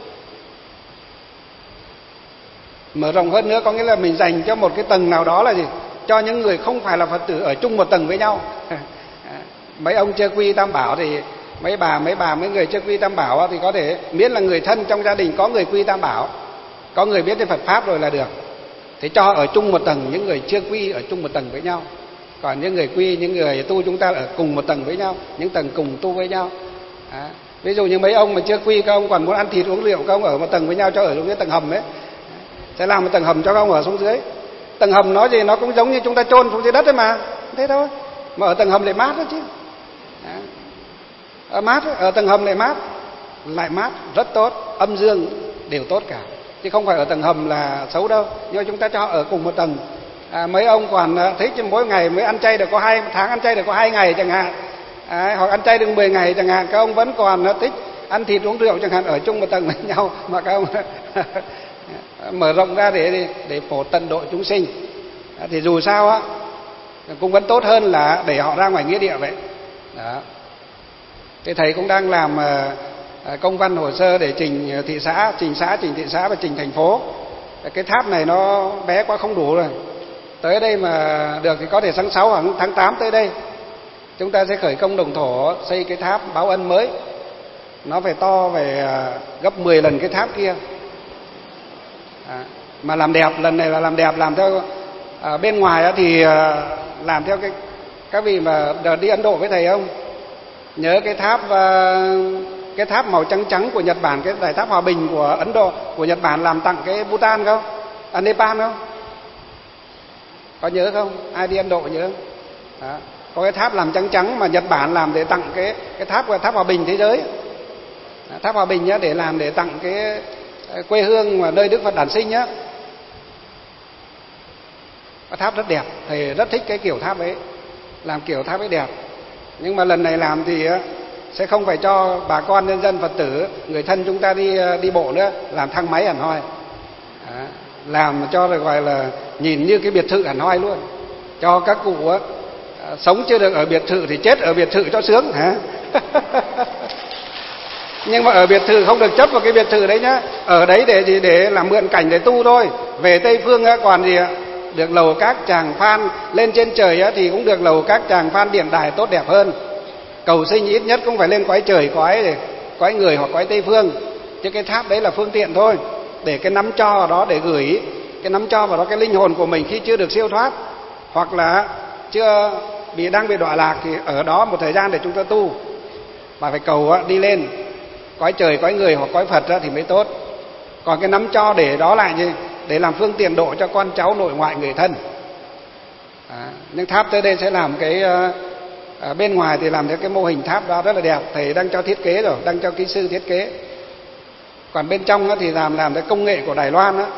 Mở rộng hơn nữa có nghĩa là mình dành cho một cái tầng nào đó là gì? Cho những người không phải là Phật tử ở chung một tầng với nhau. Mấy ông chưa quy Tam Bảo thì mấy người chưa quy Tam Bảo thì có thể miễn là người thân trong gia đình có người quy Tam Bảo, có người biết đến Phật Pháp rồi là được. Thế cho ở chung một tầng, những người chưa quy ở chung một tầng với nhau. Còn những người quy, những người tu chúng ta ở cùng một tầng với nhau, những tầng cùng tu với nhau. Ví dụ như mấy ông mà chưa quy, các ông còn muốn ăn thịt uống rượu, các ông ở một tầng với nhau, cho ở xuống cái tầng hầm ấy. Sẽ làm một tầng hầm cho các ông ở xuống dưới. Tầng hầm nó gì, nó cũng giống như chúng ta chôn xuống dưới đất ấy mà, thế thôi. Mà ở tầng hầm lại mát đó chứ. Mát, ở tầng hầm lại mát, rất tốt, âm dương đều tốt cả, chứ không phải ở tầng hầm là xấu đâu. Nhưng mà chúng ta cho họ ở cùng một tầng. Mấy ông còn thích mỗi ngày mới ăn chay được có 2 tháng, ăn chay được có 2 ngày chẳng hạn, hoặc ăn chay được 10 ngày chẳng hạn. Các ông vẫn còn thích ăn thịt uống rượu chẳng hạn, ở chung một tầng với nhau mà các ông mở rộng ra để phổ tận độ chúng sinh. Thì dù sao á cũng vẫn tốt hơn là để họ ra ngoài nghĩa địa vậy. Đó. Thì thầy cũng đang làm công văn hồ sơ để trình thị xã, trình thị xã và trình thành phố. Cái tháp này nó bé quá không đủ rồi. Tới đây mà được thì có thể tháng 6 hoặc tháng 8 tới đây chúng ta sẽ khởi công đồng thổ xây cái tháp báo ân mới. Nó phải to về gấp 10 lần cái tháp kia. Mà làm đẹp, lần này là làm đẹp, làm theo bên ngoài thì làm theo các vị mà đợt đi Ấn Độ với thầy không? Nhớ cái tháp màu trắng trắng của Nhật Bản, cái đài tháp hòa bình của Ấn Độ, của Nhật Bản làm tặng cái Bhutan không? Nepal không? Có nhớ không? Ai đi Ấn Độ nhớ không? Đó. Có cái tháp làm trắng trắng mà Nhật Bản làm để tặng cái tháp hòa bình thế giới. Tháp hòa bình nhá, để làm để tặng cái quê hương mà nơi Đức Phật đản sinh nhá. Cái tháp rất đẹp, thầy rất thích cái kiểu tháp ấy, làm kiểu tháp ấy đẹp. Nhưng mà lần này làm thì sẽ không phải cho bà con nhân dân Phật tử, người thân chúng ta đi bộ nữa, làm thang máy hẳn hoi. Làm cho rồi gọi là nhìn như cái biệt thự hẳn hoi luôn. Cho các cụ sống chưa được ở biệt thự thì chết ở biệt thự cho sướng hả? Nhưng mà ở biệt thự không được chấp vào cái biệt thự đấy nhá. Ở đấy để gì? Để làm mượn cảnh để tu thôi. Về Tây Phương còn gì ạ? Được lầu các tràng phan, lên trên trời thì cũng được lầu các tràng phan điện đài tốt đẹp hơn. Cầu sinh ít nhất cũng phải lên cõi trời, cõi người hoặc cõi Tây Phương. Chứ cái tháp đấy là phương tiện thôi, để cái nắm cho vào đó, để gửi cái nắm cho vào đó cái linh hồn của mình khi chưa được siêu thoát, hoặc là chưa đang bị đọa lạc, thì ở đó một thời gian để chúng ta tu. Mà phải cầu đi lên cõi trời, cõi người hoặc cõi Phật thì mới tốt. Còn cái nắm cho để đó lại gì? Để làm phương tiện độ cho con cháu, nội ngoại, người thân. Nhưng tháp tới đây sẽ làm cái bên ngoài thì làm theo cái mô hình tháp đó rất là đẹp. Thầy đang cho thiết kế rồi, đang cho kỹ sư thiết kế. Còn bên trong thì làm theo công nghệ của Đài Loan đó.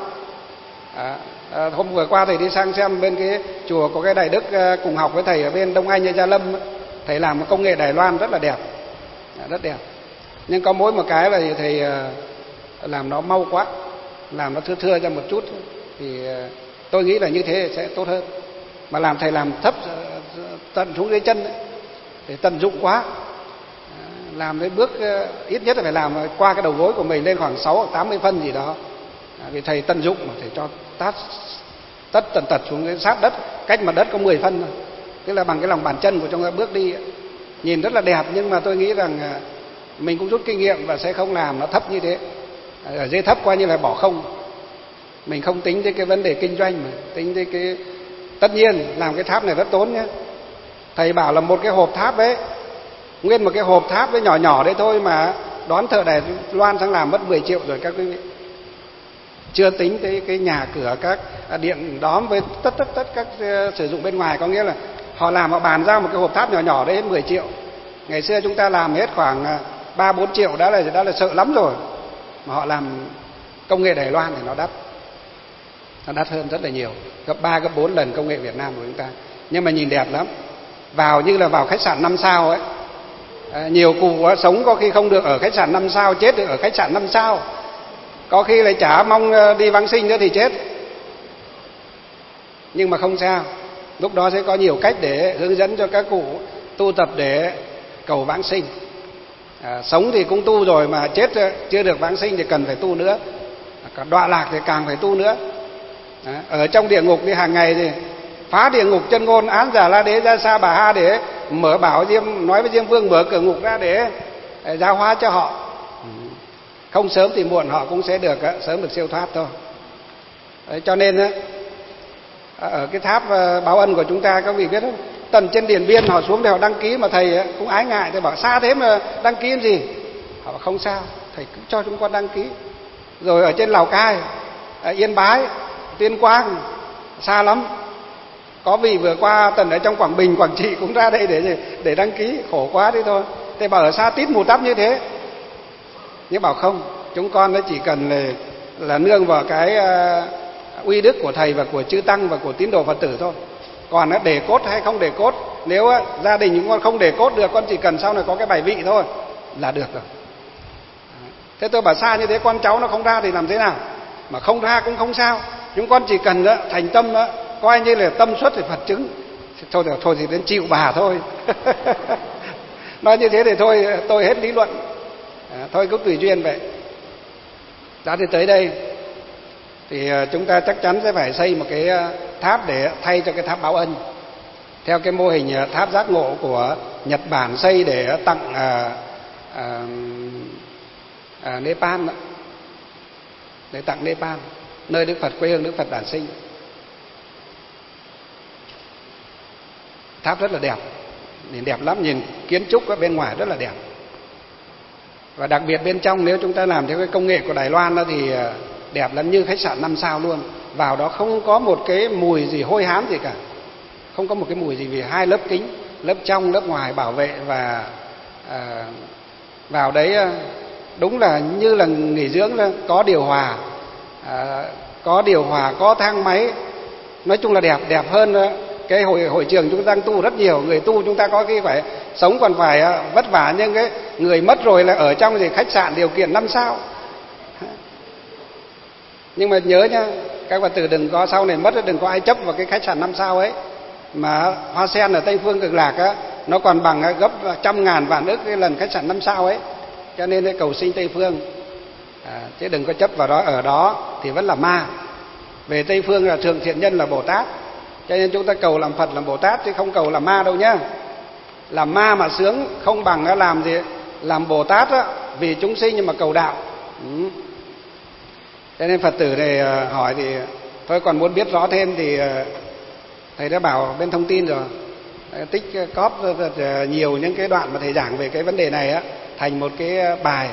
Hôm vừa qua thầy đi sang xem bên cái chùa của cái Đại Đức cùng học với thầy ở bên Đông Anh, Gia Lâm, thầy làm một công nghệ Đài Loan rất là đẹp, rất đẹp. Nhưng có mỗi một cái là thầy làm nó mau quá, làm nó thưa ra một chút, thì tôi nghĩ là như thế sẽ tốt hơn. Mà thầy làm thấp tận xuống dưới chân đấy, để tận dụng quá. Làm cái bước ít nhất là phải làm qua cái đầu gối của mình lên khoảng 6 hoặc 80 phân gì đó. Vì thầy tận dụng mà thầy cho tất tần tật xuống cái sát đất, cách mặt đất có 10 phân thôi. Tức là bằng cái lòng bàn chân của chúng ta bước đi. Nhìn rất là đẹp, nhưng mà tôi nghĩ rằng mình cũng rút kinh nghiệm và sẽ không làm nó thấp như thế. Ở dưới thấp coi như là bỏ không. Mình không tính tới cái vấn đề kinh doanh mà tính tới cái. Tất nhiên làm cái tháp này rất tốn nhé. Thầy bảo là một cái hộp tháp ấy, nguyên một cái hộp tháp với nhỏ nhỏ đấy thôi mà đón thợ Đài Loan sang làm mất 10 triệu rồi các quý vị. Chưa tính tới cái nhà cửa, các điện đóm với tất các sử dụng bên ngoài. Có nghĩa là họ làm, họ bàn giao một cái hộp tháp nhỏ nhỏ đấy hết 10 triệu. Ngày xưa chúng ta làm hết khoảng 3-4 triệu đã là sợ lắm rồi. Mà họ làm công nghệ Đài Loan thì nó đắt hơn rất là nhiều, gấp 3, gấp 4 lần công nghệ Việt Nam của chúng ta. Nhưng mà nhìn đẹp lắm. Vào như là vào khách sạn 5 sao ấy. Nhiều cụ sống có khi không được ở khách sạn 5 sao, chết được ở khách sạn 5 sao. Có khi lại chả mong đi vãng sinh nữa thì chết. Nhưng mà không sao, lúc đó sẽ có nhiều cách để hướng dẫn cho các cụ tu tập để cầu vãng sinh. Sống thì cũng tu rồi mà chết chưa được vãng sinh thì cần phải tu nữa. Còn đọa lạc thì càng phải tu nữa. Ở trong địa ngục thì hàng ngày thì phá địa ngục chân ngôn án giả la đế ra sa bà ha, để mở bảo nói với Diêm Vương mở cửa ngục ra để giáo hóa cho họ. Không sớm thì muộn họ cũng sẽ sớm được siêu thoát thôi. Đấy, cho nên ở cái tháp báo ân của chúng ta, các vị biết không, tận trên Điện Biên họ xuống để họ đăng ký, mà thầy cũng ái ngại, thầy bảo xa thế mà đăng ký làm gì. Họ bảo không sao, thầy cứ cho chúng con đăng ký. Rồi ở trên Lào Cai, Yên Bái, Tuyên Quang, xa lắm. Có vị vừa qua tận ở trong Quảng Bình, Quảng Trị cũng ra đây để đăng ký, khổ quá đấy thôi. Thầy bảo ở xa tít mù tắp như thế. Nhưng bảo không, chúng con nó chỉ cần là nương vào cái uy đức của thầy và của chư tăng và của tín đồ Phật tử thôi. Còn nó để cốt hay không để cốt, nếu gia đình chúng con không để cốt được, con chỉ cần sau này có cái bài vị thôi là được rồi. Thế tôi bảo xa như thế con cháu nó không ra thì làm thế nào? Mà không ra cũng không sao, chúng con chỉ cần thành tâm coi như là tâm xuất thì Phật chứng. Thôi thì đến chịu bà thôi. Nói như thế thì thôi, tôi hết lý luận. Thôi cứ tùy duyên vậy. Đã thì tới đây thì chúng ta chắc chắn sẽ phải xây một cái tháp để thay cho cái tháp báo ân, theo cái mô hình tháp giác ngộ của Nhật Bản xây để tặng Nepal đó. Để tặng Nepal, nơi Đức Phật quê hương Đức Phật đản sinh. Tháp rất là đẹp, nhìn đẹp lắm, nhìn kiến trúc ở bên ngoài rất là đẹp. Và đặc biệt bên trong nếu chúng ta làm theo cái công nghệ của Đài Loan đó thì đẹp lắm, như khách sạn 5 sao luôn. Vào đó không có một cái mùi gì hôi hám gì cả, không có một cái mùi gì, vì 2 lớp kính, lớp trong lớp ngoài bảo vệ. Và vào đấy đúng là như là nghỉ dưỡng, là có điều hòa, có thang máy. Nói chung là đẹp hơn cái hội trường chúng ta đang tu rất nhiều. Người tu chúng ta có cái phải sống còn phải vất vả, nhưng cái người mất rồi là ở trong thì khách sạn điều kiện 5 sao. Nhưng mà nhớ nhá, các Phật tử đừng có sau này mất, đừng có ai chấp vào cái khách sạn 5 sao ấy. Mà Hoa Sen ở Tây Phương Cực Lạc nó còn bằng gấp 100.000 vạn ức cái lần khách sạn 5 sao ấy. Cho nên cầu sinh Tây Phương, chứ đừng có chấp vào đó. Ở đó thì vẫn là ma. Về Tây Phương là Thượng Thiện Nhân là Bồ Tát. Cho nên chúng ta cầu làm Phật làm Bồ Tát, chứ không cầu làm ma đâu nhá. Làm ma mà sướng không bằng làm gì, làm Bồ Tát vì chúng sinh nhưng mà cầu đạo. Cho nên Phật tử này hỏi thì tôi còn muốn biết rõ thêm thì thầy đã bảo bên thông tin rồi, tích cóp nhiều những cái đoạn mà thầy giảng về cái vấn đề này thành một cái bài,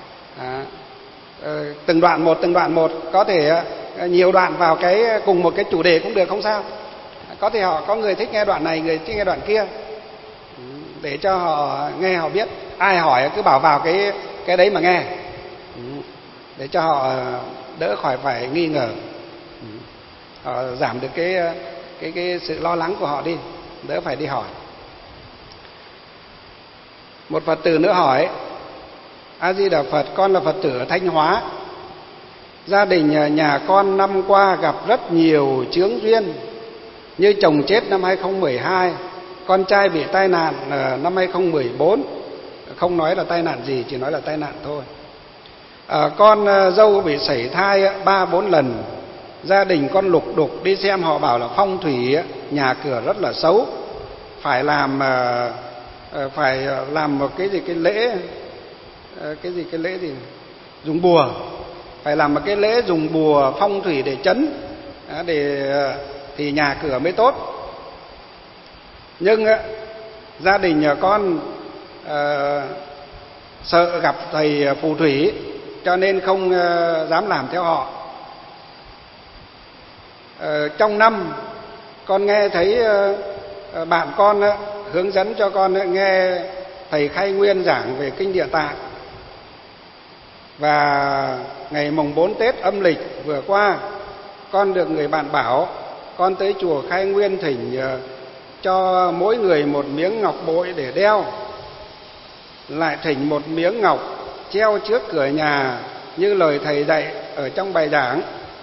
từng đoạn một, có thể nhiều đoạn vào cái cùng một cái chủ đề cũng được, không sao. Có thể có người thích nghe đoạn này, người thích nghe đoạn kia, để cho họ nghe họ biết. Ai hỏi cứ bảo vào cái đấy mà nghe, để cho họ đỡ khỏi phải nghi ngờ, họ giảm được cái sự lo lắng của họ đi, đỡ phải đi hỏi. Một Phật tử nữa hỏi: A Di Đà Phật, con là Phật tử ở Thanh Hóa. Gia đình nhà con năm qua gặp rất nhiều chướng duyên, như chồng chết năm 2012, con trai bị tai nạn năm 2014. Không nói là tai nạn gì, chỉ nói là tai nạn thôi. Con dâu bị sảy thai 3-4 lần. Gia đình con lục đục đi xem, họ bảo là phong thủy nhà cửa rất là xấu, phải làm một cái lễ dùng bùa, phải làm một cái lễ dùng bùa phong thủy để trấn, thì nhà cửa mới tốt. Nhưng gia đình nhà con sợ gặp thầy phù thủy, cho nên không dám làm theo họ. Trong năm con nghe thấy bạn con hướng dẫn cho con nghe thầy Khai Nguyên giảng về kinh Địa Tạng. Và ngày mùng 4 Tết âm lịch vừa qua, con được người bạn bảo con tới chùa Khai Nguyên thỉnh cho mỗi người một miếng ngọc bội để đeo, lại thỉnh một miếng ngọc treo trước cửa nhà như lời thầy dạy ở trong bài giảng.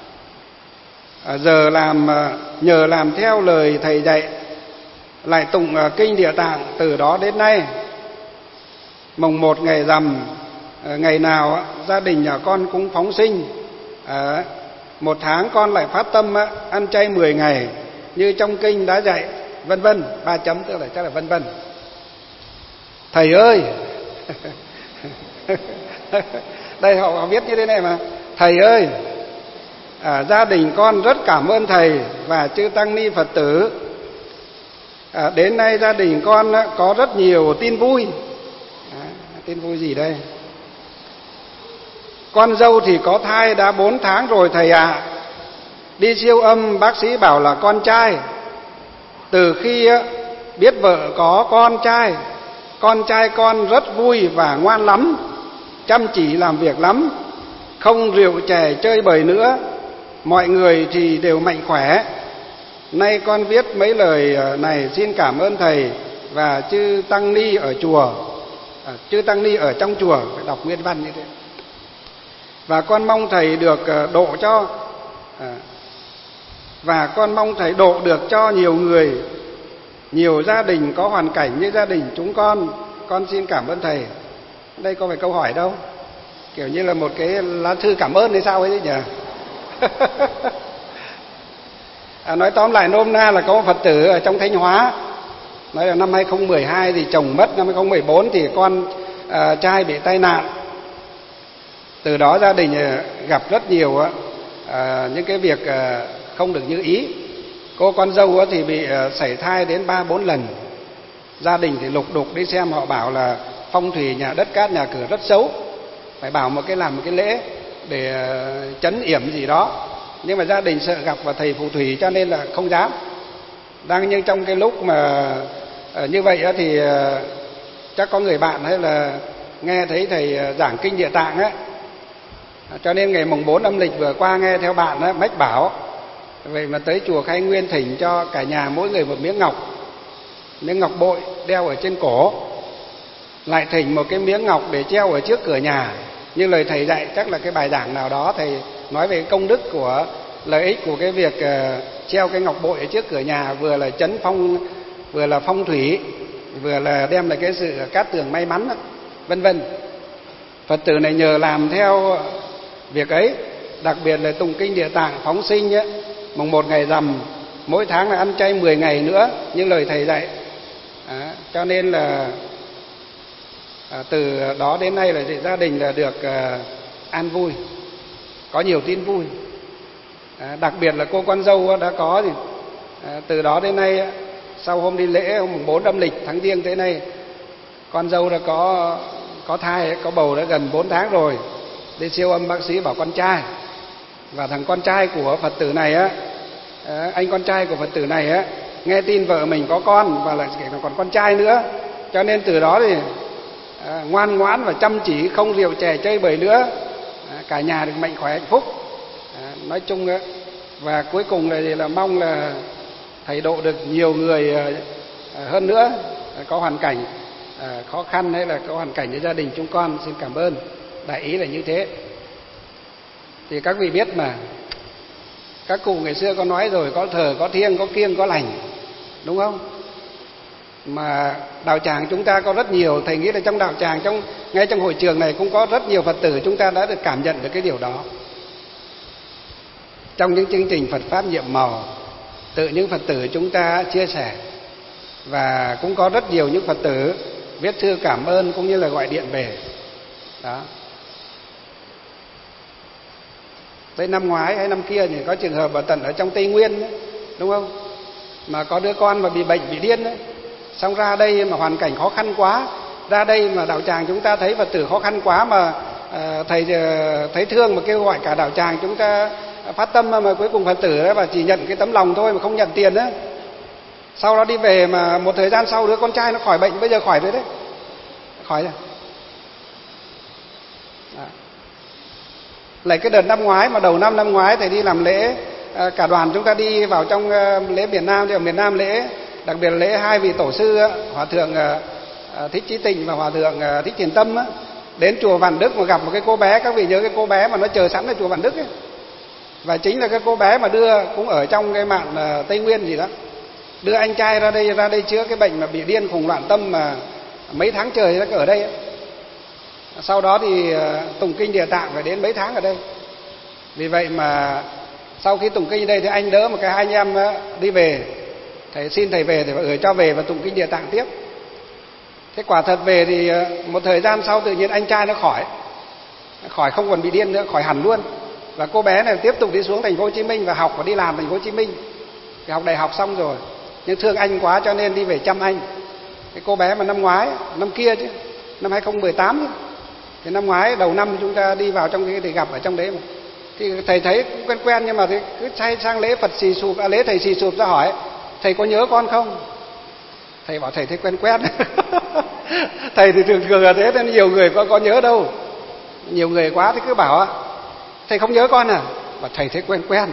Giờ nhờ làm theo lời thầy dạy, lại tụng kinh Địa Tạng từ đó đến nay. Mùng 1 ngày rằm, ngày nào gia đình nhà con cũng phóng sinh. 1 tháng con lại phát tâm ăn chay 10 ngày như trong kinh đã dạy, vân vân. 3 chấm tức là chắc là vân vân. Thầy ơi, đây họ viết như thế này mà: thầy ơi, gia đình con rất cảm ơn thầy và chư tăng ni Phật tử. Đến nay gia đình con có rất nhiều tin vui. Tin vui gì đây? Con dâu thì có thai đã 4 tháng rồi thầy ạ. Đi siêu âm bác sĩ bảo là con trai. Từ khi biết vợ có con trai con trai con rất vui và ngoan lắm, chăm chỉ làm việc lắm, không rượu chè chơi bời nữa, mọi người thì đều mạnh khỏe. Nay con viết mấy lời này xin cảm ơn thầy và chư tăng ni ở chùa, chư tăng ni ở trong chùa, phải đọc nguyên văn như thế. Và con mong thầy được độ cho, và con mong thầy độ được cho nhiều người, nhiều gia đình có hoàn cảnh như gia đình chúng con xin cảm ơn thầy. Đây có phải câu hỏi đâu, kiểu như là một cái lá thư cảm ơn hay sao ấy nhỉ. Nói tóm lại nôm na là có một Phật tử ở trong Thanh Hóa, nói là năm 2012 thì chồng mất, năm 2014 thì con trai bị tai nạn. Từ đó gia đình gặp rất nhiều những cái việc không được như ý. Cô con dâu thì bị sảy thai đến 3-4 lần. Gia đình thì lục đục đi xem, họ bảo là phong thủy nhà đất cát nhà cửa rất xấu, phải bảo làm một cái lễ để trấn yểm gì đó. Nhưng mà gia đình sợ gặp vào thầy phù thủy cho nên là không dám. Đang như trong cái lúc mà như vậy thì chắc có người bạn hay là nghe thấy thầy giảng kinh Địa Tạng á, cho nên ngày mùng 4 âm lịch vừa qua nghe theo bạn á, mách bảo vậy mà tới chùa Khai Nguyên thỉnh cho cả nhà mỗi người một miếng ngọc bội đeo ở trên cổ, lại thỉnh một cái miếng ngọc để treo ở trước cửa nhà. Như lời thầy dạy, chắc là cái bài giảng nào đó thầy nói về công đức của lợi ích của cái việc treo cái ngọc bội ở trước cửa nhà, vừa là trấn phong, vừa là phong thủy, vừa là đem lại cái sự cát tường may mắn, vân vân. Phật tử này nhờ làm theo việc ấy, đặc biệt là tụng kinh Địa Tạng phóng sinh ấy, mùng 1 ngày rằm, mỗi tháng là ăn chay 10 ngày nữa như lời thầy dạy. Cho nên là từ đó đến nay là gia đình là được an vui, có nhiều tin vui. Đặc biệt là cô con dâu đã có thì từ đó đến nay, sau hôm đi lễ mùng 4 âm lịch tháng Giêng tới nay, con dâu đã có thai, có bầu đã gần 4 tháng rồi. Đi siêu âm bác sĩ bảo con trai. Và thằng con trai của Phật tử này á, anh con trai của Phật tử này á, nghe tin vợ mình có con và lại còn con trai nữa, cho nên từ đó thì ngoan ngoãn và chăm chỉ, không rượu chè chơi bời nữa, cả nhà được mạnh khỏe hạnh phúc. Nói chung á, và cuối cùng là mong là thầy độ được nhiều người hơn nữa có hoàn cảnh khó khăn hay là có hoàn cảnh như gia đình chúng con. Xin cảm ơn. Đại ý là như thế. Thì các vị biết mà, các cụ ngày xưa có nói rồi, có thờ, có thiêng, có kiêng, có lành, đúng không? Mà đạo tràng chúng ta có rất nhiều, thầy nghĩ là trong đạo tràng, ngay trong hội trường này cũng có rất nhiều Phật tử chúng ta đã được cảm nhận được cái điều đó. Trong những chương trình Phật Pháp nhiệm màu, tự những Phật tử chúng ta chia sẻ, và cũng có rất nhiều những Phật tử viết thư cảm ơn cũng như là gọi điện về. Đó. Tới năm ngoái hay năm kia thì có trường hợp ở tận ở trong Tây Nguyên ấy, đúng không? Mà có đứa con mà bị bệnh, bị điên ấy. Xong ra đây mà hoàn cảnh khó khăn quá, ra đây mà đạo tràng chúng ta thấy Phật tử khó khăn quá mà thầy thấy thương mà kêu gọi cả đạo tràng chúng ta phát tâm, mà cuối cùng Phật tử ấy và chỉ nhận cái tấm lòng thôi mà không nhận tiền á. Sau đó đi về mà một thời gian sau đứa con trai nó khỏi bệnh, bây giờ khỏi rồi đấy. Khỏi rồi. Đó. Lại cái đợt năm ngoái mà đầu năm ngoái thầy đi làm lễ, cả đoàn chúng ta đi vào trong lễ miền Nam, thì ở miền Nam lễ, đặc biệt là lễ hai vị tổ sư, Hòa thượng Thích Chí Tịnh và Hòa thượng Thích Thiền Tâm á, đến chùa Vạn Đức mà gặp một cái cô bé, các vị nhớ cái cô bé mà nó chờ sẵn ở chùa Vạn Đức ấy. Và chính là cái cô bé mà đưa, cũng ở trong cái mạng Tây Nguyên gì đó, đưa anh trai ra đây chữa cái bệnh mà bị điên khùng loạn tâm mà mấy tháng trời nó ở đây ấy. Sau đó thì tụng kinh Địa Tạng phải đến mấy tháng ở đây. Vì vậy mà sau khi tụng kinh đây thì anh đỡ một cái hai anh em đi về, thầy xin thầy về thì phải gửi cho về và tụng kinh Địa Tạng tiếp. Thế quả thật về thì một thời gian sau tự nhiên anh trai nó khỏi không còn bị điên nữa, khỏi hẳn luôn. Và cô bé này tiếp tục đi xuống thành phố Hồ Chí Minh và học và đi làm thành phố Hồ Chí Minh. Thì học đại học xong rồi, nhưng thương anh quá cho nên đi về chăm anh. Cái cô bé mà năm ngoái, năm kia chứ, năm 2018 chứ. Thì năm ngoái đầu năm chúng ta đi vào trong cái thì gặp ở trong đấy mà. Thì thầy thấy cũng quen nhưng mà thì cứ sang lễ Phật xì sụp, lễ thầy xì sụp ra hỏi thầy có nhớ con không? Thầy bảo thầy thấy quen Thầy thì thường thường là thế, nên nhiều người có nhớ đâu. Nhiều người quá thì cứ bảo thầy không nhớ con à? Mà thầy thấy quen quen.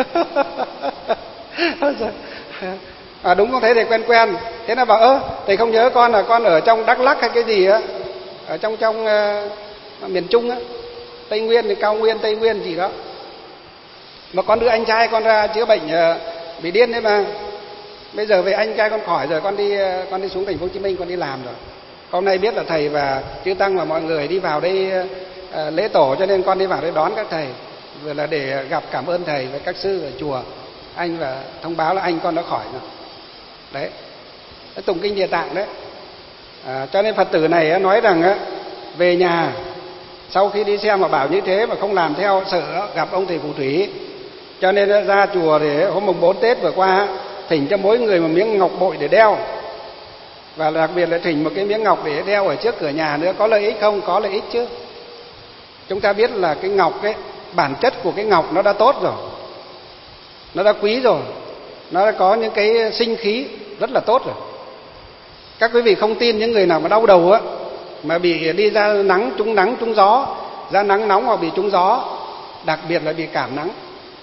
Đúng không, thấy thầy quen quen. Thế là bảo thầy không nhớ con là con ở trong Đắk Lắk hay cái gì á, ở trong miền Trung á, Tây Nguyên thì Cao Nguyên, Tây Nguyên gì đó. Mà con đưa anh trai con ra chữa bệnh bị điên đấy mà. Bây giờ về anh trai con khỏi rồi, con đi xuống thành phố Hồ Chí Minh con đi làm rồi. Hôm nay biết là thầy và chư tăng và mọi người đi vào đây lễ tổ, cho nên con đi vào đây đón các thầy, vừa là để gặp cảm ơn thầy và các sư ở chùa anh, và thông báo là anh con đã khỏi rồi. Đấy, tụng kinh Địa Tạng đấy. Cho nên Phật tử này nói rằng về nhà sau khi đi xem mà bảo như thế mà không làm theo, sợ gặp ông thầy phù thủy, cho nên ra chùa để hôm mùng 4 Tết vừa qua thỉnh cho mỗi người một miếng ngọc bội để đeo, và đặc biệt là thỉnh một cái miếng ngọc để đeo ở trước cửa nhà nữa. Có lợi ích không? Có lợi ích chứ. Chúng ta biết là cái ngọc ấy, bản chất của cái ngọc nó đã tốt rồi, nó đã quý rồi, nó đã có những cái sinh khí rất là tốt rồi. Các quý vị không tin, những người nào mà đau đầu á, mà bị đi ra nắng trúng gió, ra nắng nóng hoặc bị trúng gió, đặc biệt là bị cảm nắng,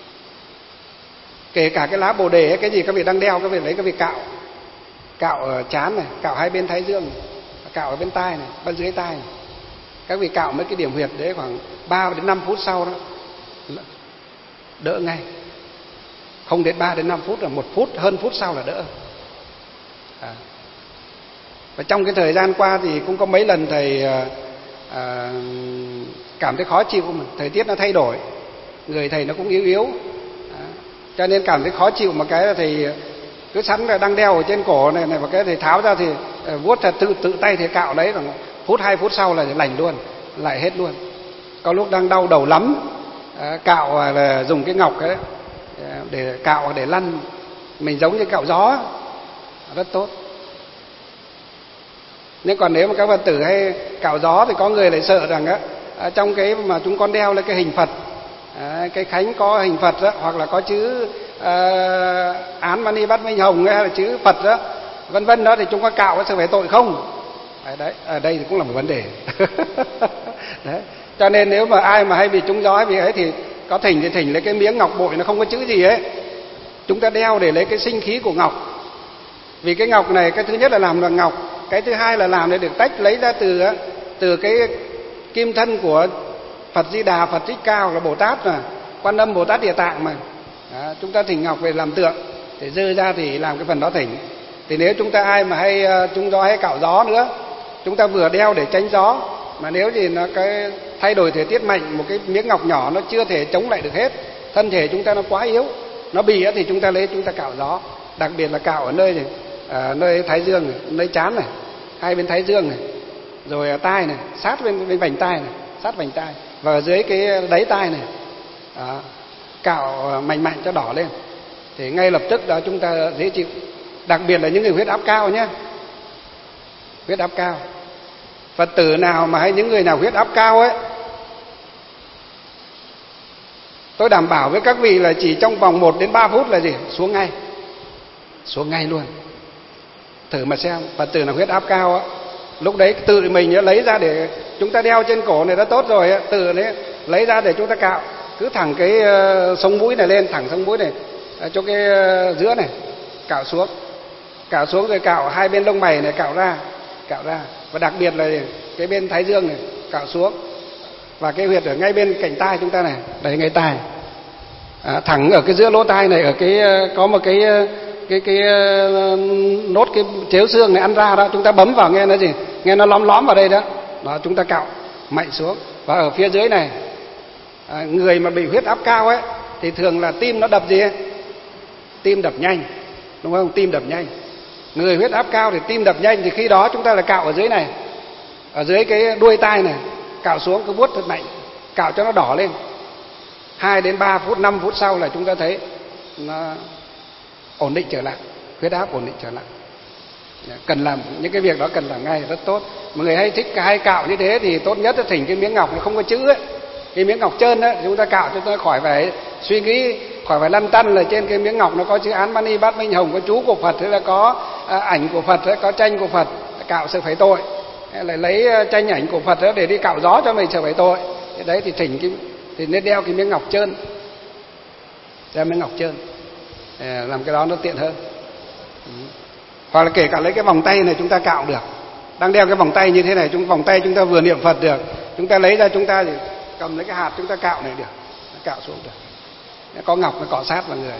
kể cả cái lá bồ đề hay cái gì các vị đang đeo, các vị lấy các vị cạo ở trán này, cạo hai bên thái dương này, cạo ở bên tai này, bên dưới tai này. Các vị cạo mấy cái điểm huyệt đấy khoảng 3 đến 5 phút sau đó đỡ ngay. Không đến 3 đến 5 phút, là 1 phút, hơn phút sau là đỡ. Và trong cái thời gian qua thì cũng có mấy lần thầy cảm thấy khó chịu, mà thời tiết nó thay đổi, người thầy nó cũng yếu, cho nên cảm thấy khó chịu. Mà cái là thầy cứ sẵn là đang đeo ở trên cổ này và cái thầy tháo ra thì vuốt thật tự tay thầy cạo đấy, rồi phút 2 phút sau là lành luôn, lại hết luôn. Có lúc đang đau đầu lắm, cạo là dùng cái ngọc ấy để cạo, để lăn, mình giống như cạo gió, rất tốt. Nhưng còn nếu mà các Phật tử hay cạo gió thì có người lại sợ rằng trong cái mà chúng con đeo là cái hình Phật, cái khánh có hình Phật đó, hoặc là có chữ Án Mani Bát Minh Hồng hay là chữ Phật đó, vân vân đó, thì chúng có cạo có sự phải tội không? Đấy, ở đây thì cũng là một vấn đề. Đấy. Cho nên nếu mà ai mà hay bị trúng gió hay bị ấy thì có thỉnh thì thỉnh lấy cái miếng ngọc bội nó không có chữ gì ấy, chúng ta đeo để lấy cái sinh khí của ngọc. Vì cái ngọc này, cái thứ nhất là làm bằng ngọc, cái thứ hai là làm để được tách lấy ra từ cái kim thân của Phật Di Đà, Phật Thích Ca, hoặc là Bồ Tát mà, Quan Âm, Bồ Tát Địa Tạng mà. Đó, chúng ta thỉnh ngọc về làm tượng, để dơ ra thì làm cái phần đó thỉnh. Thì nếu chúng ta ai mà hay trúng gió hay cạo gió nữa, chúng ta vừa đeo để tránh gió, mà nếu thì nó cái thay đổi thời tiết mạnh, một cái miếng ngọc nhỏ nó chưa thể chống lại được hết, thân thể chúng ta nó quá yếu, nó bị thì chúng ta lấy chúng ta cạo gió. Đặc biệt là cạo ở nơi thái dương này, nơi trán này, hai bên thái dương này, rồi tai này, sát bên vành tai này, sát vành tai, và ở dưới cái đáy tai này. Đó, cạo mạnh cho đỏ lên thì ngay lập tức đó chúng ta dễ chịu. Đặc biệt là những người huyết áp cao nhé, huyết áp cao. Phật tử nào mà hay những người nào huyết áp cao ấy, tôi đảm bảo với các vị là chỉ trong vòng 1 đến 3 phút là gì? Xuống ngay luôn. Thử mà xem, Phật tử nào huyết áp cao á, lúc đấy tự mình lấy ra để chúng ta đeo trên cổ này đã tốt rồi, tự lấy ra để chúng ta cạo, cứ thẳng cái sống mũi này lên, thẳng sống mũi này cho cái giữa này, cạo xuống rồi cạo hai bên lông mày này, cạo ra, và đặc biệt là cái bên thái dương này cạo xuống, và cái huyệt ở ngay bên cạnh tai chúng ta này, đẩy ngay tai, thẳng ở cái giữa lỗ tai này, ở cái có một cái nốt cái chéo xương này ăn ra đó, chúng ta bấm vào nghe nó gì, nghe nó lõm vào đây đó, chúng ta cạo mạnh xuống. Và ở phía dưới này, người mà bị huyết áp cao ấy thì thường là tim nó đập gì ấy? Tim đập nhanh, đúng không? Tim đập nhanh. Người huyết áp cao thì tim đập nhanh, thì khi đó chúng ta là cạo ở dưới này, ở dưới cái đuôi tai này, cạo xuống cứ vuốt thật mạnh, cạo cho nó đỏ lên. 2 đến 3 phút, 5 phút sau là chúng ta thấy nó ổn định trở lại, huyết áp ổn định trở lại. Cần làm những cái việc đó, cần làm ngay, rất tốt. Mọi người hay thích hay cạo như thế thì tốt nhất là thỉnh cái miếng ngọc này không có chữ ấy, cái miếng ngọc trơn đấy, chúng ta cạo cho nó khỏi phải suy nghĩ, khỏi phải lăn tăn là trên cái miếng ngọc nó có chữ Án Mani Bát Minh Hồng, có chú của Phật, hay là có ảnh của Phật, hay có tranh của Phật, cạo sự phải tội. lại lấy tranh ảnh của Phật đó để đi cạo gió cho mình sợ phải tội. Cái đấy thì thì nên đeo cái miếng ngọc trơn, đeo miếng ngọc trơn, làm cái đó nó tiện hơn. Hoặc là kể cả lấy cái vòng tay này chúng ta cạo được, đang đeo cái vòng tay như thế này, vòng tay chúng ta vừa niệm Phật được, chúng ta lấy ra chúng ta thì cầm lấy cái hạt chúng ta cạo này được, cạo xuống được, có ngọc nó cọ sát vào người,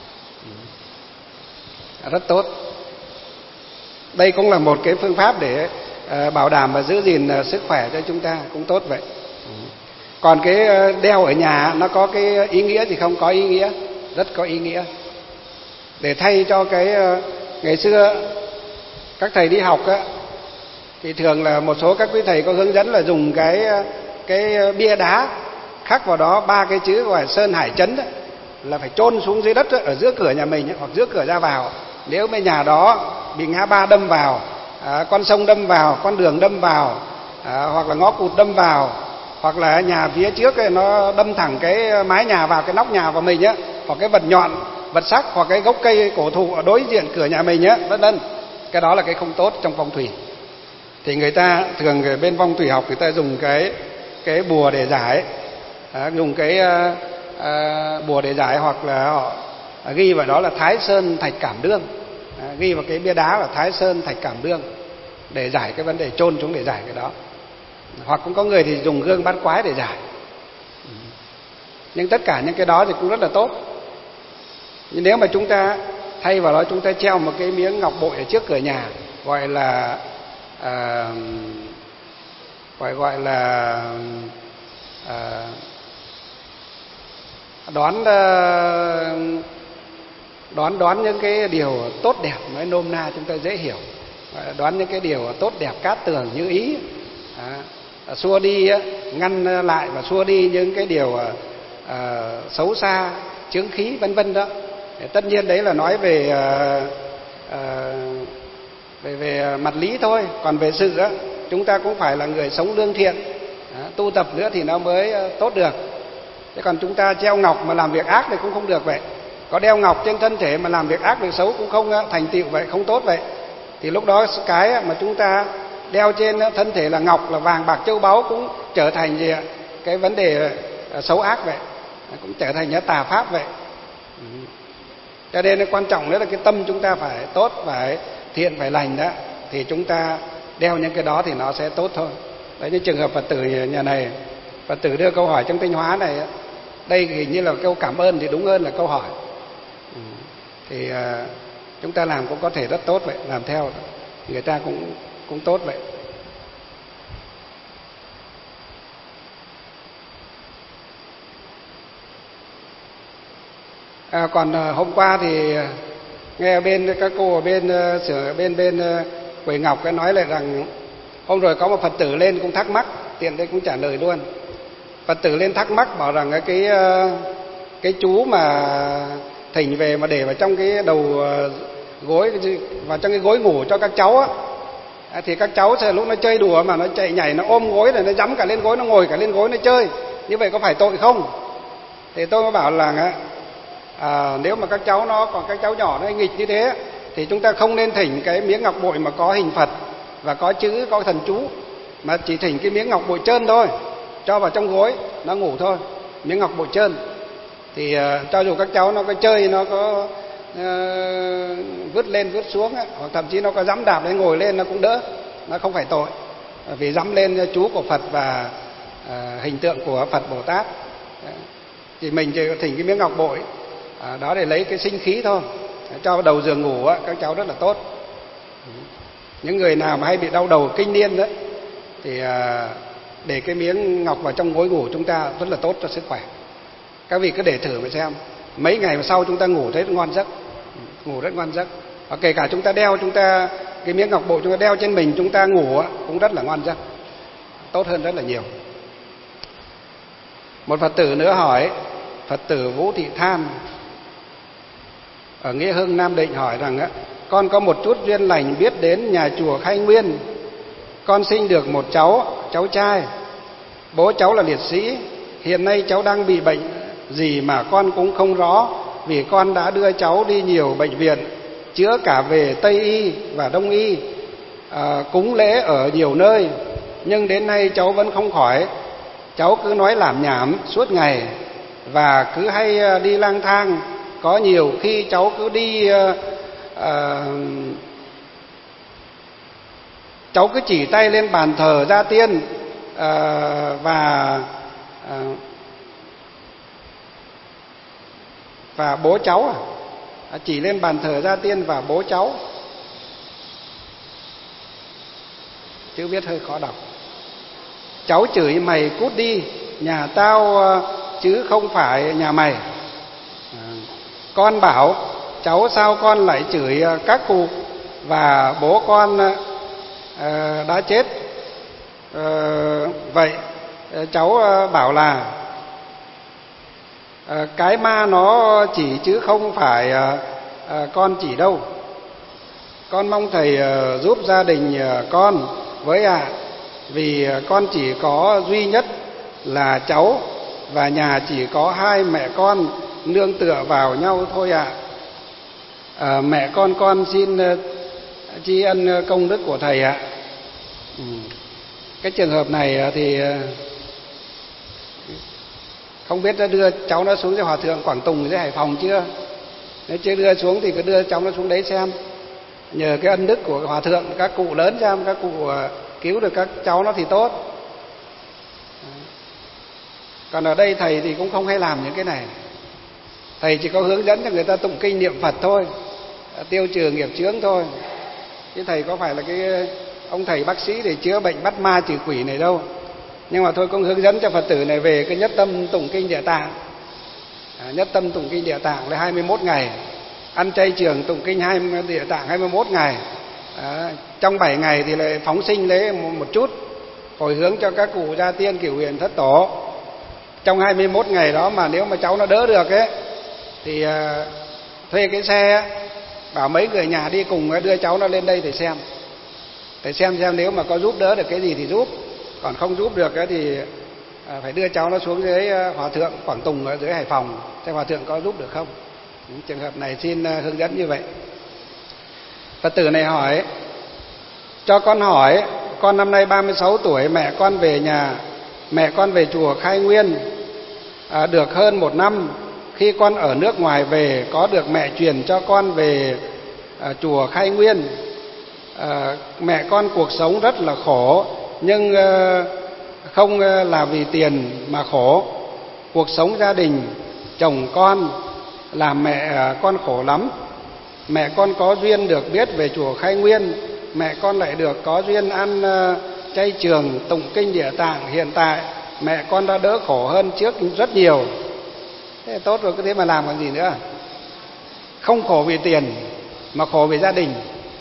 rất tốt. Đây cũng là một cái phương pháp để bảo đảm và giữ gìn sức khỏe cho chúng ta, cũng tốt vậy. Còn cái đeo ở nhà nó có cái ý nghĩa gì không? Có ý nghĩa, rất có ý nghĩa. Để thay cho cái ngày xưa các thầy đi học á, thì thường là một số các quý thầy có hướng dẫn là dùng cái bia đá khắc vào đó 3 cái chữ gọi là Sơn Hải Chấn đó, là phải chôn xuống dưới đất đó, ở giữa cửa nhà mình hoặc giữa cửa ra vào. Nếu bên nhà đó bị ngã ba đâm vào, con sông đâm vào, con đường đâm vào, hoặc là ngõ cụt đâm vào, hoặc là nhà phía trước ấy, nó đâm thẳng cái mái nhà vào, cái nóc nhà vào mình á, hoặc cái vật nhọn, vật sắc, hoặc cái gốc cây cổ thụ ở đối diện cửa nhà mình á, vân vân. Cái đó là cái không tốt trong phong thủy. Thì người ta thường bên phong thủy học người ta dùng cái bùa để giải, dùng cái bùa để giải, hoặc là họ ghi vào đó là Thái Sơn Thạch Cảm Đương, ghi vào cái bia đá là Thái Sơn Thạch Cảm Đương để giải cái vấn đề, chôn xuống để giải cái đó. Hoặc cũng có người thì dùng gương bát quái để giải. Nhưng tất cả những cái đó thì cũng rất là tốt. Nhưng nếu mà chúng ta thay vào đó chúng ta treo một cái miếng ngọc bội ở trước cửa nhà, gọi là đoán những cái điều tốt đẹp, nói nôm na chúng ta dễ hiểu, đoán những cái điều tốt đẹp cát tường như ý, xua đi, ngăn lại và xua đi những cái điều xấu xa, chướng khí vân vân đó. Tất nhiên đấy là nói về mặt lý thôi, còn về sự á, chúng ta cũng phải là người sống lương thiện, tu tập nữa thì nó mới tốt được. Thế còn chúng ta treo ngọc mà làm việc ác thì cũng không được vậy. Có đeo ngọc trên thân thể mà làm việc ác việc xấu cũng không thành tựu vậy, không tốt vậy. Thì lúc đó cái mà chúng ta đeo trên thân thể là ngọc, là vàng bạc châu báu cũng trở thành gì ạ? Cái vấn đề xấu ác vậy, cũng trở thành tà pháp vậy. Cho nên quan trọng nữa là cái tâm chúng ta phải tốt, phải thiện, phải lành đó, thì chúng ta đeo những cái đó thì nó sẽ tốt thôi. Đấy, như trường hợp Phật tử nhà này, Phật tử đưa câu hỏi trong tinh hóa này, đây hình như là câu cảm ơn thì đúng hơn là câu hỏi. Thì chúng ta làm cũng có thể rất tốt vậy, làm theo người ta cũng tốt vậy. Còn hôm qua thì nghe bên các cô ở bên Quầy Ngọc cái nói lại rằng hôm rồi có một Phật tử lên cũng thắc mắc, tiện đây cũng trả lời luôn. Phật tử lên thắc mắc bảo rằng cái chú mà thỉnh về mà để vào trong cái đầu gối, vào trong cái gối ngủ cho các cháu á, thì các cháu sẽ lúc nó chơi đùa mà nó chạy nhảy, nó ôm gối này, nó dẫm cả lên gối, nó ngồi cả lên gối nó chơi, như vậy có phải tội không? Thì tôi mới bảo là nếu mà các cháu nó còn các cháu nhỏ nó nghịch như thế thì chúng ta không nên thỉnh cái miếng ngọc bội mà có hình Phật và có chữ, có thần chú, mà chỉ thỉnh cái miếng ngọc bội trơn thôi, cho vào trong gối nó ngủ thôi, miếng ngọc bội trơn. Thì cho dù các cháu nó có chơi, nó có vứt lên vứt xuống ấy, hoặc thậm chí nó có dẫm đạp lên ngồi lên nó cũng đỡ, nó không phải tội, vì dẫm lên chú của Phật và hình tượng của Phật Bồ Tát. Thì mình chỉ thỉnh cái miếng ngọc bội đó để lấy cái sinh khí thôi, cho đầu giường ngủ á, các cháu rất là tốt. Những người nào mà hay bị đau đầu kinh niên đấy thì để cái miếng ngọc vào trong gối ngủ chúng ta rất là tốt cho sức khỏe. Các vị cứ để thử mà xem, mấy ngày sau chúng ta ngủ thấy ngon giấc, ngủ rất ngon giấc. Và kể cả chúng ta đeo cái miếng ngọc bội chúng ta đeo trên mình, chúng ta ngủ cũng rất là ngon giấc, tốt hơn rất là nhiều. Một Phật tử nữa hỏi, Phật tử Vũ Thị Than ở Nghĩa Hưng, Nam Định hỏi rằng con có một chút duyên lành biết đến nhà chùa Khai Nguyên, con sinh được một cháu trai, bố cháu là liệt sĩ, hiện nay cháu đang bị bệnh gì mà con cũng không rõ, vì con đã đưa cháu đi nhiều bệnh viện chữa cả về Tây y và Đông y, cúng lễ ở nhiều nơi, nhưng đến nay cháu vẫn không khỏi. Cháu cứ nói lảm nhảm suốt ngày và cứ hay đi lang thang. Có nhiều khi cháu cứ đi cháu cứ chỉ tay lên bàn thờ gia tiên và bố cháu, chỉ lên bàn thờ gia tiên và bố cháu. Chữ viết hơi khó đọc. Cháu chửi mày cút đi, nhà tao chứ không phải nhà mày. Con bảo cháu sao con lại chửi các cụ và bố con đã chết. Vậy cháu bảo là cái ma nó chỉ chứ không phải con chỉ đâu. Con mong thầy giúp gia đình con với ạ, vì con chỉ có duy nhất là cháu và nhà chỉ có hai mẹ con nương tựa vào nhau thôi ạ. Mẹ con xin tri ân công đức của thầy ạ. Cái trường hợp này thì không biết đã đưa cháu nó xuống cho Hòa thượng Quảng Tùng dưới Hải Phòng chưa. Nếu chưa đưa xuống thì cứ đưa cháu nó xuống đấy xem, nhờ cái ân đức của Hòa thượng, các cụ lớn xem, các cụ cứu được các cháu nó thì tốt. Còn ở đây thầy thì cũng không hay làm những cái này. Thầy chỉ có hướng dẫn cho người ta tụng kinh niệm Phật thôi, tiêu trừ nghiệp chướng thôi, chứ thầy có phải là cái ông thầy bác sĩ để chữa bệnh bắt ma trừ quỷ này đâu. Nhưng mà thôi cũng hướng dẫn cho Phật tử này về cái nhất tâm tụng kinh Địa Tạng. Nhất tâm tụng kinh Địa Tạng là 21 ngày, ăn chay trường tụng kinh Địa Tạng 21 ngày. Trong 7 ngày thì lại phóng sinh lấy một chút, hồi hướng cho các cụ gia tiên cửu huyền thất tổ. Trong 21 ngày đó mà nếu mà cháu nó đỡ được ấy thì thuê cái xe, bảo mấy người nhà đi cùng đưa cháu nó lên đây để xem. Để xem nếu mà có giúp đỡ được cái gì thì giúp, còn không giúp được thì phải đưa cháu nó xuống dưới Hòa thượng Quảng Tùng ở dưới Hải Phòng xem Hòa thượng có giúp được không. Những trường hợp này xin hướng dẫn như vậy. Phật tử này hỏi: cho con hỏi, con năm nay 36 tuổi, mẹ con về nhà, mẹ con về chùa Khai Nguyên được hơn 1 năm. Khi con ở nước ngoài về có được mẹ truyền cho con về chùa Khai Nguyên. Mẹ con cuộc sống rất là khổ, nhưng không là vì tiền mà khổ. Cuộc sống gia đình, chồng con làm mẹ con khổ lắm. Mẹ con có duyên được biết về chùa Khai Nguyên, mẹ con lại được có duyên ăn chay trường tụng kinh Địa Tạng. Hiện tại mẹ con đã đỡ khổ hơn trước rất nhiều. Thế tốt rồi, cứ thế mà làm còn gì nữa. Không khổ vì tiền mà khổ vì gia đình.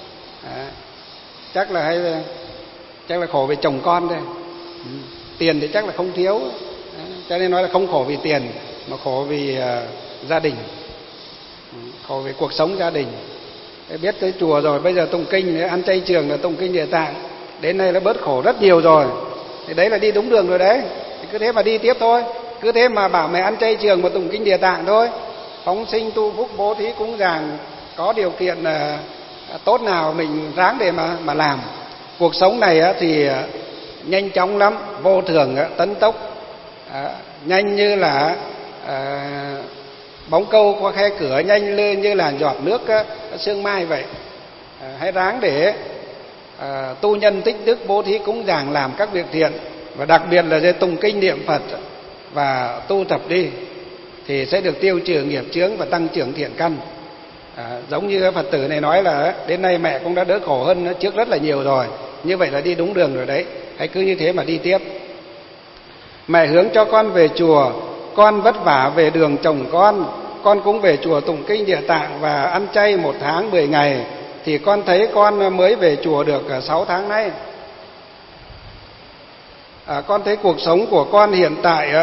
Chắc là khổ vì chồng con thôi. Tiền thì chắc là không thiếu, cho nên nói là không khổ vì tiền mà khổ vì gia đình, khổ vì cuộc sống gia đình. Biết tới chùa rồi, bây giờ tụng kinh, ăn chay trường là tụng kinh Địa Tạng, đến nay nó bớt khổ rất nhiều rồi. Thì đấy là đi đúng đường rồi đấy. Thì cứ thế mà đi tiếp thôi. Cứ thế mà bảo mày ăn chay trường mà tụng kinh Địa Tạng thôi. Phóng sinh tu phúc bố thí cúng dường, có điều kiện tốt nào mình ráng để mà làm. Cuộc sống này thì nhanh chóng lắm, vô thường tấn tốc, nhanh như là bóng câu qua khe cửa, nhanh lên như là giọt nước sương mai vậy. Hãy ráng để tu nhân tích đức, bố thí cúng dường, làm các việc thiện, và đặc biệt là để tụng kinh niệm Phật và tu tập đi thì sẽ được tiêu trừ nghiệp chướng và tăng trưởng thiện căn. Giống như Phật tử này nói là đến nay mẹ cũng đã đỡ khổ hơn trước rất là nhiều rồi. Như vậy là đi đúng đường rồi đấy. Hãy cứ như thế mà đi tiếp. Mẹ hướng cho con về chùa, con vất vả về đường chồng con cũng về chùa tụng kinh Địa Tạng và ăn chay 1 tháng 10 ngày. Thì con thấy con mới về chùa được 6 tháng nay. Con thấy cuộc sống của con hiện tại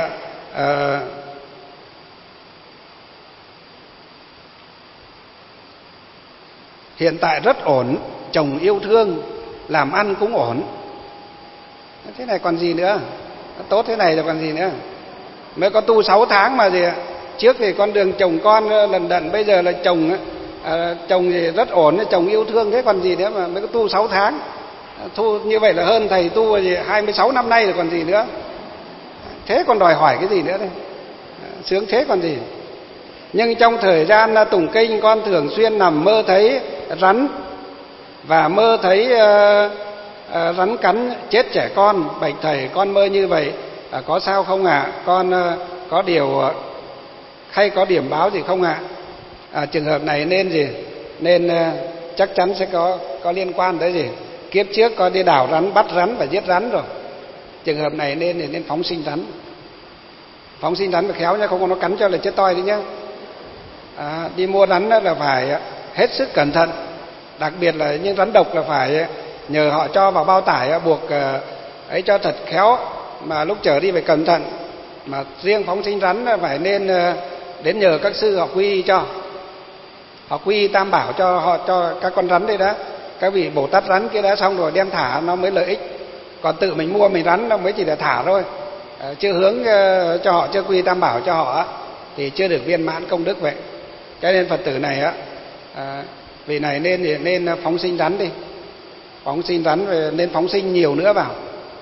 rất ổn, chồng yêu thương, làm ăn cũng ổn. Thế này còn gì nữa, tốt thế này rồi còn gì nữa. Mới có tu 6 tháng mà gì ạ. Trước thì con đường chồng con lần đận, bây giờ là chồng thì rất ổn, chồng yêu thương, thế còn gì nữa mà mới có tu 6 tháng. thu như vậy là hơn thầy tu 26 năm nay rồi còn gì nữa. Thế còn đòi hỏi cái gì nữa đây? Sướng thế còn gì. Nhưng trong thời gian tụng kinh, con thường xuyên nằm mơ thấy rắn, và mơ thấy rắn cắn chết trẻ con. Bạch thầy, con mơ như vậy có sao không ạ? Con có điều hay có điểm báo gì không ạ? Trường hợp này nên gì? Nên chắc chắn sẽ có liên quan tới gì? Kiếp trước con đi đào rắn, bắt rắn và giết rắn rồi. Trường hợp này nên phóng sinh rắn. Phóng sinh rắn mà khéo nhá, không có nó cắn cho là chết toi đấy nhá. Đi mua rắn là phải hết sức cẩn thận, đặc biệt là những rắn độc là phải nhờ họ cho vào bao tải, buộc ấy cho thật khéo, mà lúc chở đi phải cẩn thận. Mà riêng phóng sinh rắn là phải nên đến nhờ các sư họ quy y cho, họ quy y tam bảo cho họ, cho các con rắn đây đó, các vị Bồ Tát rắn kia đã, xong rồi đem thả nó mới lợi ích. Còn tự mình mua mình rắn nó mới chỉ để thả thôi, chưa hướng cho họ, chưa quy y tam bảo cho họ thì chưa được viên mãn công đức vậy. Cho nên Phật tử này vị này nên phóng sinh rắn đi, phóng sinh rắn rồi nên phóng sinh nhiều nữa vào.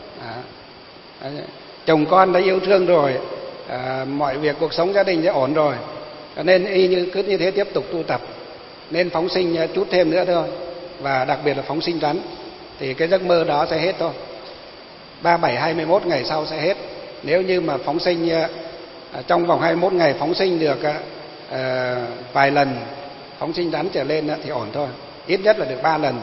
Chồng con đã yêu thương rồi, mọi việc cuộc sống gia đình đã ổn rồi, nên cứ như thế tiếp tục tu tập, nên phóng sinh chút thêm nữa thôi, và đặc biệt là phóng sinh rắn thì cái giấc mơ đó sẽ hết thôi. 37-21 ngày sau sẽ hết. Nếu như mà phóng sinh trong vòng 21 ngày phóng sinh được vài lần phóng sinh rắn trở lên thì ổn thôi, ít nhất là được 3 lần.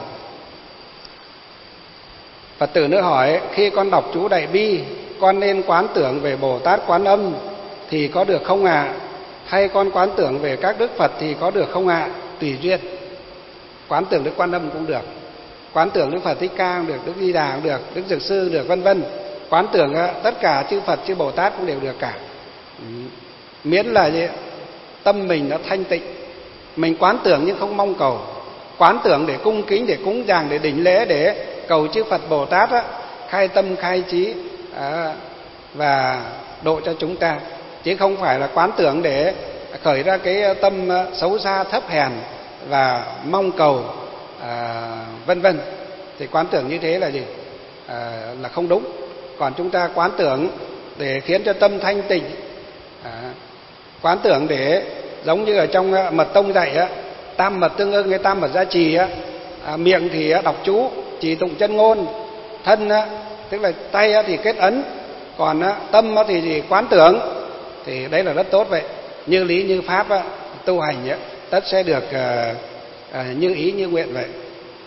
Phật tử nữa hỏi, khi con đọc chú Đại Bi, con nên quán tưởng về Bồ Tát Quán Âm thì có được không ạ? Hay con quán tưởng về các Đức Phật thì có được không ạ? Tùy duyên. Quán tưởng Đức Quan Âm cũng được, quán tưởng Đức Phật Thích Ca cũng được, Đức Di Đà cũng được, Đức Dược Sư được, vân vân. Quán tưởng tất cả chư Phật chư Bồ Tát cũng đều được cả. Miễn là tâm mình nó thanh tịnh. Mình quán tưởng nhưng không mong cầu, quán tưởng để cung kính, để cúng dường, để đảnh lễ, để cầu chư Phật Bồ Tát khai tâm khai trí và độ cho chúng ta, chứ không phải là quán tưởng để khởi ra cái tâm xấu xa thấp hèn và mong cầu vân vân. Thì quán tưởng như thế là gì? Là không đúng. Còn chúng ta quán tưởng để khiến cho tâm thanh tịnh, quán tưởng để giống như ở trong mật tông dạy tam mật tương ưng, cái tam mật gia trì miệng thì đọc chú trì tụng chân ngôn, thân tức là tay thì kết ấn, còn tâm thì quán tưởng, thì đấy là rất tốt vậy. Như lý như pháp tu hành tất sẽ được như ý như nguyện vậy.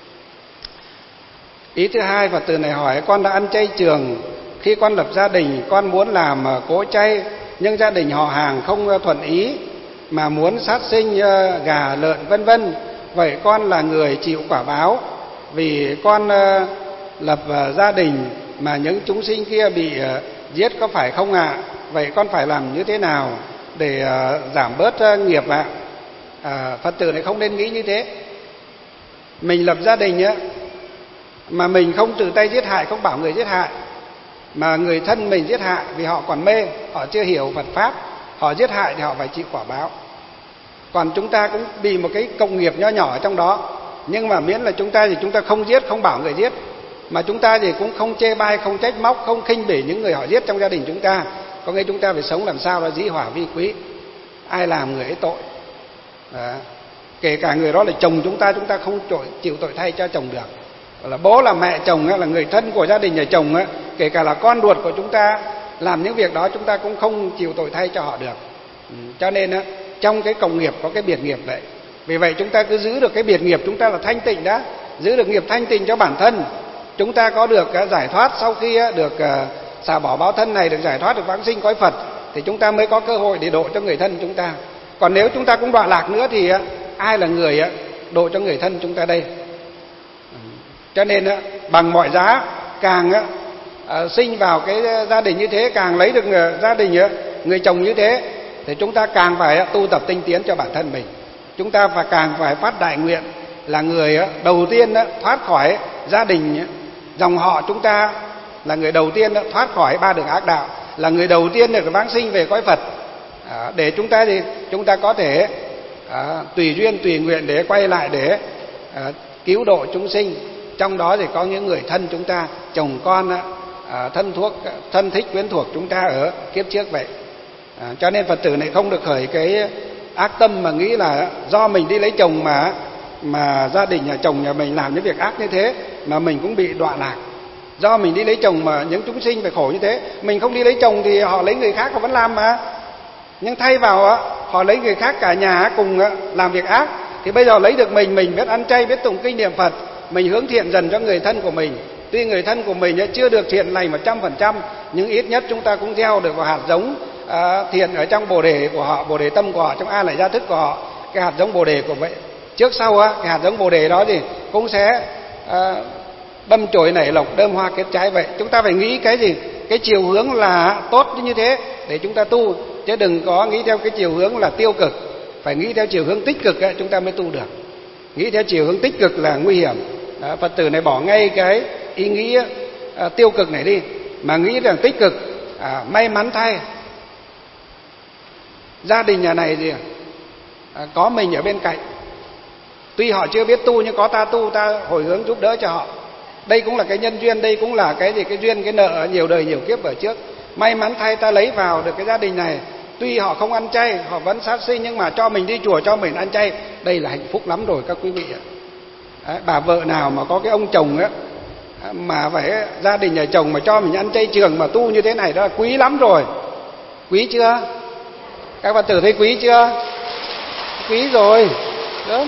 Ý thứ hai, Phật tử này hỏi, con đã ăn chay trường, khi con lập gia đình con muốn làm cỗ chay, nhưng gia đình họ hàng không thuận ý mà muốn sát sinh gà lợn vân vân, vậy con là người chịu quả báo vì con lập gia đình mà những chúng sinh kia bị giết có phải không ạ? Vậy con phải làm như thế nào để giảm bớt nghiệp ạ? Phật tử này không nên nghĩ như thế. Mình lập gia đình mà mình không tự tay giết hại, không bảo người giết hại, mà người thân mình giết hại vì họ còn mê, họ chưa hiểu Phật pháp, họ giết hại thì họ phải chịu quả báo. Còn chúng ta cũng bị một cái cộng nghiệp nho nhỏ ở trong đó, nhưng mà miễn là chúng ta thì chúng ta không giết, không bảo người giết, mà chúng ta thì cũng không chê bai, không trách móc, không khinh bỉ những người họ giết trong gia đình chúng ta. Có nghĩa chúng ta phải sống làm sao là dĩ hòa vi quý, ai làm người ấy tội. Đó. Kể cả người đó là chồng chúng ta không chịu tội thay cho chồng được, là bố là mẹ chồng là người thân của gia đình nhà chồng kể cả là con ruột của chúng ta làm những việc đó, chúng ta cũng không chịu tội thay cho họ được. Cho nên trong cái cộng nghiệp có cái biệt nghiệp vậy. Vì vậy chúng ta cứ giữ được cái biệt nghiệp chúng ta là thanh tịnh đã, giữ được nghiệp thanh tịnh cho bản thân, chúng ta có được giải thoát. Sau khi được xả bỏ báo thân này, được giải thoát, được vãng sinh cõi Phật, thì chúng ta mới có cơ hội để độ cho người thân chúng ta. Còn nếu chúng ta cũng đọa lạc nữa thì ai là người độ cho người thân chúng ta đây? Cho nên bằng mọi giá càng sinh vào cái gia đình như thế, càng lấy được gia đình người chồng như thế, thì chúng ta càng phải tu tập tinh tiến cho bản thân mình. Chúng ta càng phải phát đại nguyện là người đầu tiên thoát khỏi gia đình, dòng họ chúng ta là người đầu tiên thoát khỏi 3 đường ác đạo, là người đầu tiên được vãng sinh về cõi Phật, để chúng ta có thể tùy duyên tùy nguyện để quay lại để cứu độ chúng sinh, trong đó thì có những người thân chúng ta, chồng con, thân thích quyến thuộc chúng ta ở kiếp trước vậy. Cho nên Phật tử này không được khởi cái ác tâm mà nghĩ là do mình đi lấy chồng mà gia đình nhà chồng nhà mình làm những việc ác như thế mà mình cũng bị đọa lạc. Do mình đi lấy chồng mà những chúng sinh phải khổ như thế. Mình không đi lấy chồng thì họ lấy người khác họ vẫn làm mà. Nhưng thay vào họ lấy người khác cả nhà cùng làm việc ác. Thì bây giờ lấy được mình biết ăn chay, biết tụng kinh niệm Phật, mình hướng thiện dần cho người thân của mình. Tuy người thân của mình chưa được thiện lành 100%, nhưng ít nhất chúng ta cũng gieo được vào hạt giống thiện ở trong bồ đề của họ, bồ đề tâm của họ, trong a lại gia thức của họ. Cái hạt giống bồ đề của vậy trước sau cái hạt giống bồ đề đó thì cũng sẽ đâm chồi nảy lộc, đơm hoa kết trái vậy. Chúng ta phải nghĩ cái gì? Cái chiều hướng là tốt như thế để chúng ta tu, chứ đừng có nghĩ theo cái chiều hướng là tiêu cực. Phải nghĩ theo chiều hướng tích cực chúng ta mới tu được. Nghĩ theo chiều hướng tích cực là nguy hiểm. Phật tử này bỏ ngay cái ý nghĩ tiêu cực này đi, mà nghĩ rằng tích cực. May mắn thay gia đình nhà này gì có mình ở bên cạnh. Tuy họ chưa biết tu nhưng có ta tu, ta hồi hướng giúp đỡ cho họ. Đây cũng là cái nhân duyên, đây cũng là cái gì, cái duyên, cái nợ nhiều đời nhiều kiếp ở trước. May mắn thay ta lấy vào được cái gia đình này. Tuy họ không ăn chay, họ vẫn sát sinh, nhưng mà cho mình đi chùa, cho mình ăn chay, đây là hạnh phúc lắm rồi các quý vị ạ. Bà vợ nào mà có cái ông chồng mà phải gia đình nhà chồng mà cho mình ăn chay trường mà tu như thế này đó là quý lắm rồi. Quý chưa? Các Phật tử thấy quý chưa? Quý rồi. Đó.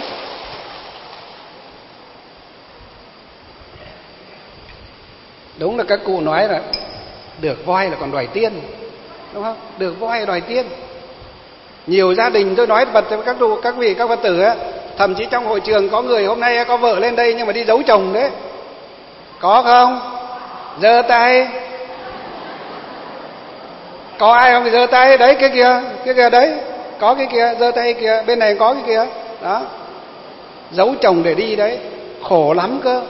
Đúng là các cụ nói là được voi là còn đòi tiên, đúng không? Được voi đòi tiên. Nhiều gia đình tôi nói với các vị các Phật tử thậm chí trong hội trường có người hôm nay có vợ lên đây nhưng mà đi giấu chồng đấy. Có không? Giơ tay. Có ai không thì giơ tay. Đấy cái kia đấy. Có cái kia, giơ tay kìa, bên này có cái kia. Đó. Giấu chồng để đi đấy. Khổ lắm cơ.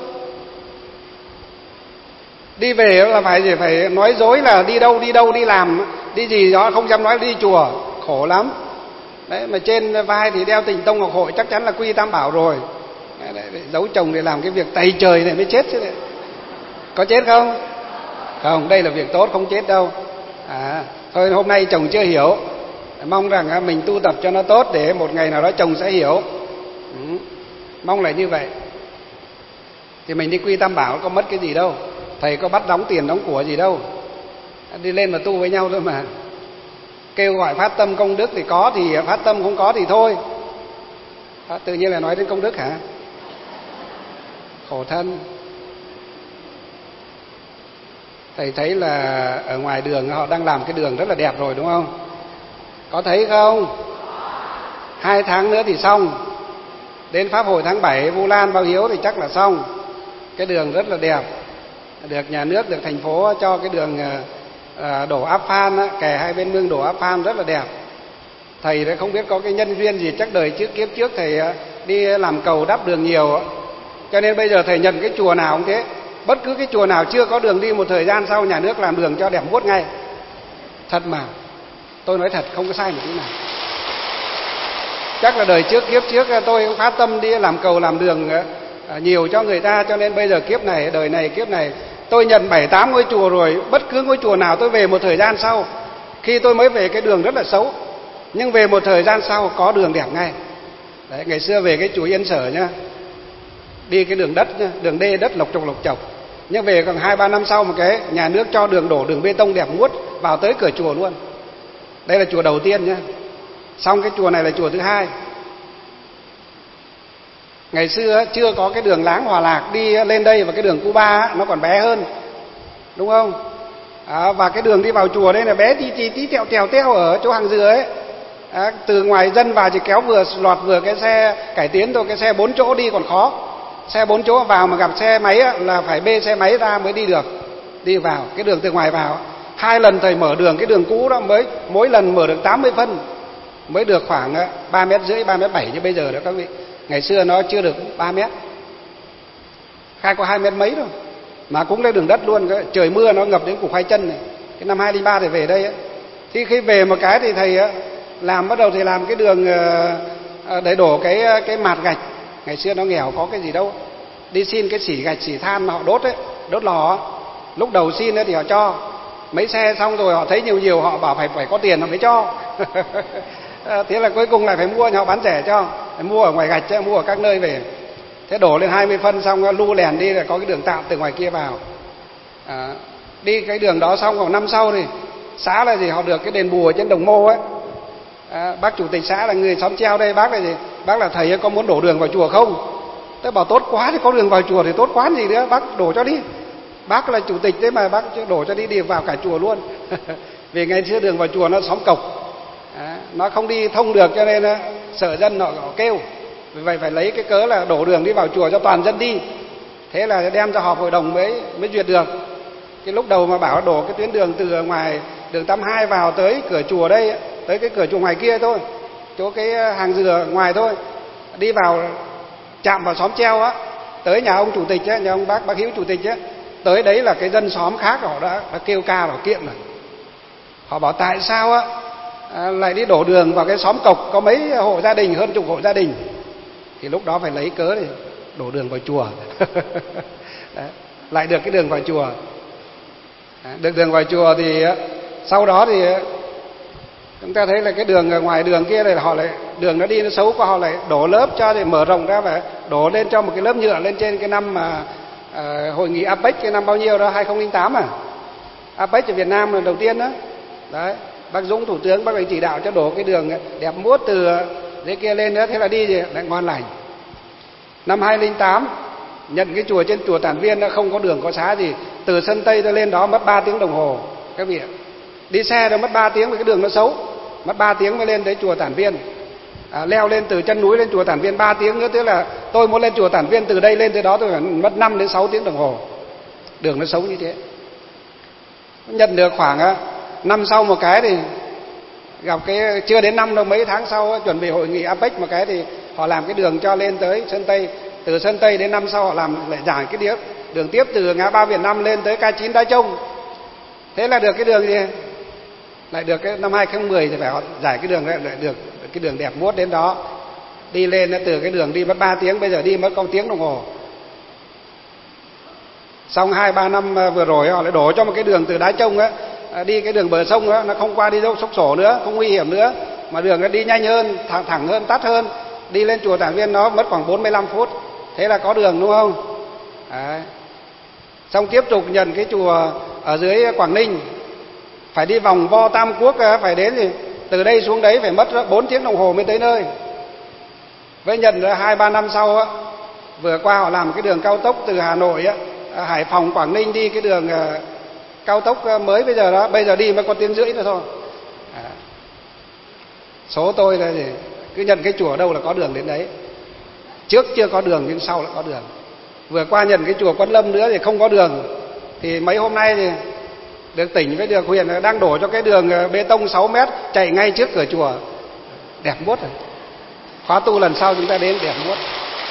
Đi về là phải nói dối là đi đâu đi làm, đi gì đó không dám nói đi chùa, khổ lắm. Đấy mà trên vai thì đeo Tịnh Tông Ngọc Hội chắc chắn là quy Tam Bảo rồi. Đấy, giấu chồng để làm cái việc tày trời này mới chết chứ. Đấy. Có chết không? Không, đây là việc tốt, không chết đâu. Thôi hôm nay chồng chưa hiểu, mong rằng mình tu tập cho nó tốt để một ngày nào đó chồng sẽ hiểu. Mong là như vậy. Thì mình đi quy Tam Bảo có mất cái gì đâu. Thầy có bắt đóng tiền đóng của gì đâu. Đi lên mà tu với nhau thôi mà. Kêu gọi phát tâm công đức thì có thì phát tâm, không có thì thôi. Tự nhiên là nói đến công đức hả? Khổ thân. Thầy thấy là ở ngoài đường họ đang làm cái đường rất là đẹp rồi đúng không? Có thấy không? 2 tháng nữa thì xong. Đến Pháp hội tháng 7 Vu Lan Báo Hiếu thì chắc là xong. Cái đường rất là đẹp. Được nhà nước, được thành phố cho cái đường đổ áp phan, kè hai bên mương đổ áp phan rất là đẹp. Thầy đã không biết có cái nhân duyên gì, chắc đời trước kiếp trước thầy đi làm cầu đắp đường nhiều, cho nên bây giờ thầy nhận cái chùa nào cũng thế. Bất cứ cái chùa nào chưa có đường đi, một thời gian sau nhà nước làm đường cho đẹp buốt ngay. Thật mà, tôi nói thật không có sai một tí nào. Chắc là đời trước kiếp trước tôi cũng phát tâm đi làm cầu làm đường nhiều cho người ta, cho nên bây giờ kiếp này, đời này kiếp này tôi nhận 7-8 ngôi chùa rồi. Bất cứ ngôi chùa nào tôi về một thời gian sau, khi tôi mới về cái đường rất là xấu, nhưng về một thời gian sau có đường đẹp ngay. Đấy, ngày xưa về cái chùa Yên Sở nhá, đi cái đường đất nhá, đường đê đất lộc chọc, nhưng về còn 2-3 năm sau một cái nhà nước cho đường đổ, đường bê tông đẹp muốt vào tới cửa chùa luôn. Đây là chùa đầu tiên nhá. Xong cái chùa này là chùa thứ hai. Ngày xưa chưa có cái đường Láng Hòa Lạc đi lên đây, và cái đường Cuba nó còn bé hơn, đúng không? Và cái đường đi vào chùa đây là bé tí teo ở chỗ hàng dừa ấy. Từ ngoài dân vào chỉ kéo vừa lọt vừa cái xe cải tiến thôi, cái xe 4 chỗ đi còn khó. Xe 4 chỗ vào mà gặp xe máy là phải bê xe máy ra mới đi được. Đi vào cái đường từ ngoài vào 2 lần thầy mở đường, cái đường cũ đó mới mỗi lần mở được 80 phân, mới được khoảng 3,5 mét, 3,7 mét như bây giờ đó các vị. Ngày xưa nó chưa được 3 mét, khai có 2 mét mấy thôi, mà cũng lấy đường đất luôn. Trời mưa nó ngập đến củ khoai chân này. Cái năm 2003 thì về đây ấy. Thì khi về một cái thì thầy bắt đầu thì làm cái đường để đổ cái mạt gạch. Ngày xưa nó nghèo có cái gì đâu, đi xin cái xỉ gạch xỉ than mà họ đốt ấy, đốt lò ấy. Lúc đầu xin ấy thì họ cho mấy xe, xong rồi họ thấy nhiều họ bảo phải có tiền họ mới cho. Thế là cuối cùng lại phải mua, họ bán rẻ cho, phải mua ở ngoài gạch chứ, mua ở các nơi về. Thế đổ lên 20 phân xong lu lèn đi, là có cái đường tạm từ ngoài kia vào. Đi cái đường đó xong vào năm sau thì xã là gì, họ được cái đền bù ở trên Đồng Mô ấy. Bác chủ tịch xã là người xóm treo đây, bác là gì, bác là thầy có muốn đổ đường vào chùa không? Tôi bảo tốt quá, thì có đường vào chùa thì tốt quá gì nữa, bác đổ cho đi. Bác là chủ tịch đấy mà, bác đổ cho đi vào cả chùa luôn. Vì ngày xưa đường vào chùa nó xóm cộc, nó không đi thông được, cho nên sợ dân họ kêu. Vì vậy phải lấy cái cớ là đổ đường đi vào chùa cho toàn dân đi. Thế là đem ra họp hội đồng mới duyệt được. Cái lúc đầu mà bảo đổ cái tuyến đường từ ngoài đường 82 vào tới cửa chùa đây, tới cái cửa chùa ngoài kia thôi, chỗ cái hàng dừa ngoài thôi, đi vào chạm vào xóm treo á, tới nhà ông chủ tịch á, nhà ông bác Hiếu chủ tịch á, tới đấy là cái dân xóm khác họ đã kêu ca bảo kiện rồi. Họ bảo tại sao á lại đi đổ đường vào cái xóm cộc có mấy hộ gia đình, hơn chục hộ gia đình. Thì lúc đó phải lấy cớ để đổ đường vào chùa. Lại được cái đường vào chùa. Được đường vào chùa thì sau đó thì chúng ta thấy là cái đường ngoài đường kia này họ lại đường nó đi nó xấu quá, họ lại đổ lớp cho, thì mở rộng ra và đổ lên cho một cái lớp nhựa lên trên. Cái năm mà hội nghị APEC cái năm bao nhiêu đó, 2008 APEC ở Việt Nam là đầu tiên đó. Đấy, bác Dũng thủ tướng, bác ấy chỉ đạo cho đổ cái đường đẹp muốt từ dưới kia lên nữa, thế là đi thì lại ngon lành. Năm 2008 nhận cái chùa trên chùa Tản Viên, nó không có đường có xá gì, từ sân Tây tôi lên đó mất 3 tiếng đồng hồ. Các vị đi xe đó mất 3 tiếng vì cái đường nó xấu, mất 3 tiếng mới lên tới chùa Tản Viên. Leo lên từ chân núi lên chùa Tản Viên 3 tiếng nữa, tức là tôi muốn lên chùa Tản Viên từ đây lên tới đó tôi phải mất 5 đến 6 tiếng đồng hồ. Đường nó xấu như thế. Nhận được khoảng năm sau một cái thì gặp cái, chưa đến năm đâu, mấy tháng sau chuẩn bị hội nghị APEC một cái thì họ làm cái đường cho lên tới sân Tây. Từ sân Tây đến năm sau họ làm lại giải cái đường tiếp từ ngã ba Việt Nam lên tới K9 Đá Trông. Thế là được cái đường gì, lại được cái năm 2010 thì phải họ giải cái đường, lại được cái đường đẹp muốt đến đó. Đi lên từ cái đường đi mất 3 tiếng, bây giờ đi mất có 1 tiếng đồng hồ. Xong 2-3 năm vừa rồi họ lại đổ cho một cái đường từ Đá Trông á, đi cái đường bờ sông đó, nó không qua đi dốc Sốc Sổ nữa, không nguy hiểm nữa, mà đường nó đi nhanh hơn, thẳng hơn, tắt hơn. Đi lên chùa Tản Viên nó mất khoảng 45 phút. Thế là có đường đúng không? Đấy. Xong tiếp tục nhận cái chùa ở dưới Quảng Ninh, phải đi vòng vo Tam Quốc, phải đến thì từ đây xuống đấy phải mất 4 tiếng đồng hồ mới tới nơi. Với nhận 2-3 năm sau á, vừa qua họ làm cái đường cao tốc từ Hà Nội á, Hải Phòng Quảng Ninh đi cái đường cao tốc mới bây giờ đó, bây giờ đi mới có 1 tiếng rưỡi nữa thôi. Số tôi là gì, cứ nhận cái chùa đâu là có đường đến đấy. Trước chưa có đường nhưng sau là có đường. Vừa qua nhận cái chùa Quán Lâm nữa thì không có đường. Thì mấy hôm nay thì được tỉnh với được huyện đang đổ cho cái đường bê tông 6 mét chạy ngay trước cửa chùa. Đẹp muốt rồi. Khóa tu lần sau chúng ta đến đẹp muốt.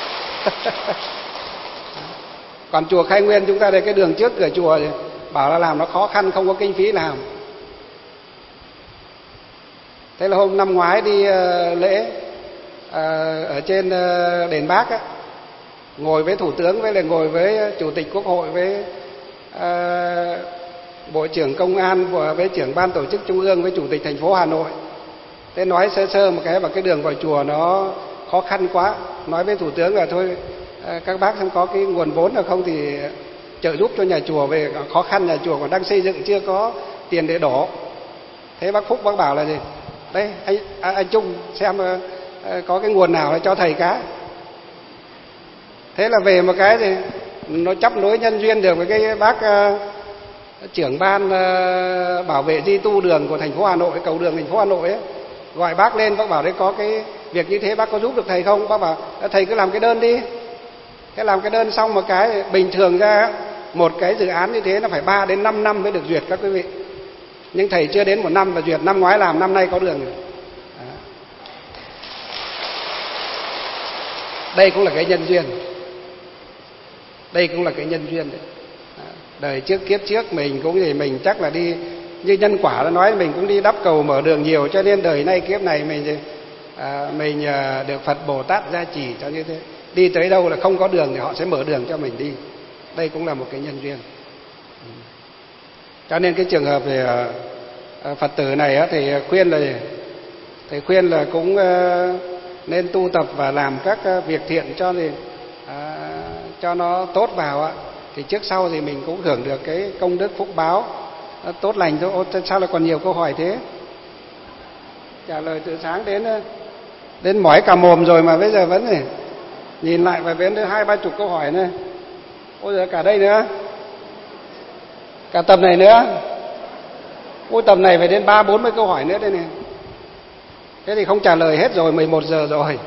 Còn chùa Khai Nguyên chúng ta đây cái đường trước cửa chùa thì bảo là làm nó khó khăn, không có kinh phí làm. Thế là hôm năm ngoái đi lễ ở trên đền Bác á, ngồi với thủ tướng với lại ngồi với chủ tịch Quốc hội với bộ trưởng công an với trưởng ban tổ chức trung ương với chủ tịch thành phố Hà Nội. Thế nói sơ sơ một cái, và cái đường vào chùa nó khó khăn quá, nói với thủ tướng là thôi các bác không có cái nguồn vốn nào không thì trợ giúp cho nhà chùa, về khó khăn nhà chùa còn đang xây dựng chưa có tiền để đổ. Thế bác Phúc bác bảo là gì, đây anh Trung xem có cái nguồn nào để cho thầy cái. Thế là về một cái thì nó chấp nối nhân duyên được với cái bác trưởng ban bảo vệ di tu đường của thành phố Hà Nội, cầu đường thành phố Hà Nội ấy. Gọi bác lên, bác bảo đấy có cái việc như thế bác có giúp được thầy không? Bác bảo thầy cứ làm cái đơn đi. Thế làm cái đơn xong một cái, bình thường ra một cái dự án như thế nó phải 3 đến 5 năm mới được duyệt các quý vị. Nhưng thầy chưa đến 1 năm mà duyệt, năm ngoái làm năm nay có đường rồi. Đây cũng là cái nhân duyên. Đây cũng là cái nhân duyên đấy. Đời trước kiếp trước mình cũng thì mình chắc là đi như nhân quả đã nói, mình cũng đi đắp cầu mở đường nhiều, cho nên đời nay kiếp này mình được Phật Bồ Tát gia trì cho như thế. đi tới đâu là không có đường thì họ sẽ mở đường cho mình đi. Đây cũng là một cái nhân duyên. Cho nên cái trường hợp về Phật tử này thì khuyên là cũng nên tu tập và làm các việc thiện cho nó tốt vào thì trước sau thì mình cũng hưởng được cái công đức phúc báo tốt lành thôi. Sao lại còn nhiều câu hỏi thế? Trả lời từ sáng đến mỏi cả mồm rồi mà bây giờ vẫn này nhìn lại và đến 20-30 câu hỏi này. Ôi giờ cả đây nữa, cả tập này nữa. Ôi tập này phải đến 30-40 câu hỏi nữa đây này. Thế thì không trả lời hết rồi, 11 giờ rồi.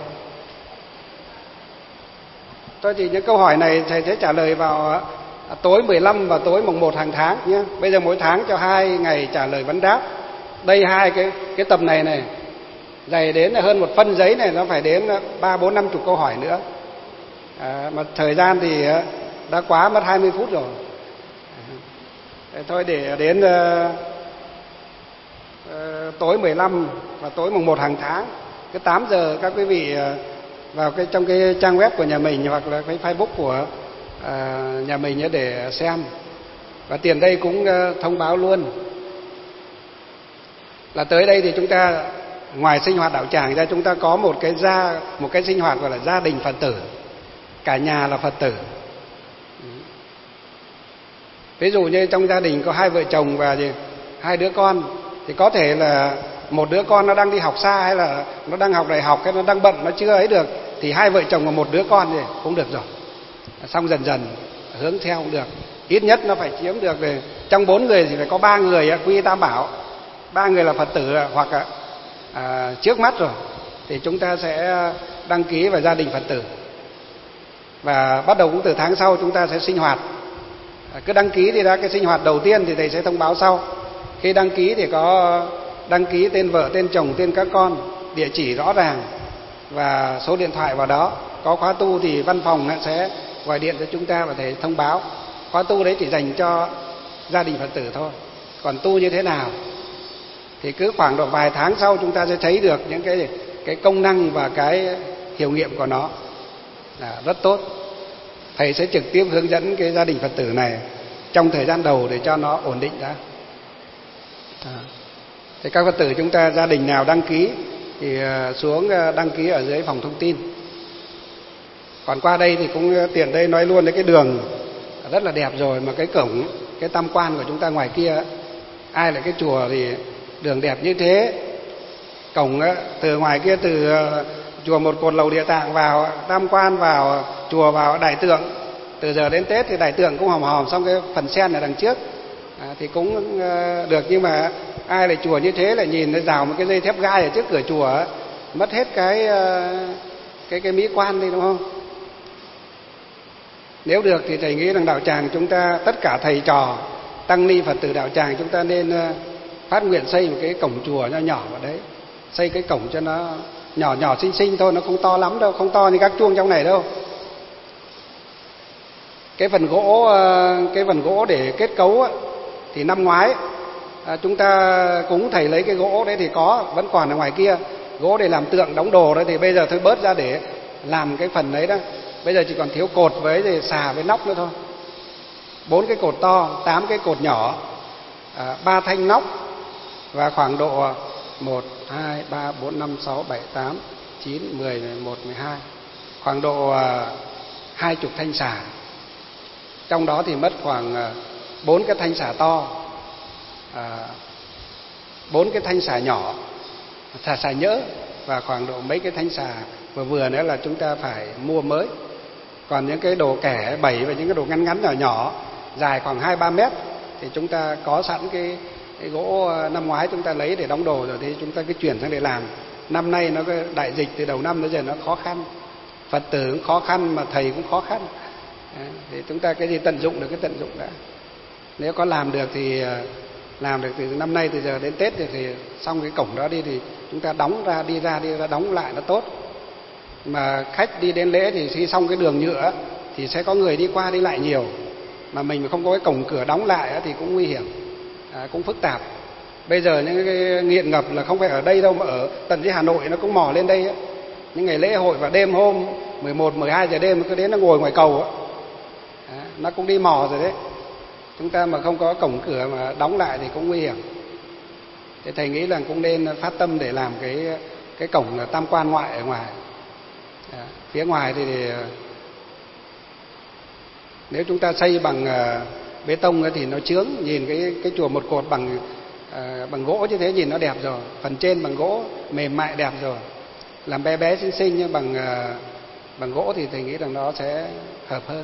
Thôi thì những câu hỏi này thầy sẽ trả lời vào tối 15 và tối mùng 1 hàng tháng nhé. Bây giờ mỗi tháng cho 2 ngày trả lời vấn đáp. Đây hai cái tập này dày đến hơn một phân giấy này, nó phải đến 30-50 câu hỏi nữa. Mà thời gian thì đã quá mất 20 phút rồi. Thôi để đến tối 15 và tối mùng 1 hàng tháng, cái 8 giờ các quý vị vào trong cái trang web của nhà mình hoặc là cái Facebook của nhà mình để xem. Và tiền đây cũng thông báo luôn là tới đây thì chúng ta ngoài sinh hoạt đạo tràng ra, chúng ta có một cái sinh hoạt gọi là gia đình Phật tử, cả nhà là Phật tử. Ví dụ như trong gia đình có 2 vợ chồng và 2 đứa con, thì có thể là một đứa con nó đang đi học xa, hay là nó đang học đại học, hay nó đang bận, nó chưa ấy được, thì 2 vợ chồng và 1 đứa con thì cũng được rồi. Xong dần dần hướng theo cũng được. Ít nhất nó phải chiếm được về trong 4 người thì phải có 3 người quy tam bảo, 3 người là Phật tử hoặc trước mắt rồi thì chúng ta sẽ đăng ký vào gia đình Phật tử. Và bắt đầu cũng từ tháng sau chúng ta sẽ sinh hoạt. Cứ đăng ký thì cái sinh hoạt đầu tiên thì thầy sẽ thông báo sau. Khi đăng ký thì có đăng ký tên vợ, tên chồng, tên các con, địa chỉ rõ ràng và số điện thoại vào đó. Có khóa tu thì văn phòng sẽ gọi điện cho chúng ta và thầy thông báo. Khóa tu đấy chỉ dành cho gia đình Phật tử thôi. Còn tu như thế nào thì cứ khoảng độ vài tháng sau chúng ta sẽ thấy được những cái công năng và cái hiệu nghiệm của nó rất tốt. Thầy sẽ trực tiếp hướng dẫn cái gia đình Phật tử này trong thời gian đầu để cho nó ổn định đã. Thì các Phật tử chúng ta gia đình nào đăng ký thì xuống đăng ký ở dưới phòng thông tin. Còn qua đây thì cũng tiện đây nói luôn, cái đường rất là đẹp rồi, mà cái cổng, cái tam quan của chúng ta ngoài kia, ai lại cái chùa thì đường đẹp như thế. Cổng từ ngoài kia, từ chùa Một Cột Lầu Địa Tạng vào tam quan, vào chùa, vào đại tượng. Từ giờ đến Tết thì đại tượng cũng hòm hòm, xong cái phần sen ở đằng trước thì cũng được. Nhưng mà ai lại chùa như thế lại nhìn nó rào một cái dây thép gai ở trước cửa chùa, mất hết cái mỹ quan đi, đúng không? Nếu được thì thầy nghĩ rằng đạo tràng chúng ta, tất cả thầy trò tăng ni Phật tử đạo tràng, chúng ta nên phát nguyện xây một cái cổng chùa nho nhỏ vào đấy. Xây cái cổng cho nó nhỏ nhỏ xinh xinh thôi, nó không to lắm đâu, không to như các chuông trong này đâu. Cái phần gỗ để kết cấu thì năm ngoái chúng ta cũng thầy lấy cái gỗ đấy thì vẫn còn ở ngoài kia, gỗ để làm tượng đóng đồ đấy, thì bây giờ thôi bớt ra để làm cái phần đấy đó. Bây giờ chỉ còn thiếu cột với xà với nóc nữa thôi. 4 cái cột to, 8 cái cột nhỏ, 3 thanh nóc và khoảng độ 1, 2, 3, 4, 5, 6, 7, 8, 9, 10, 11, 12, khoảng độ 20 thanh xà. Trong đó thì mất khoảng 4 cái thanh xà to, 4 cái thanh xà nhỏ, xà nhỡ, và khoảng độ mấy cái thanh xà vừa nữa là chúng ta phải mua mới. Còn những cái đồ kẻ bẩy và những cái đồ ngắn ngắn nhỏ nhỏ dài khoảng 2-3 mét thì chúng ta có sẵn cái gỗ năm ngoái chúng ta lấy để đóng đồ rồi, thì chúng ta cứ chuyển sang để làm. Năm nay nó cái đại dịch từ đầu năm đến giờ nó khó khăn, Phật tử cũng khó khăn mà thầy cũng khó khăn. Thì chúng ta cái gì tận dụng được cái tận dụng đã. Nếu có làm được thì làm được từ năm nay, từ giờ đến Tết thì xong cái cổng đó đi thì chúng ta đóng ra, đi ra đóng lại nó tốt. Mà khách đi đến lễ thì khi xong cái đường nhựa thì sẽ có người đi qua đi lại nhiều, mà mình không có cái cổng cửa đóng lại thì cũng nguy hiểm, cũng phức tạp. Bây giờ những cái nghiện ngập là không phải ở đây đâu, mà ở tận dưới Hà Nội nó cũng mò lên đây. Những ngày lễ hội và đêm hôm 11, 12 giờ đêm nó cứ đến nó ngồi ngoài cầu á. Nó cũng đi mò rồi đấy. Chúng ta mà không có cổng cửa mà đóng lại thì cũng nguy hiểm. Thế thầy nghĩ là cũng nên phát tâm để làm cái cổng tam quan ngoại ở ngoài. Phía ngoài thì nếu chúng ta xây bằng bê tông thì nó chướng, nhìn cái chùa một cột bằng gỗ như thế nhìn nó đẹp rồi, phần trên bằng gỗ mềm mại đẹp rồi, làm bé bé xinh xinh nhưng bằng gỗ thì thầy nghĩ rằng nó sẽ hợp hơn.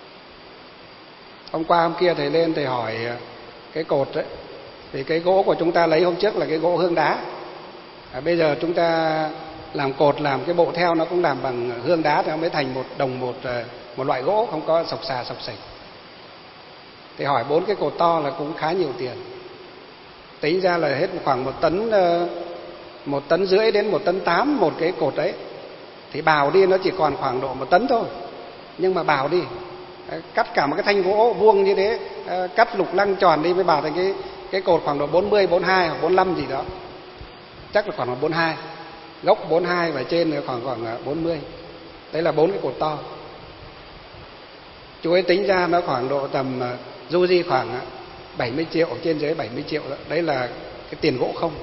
Hôm qua hôm kia thầy lên thầy hỏi cái cột đấy, thì cái gỗ của chúng ta lấy hôm trước là cái gỗ hương đá. Bây giờ chúng ta làm cột, làm cái bộ theo nó cũng làm bằng hương đá thì nó mới thành một loại gỗ không có sộc xà sộc sạch. Thì hỏi 4 cái cột to là cũng khá nhiều tiền. Tính ra là hết khoảng 1,5 tấn đến 1,8 tấn một cái cột đấy. Thì bào đi nó chỉ còn khoảng độ 1 tấn thôi. Nhưng mà bào đi, cắt cả một cái thanh gỗ vuông như thế, cắt lục lăng tròn đi mới bào thành cái cột khoảng độ 40, 42 hoặc 45 gì đó. Chắc là khoảng 42. Gốc 42 và trên là khoảng 40. Đấy là 4 cái cột to. Chú ấy tính ra nó khoảng độ tầm du di khoảng 70 triệu, trên dưới 70 triệu đó. Đấy là cái tiền gỗ không.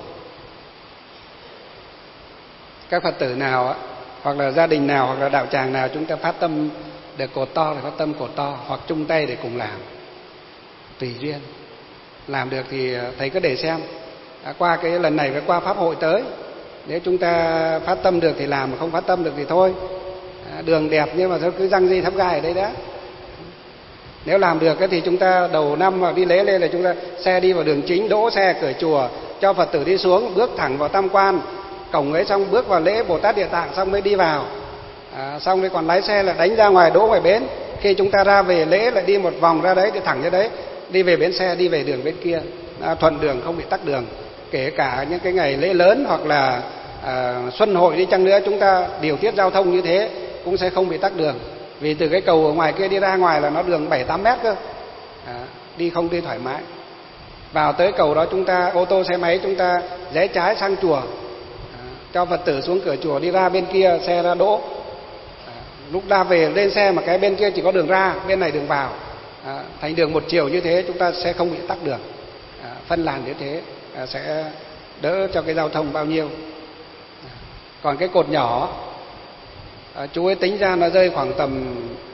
Các Phật tử nào hoặc là gia đình nào hoặc là đạo tràng nào chúng ta phát tâm được cột to thì phát tâm cột to, hoặc chung tay để cùng làm. Tùy duyên. Làm được thì thầy cứ để xem. Qua cái lần này và qua pháp hội tới, nếu chúng ta phát tâm được thì làm, mà không phát tâm được thì thôi. Đường đẹp nhưng mà cứ răng di thắp gai ở đây đó. Nếu làm được thì chúng ta đầu năm mà đi lễ lên là chúng ta xe đi vào đường chính, đỗ xe cửa chùa, cho Phật tử đi xuống, bước thẳng vào tam quan cổng ấy, xong bước vào lễ Bồ Tát Địa Tạng xong mới đi vào. Xong rồi còn lái xe là đánh ra ngoài đỗ ngoài bến. Khi chúng ta ra về lễ lại đi một vòng ra đấy, đi thẳng ra đấy, đi về bến xe, đi về đường bên kia, thuận đường không bị tắc đường. Kể cả những cái ngày lễ lớn hoặc là xuân hội đi chăng nữa, chúng ta điều tiết giao thông như thế cũng sẽ không bị tắc đường. Vì từ cái cầu ở ngoài kia đi ra ngoài là nó đường 7-8 mét cơ, đi không đi thoải mái. Vào tới cầu đó chúng ta ô tô xe máy chúng ta rẽ trái sang chùa, cho Phật tử xuống cửa chùa, đi ra bên kia xe ra đỗ. Lúc ra về lên xe mà cái bên kia chỉ có đường ra, bên này đường vào, thành đường một chiều như thế chúng ta sẽ không bị tắc đường. Phân làn như thế sẽ đỡ cho cái giao thông bao nhiêu. Còn cái cột nhỏ, chú ấy tính ra nó rơi khoảng tầm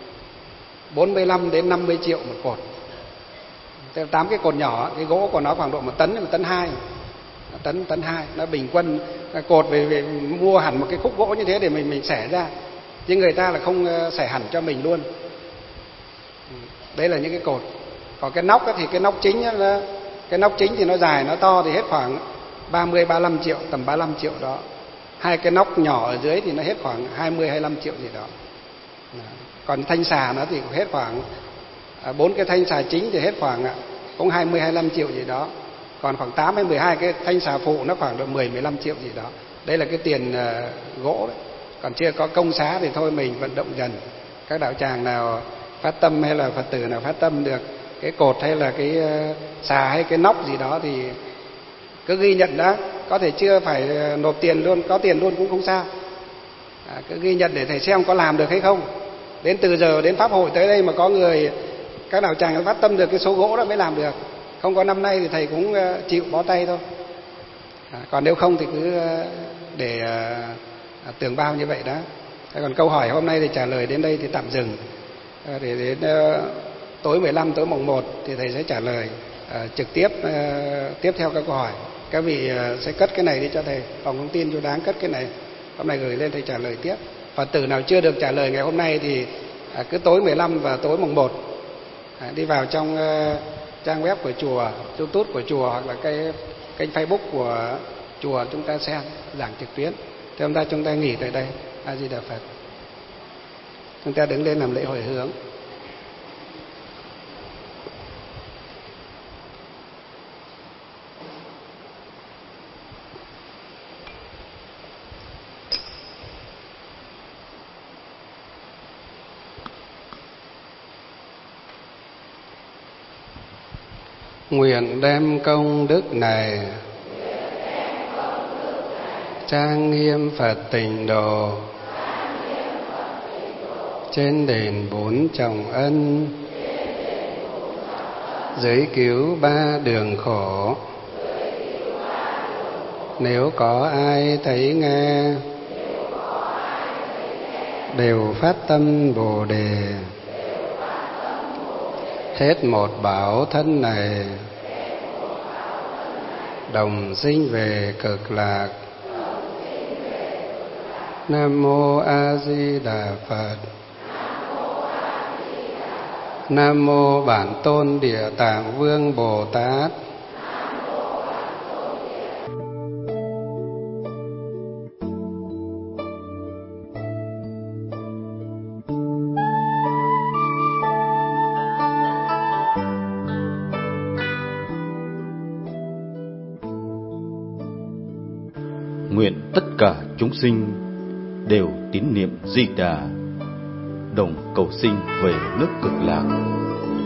45 đến 50 triệu một cột. 8 cái cột nhỏ, cái gỗ của nó khoảng độ 1 tấn đến 1,2 tấn, 1,2 tấn. Nó bình quân cột về mua hẳn một cái khúc gỗ như thế để mình xẻ ra, chứ người ta là không xẻ hẳn cho mình luôn. Đấy là những cái cột. Còn cái nóc thì cái nóc chính là cái nóc chính thì nó dài nó to thì hết khoảng 30-35 triệu, tầm 35 triệu đó. 2 cái nóc nhỏ ở dưới thì nó hết khoảng 20-25 triệu gì đó. Còn thanh xà nó thì hết khoảng 4 cái thanh xà chính thì hết khoảng cũng 20-25 triệu gì đó. Còn khoảng 8 hay 12 cái thanh xà phụ nó khoảng độ 10-15 triệu gì đó. Đấy là cái tiền gỗ đấy. Còn chưa có công xá thì thôi mình vận động dần. Các đạo tràng nào phát tâm hay là Phật tử nào phát tâm được cái cột hay là cái xà hay cái nóc gì đó thì cứ ghi nhận đã. Có thể chưa phải nộp tiền luôn, có tiền luôn cũng không sao. Cứ ghi nhận để thầy xem có làm được hay không. Đến từ giờ đến pháp hội tới đây mà có người, các đạo tràng phát tâm được cái số gỗ đó mới làm được. Không có năm nay thì thầy cũng chịu bó tay thôi. Còn nếu không thì cứ để tường bao như vậy đó. Còn câu hỏi hôm nay thì trả lời đến đây thì tạm dừng. Để đến tối 15, tối mùng 1 thì thầy sẽ trả lời trực tiếp tiếp theo các câu hỏi. Các vị sẽ cất cái này đi cho thầy, phòng thông tin cho đáng cất cái này. Hôm nay gửi lên thầy trả lời tiếp. Phật tử nào chưa được trả lời ngày hôm nay thì cứ tối 15 và tối mùng 1 đi vào trong trang web của chùa, YouTube của chùa hoặc là cái kênh Facebook của chùa chúng ta xem giảng trực tuyến. Thế hôm nay chúng ta nghỉ tại đây. A Di Đà Phật. Chúng ta đứng lên làm lễ hồi hướng. Nguyện đem công đức này trang nghiêm Phật tịnh độ, trên đền bốn trọng ân, dưới cứu ba đường khổ. Nếu có ai thấy nghe, đều phát tâm Bồ Đề. Hết một bảo thân này, đồng sinh về cực lạc. Nam mô A Di Đà Phật. Nam mô Bản Tôn Địa Tạng Vương Bồ Tát. Nguyện tất cả chúng sinh đều tín niệm Di Đà, đồng cầu sinh về nước cực lạc.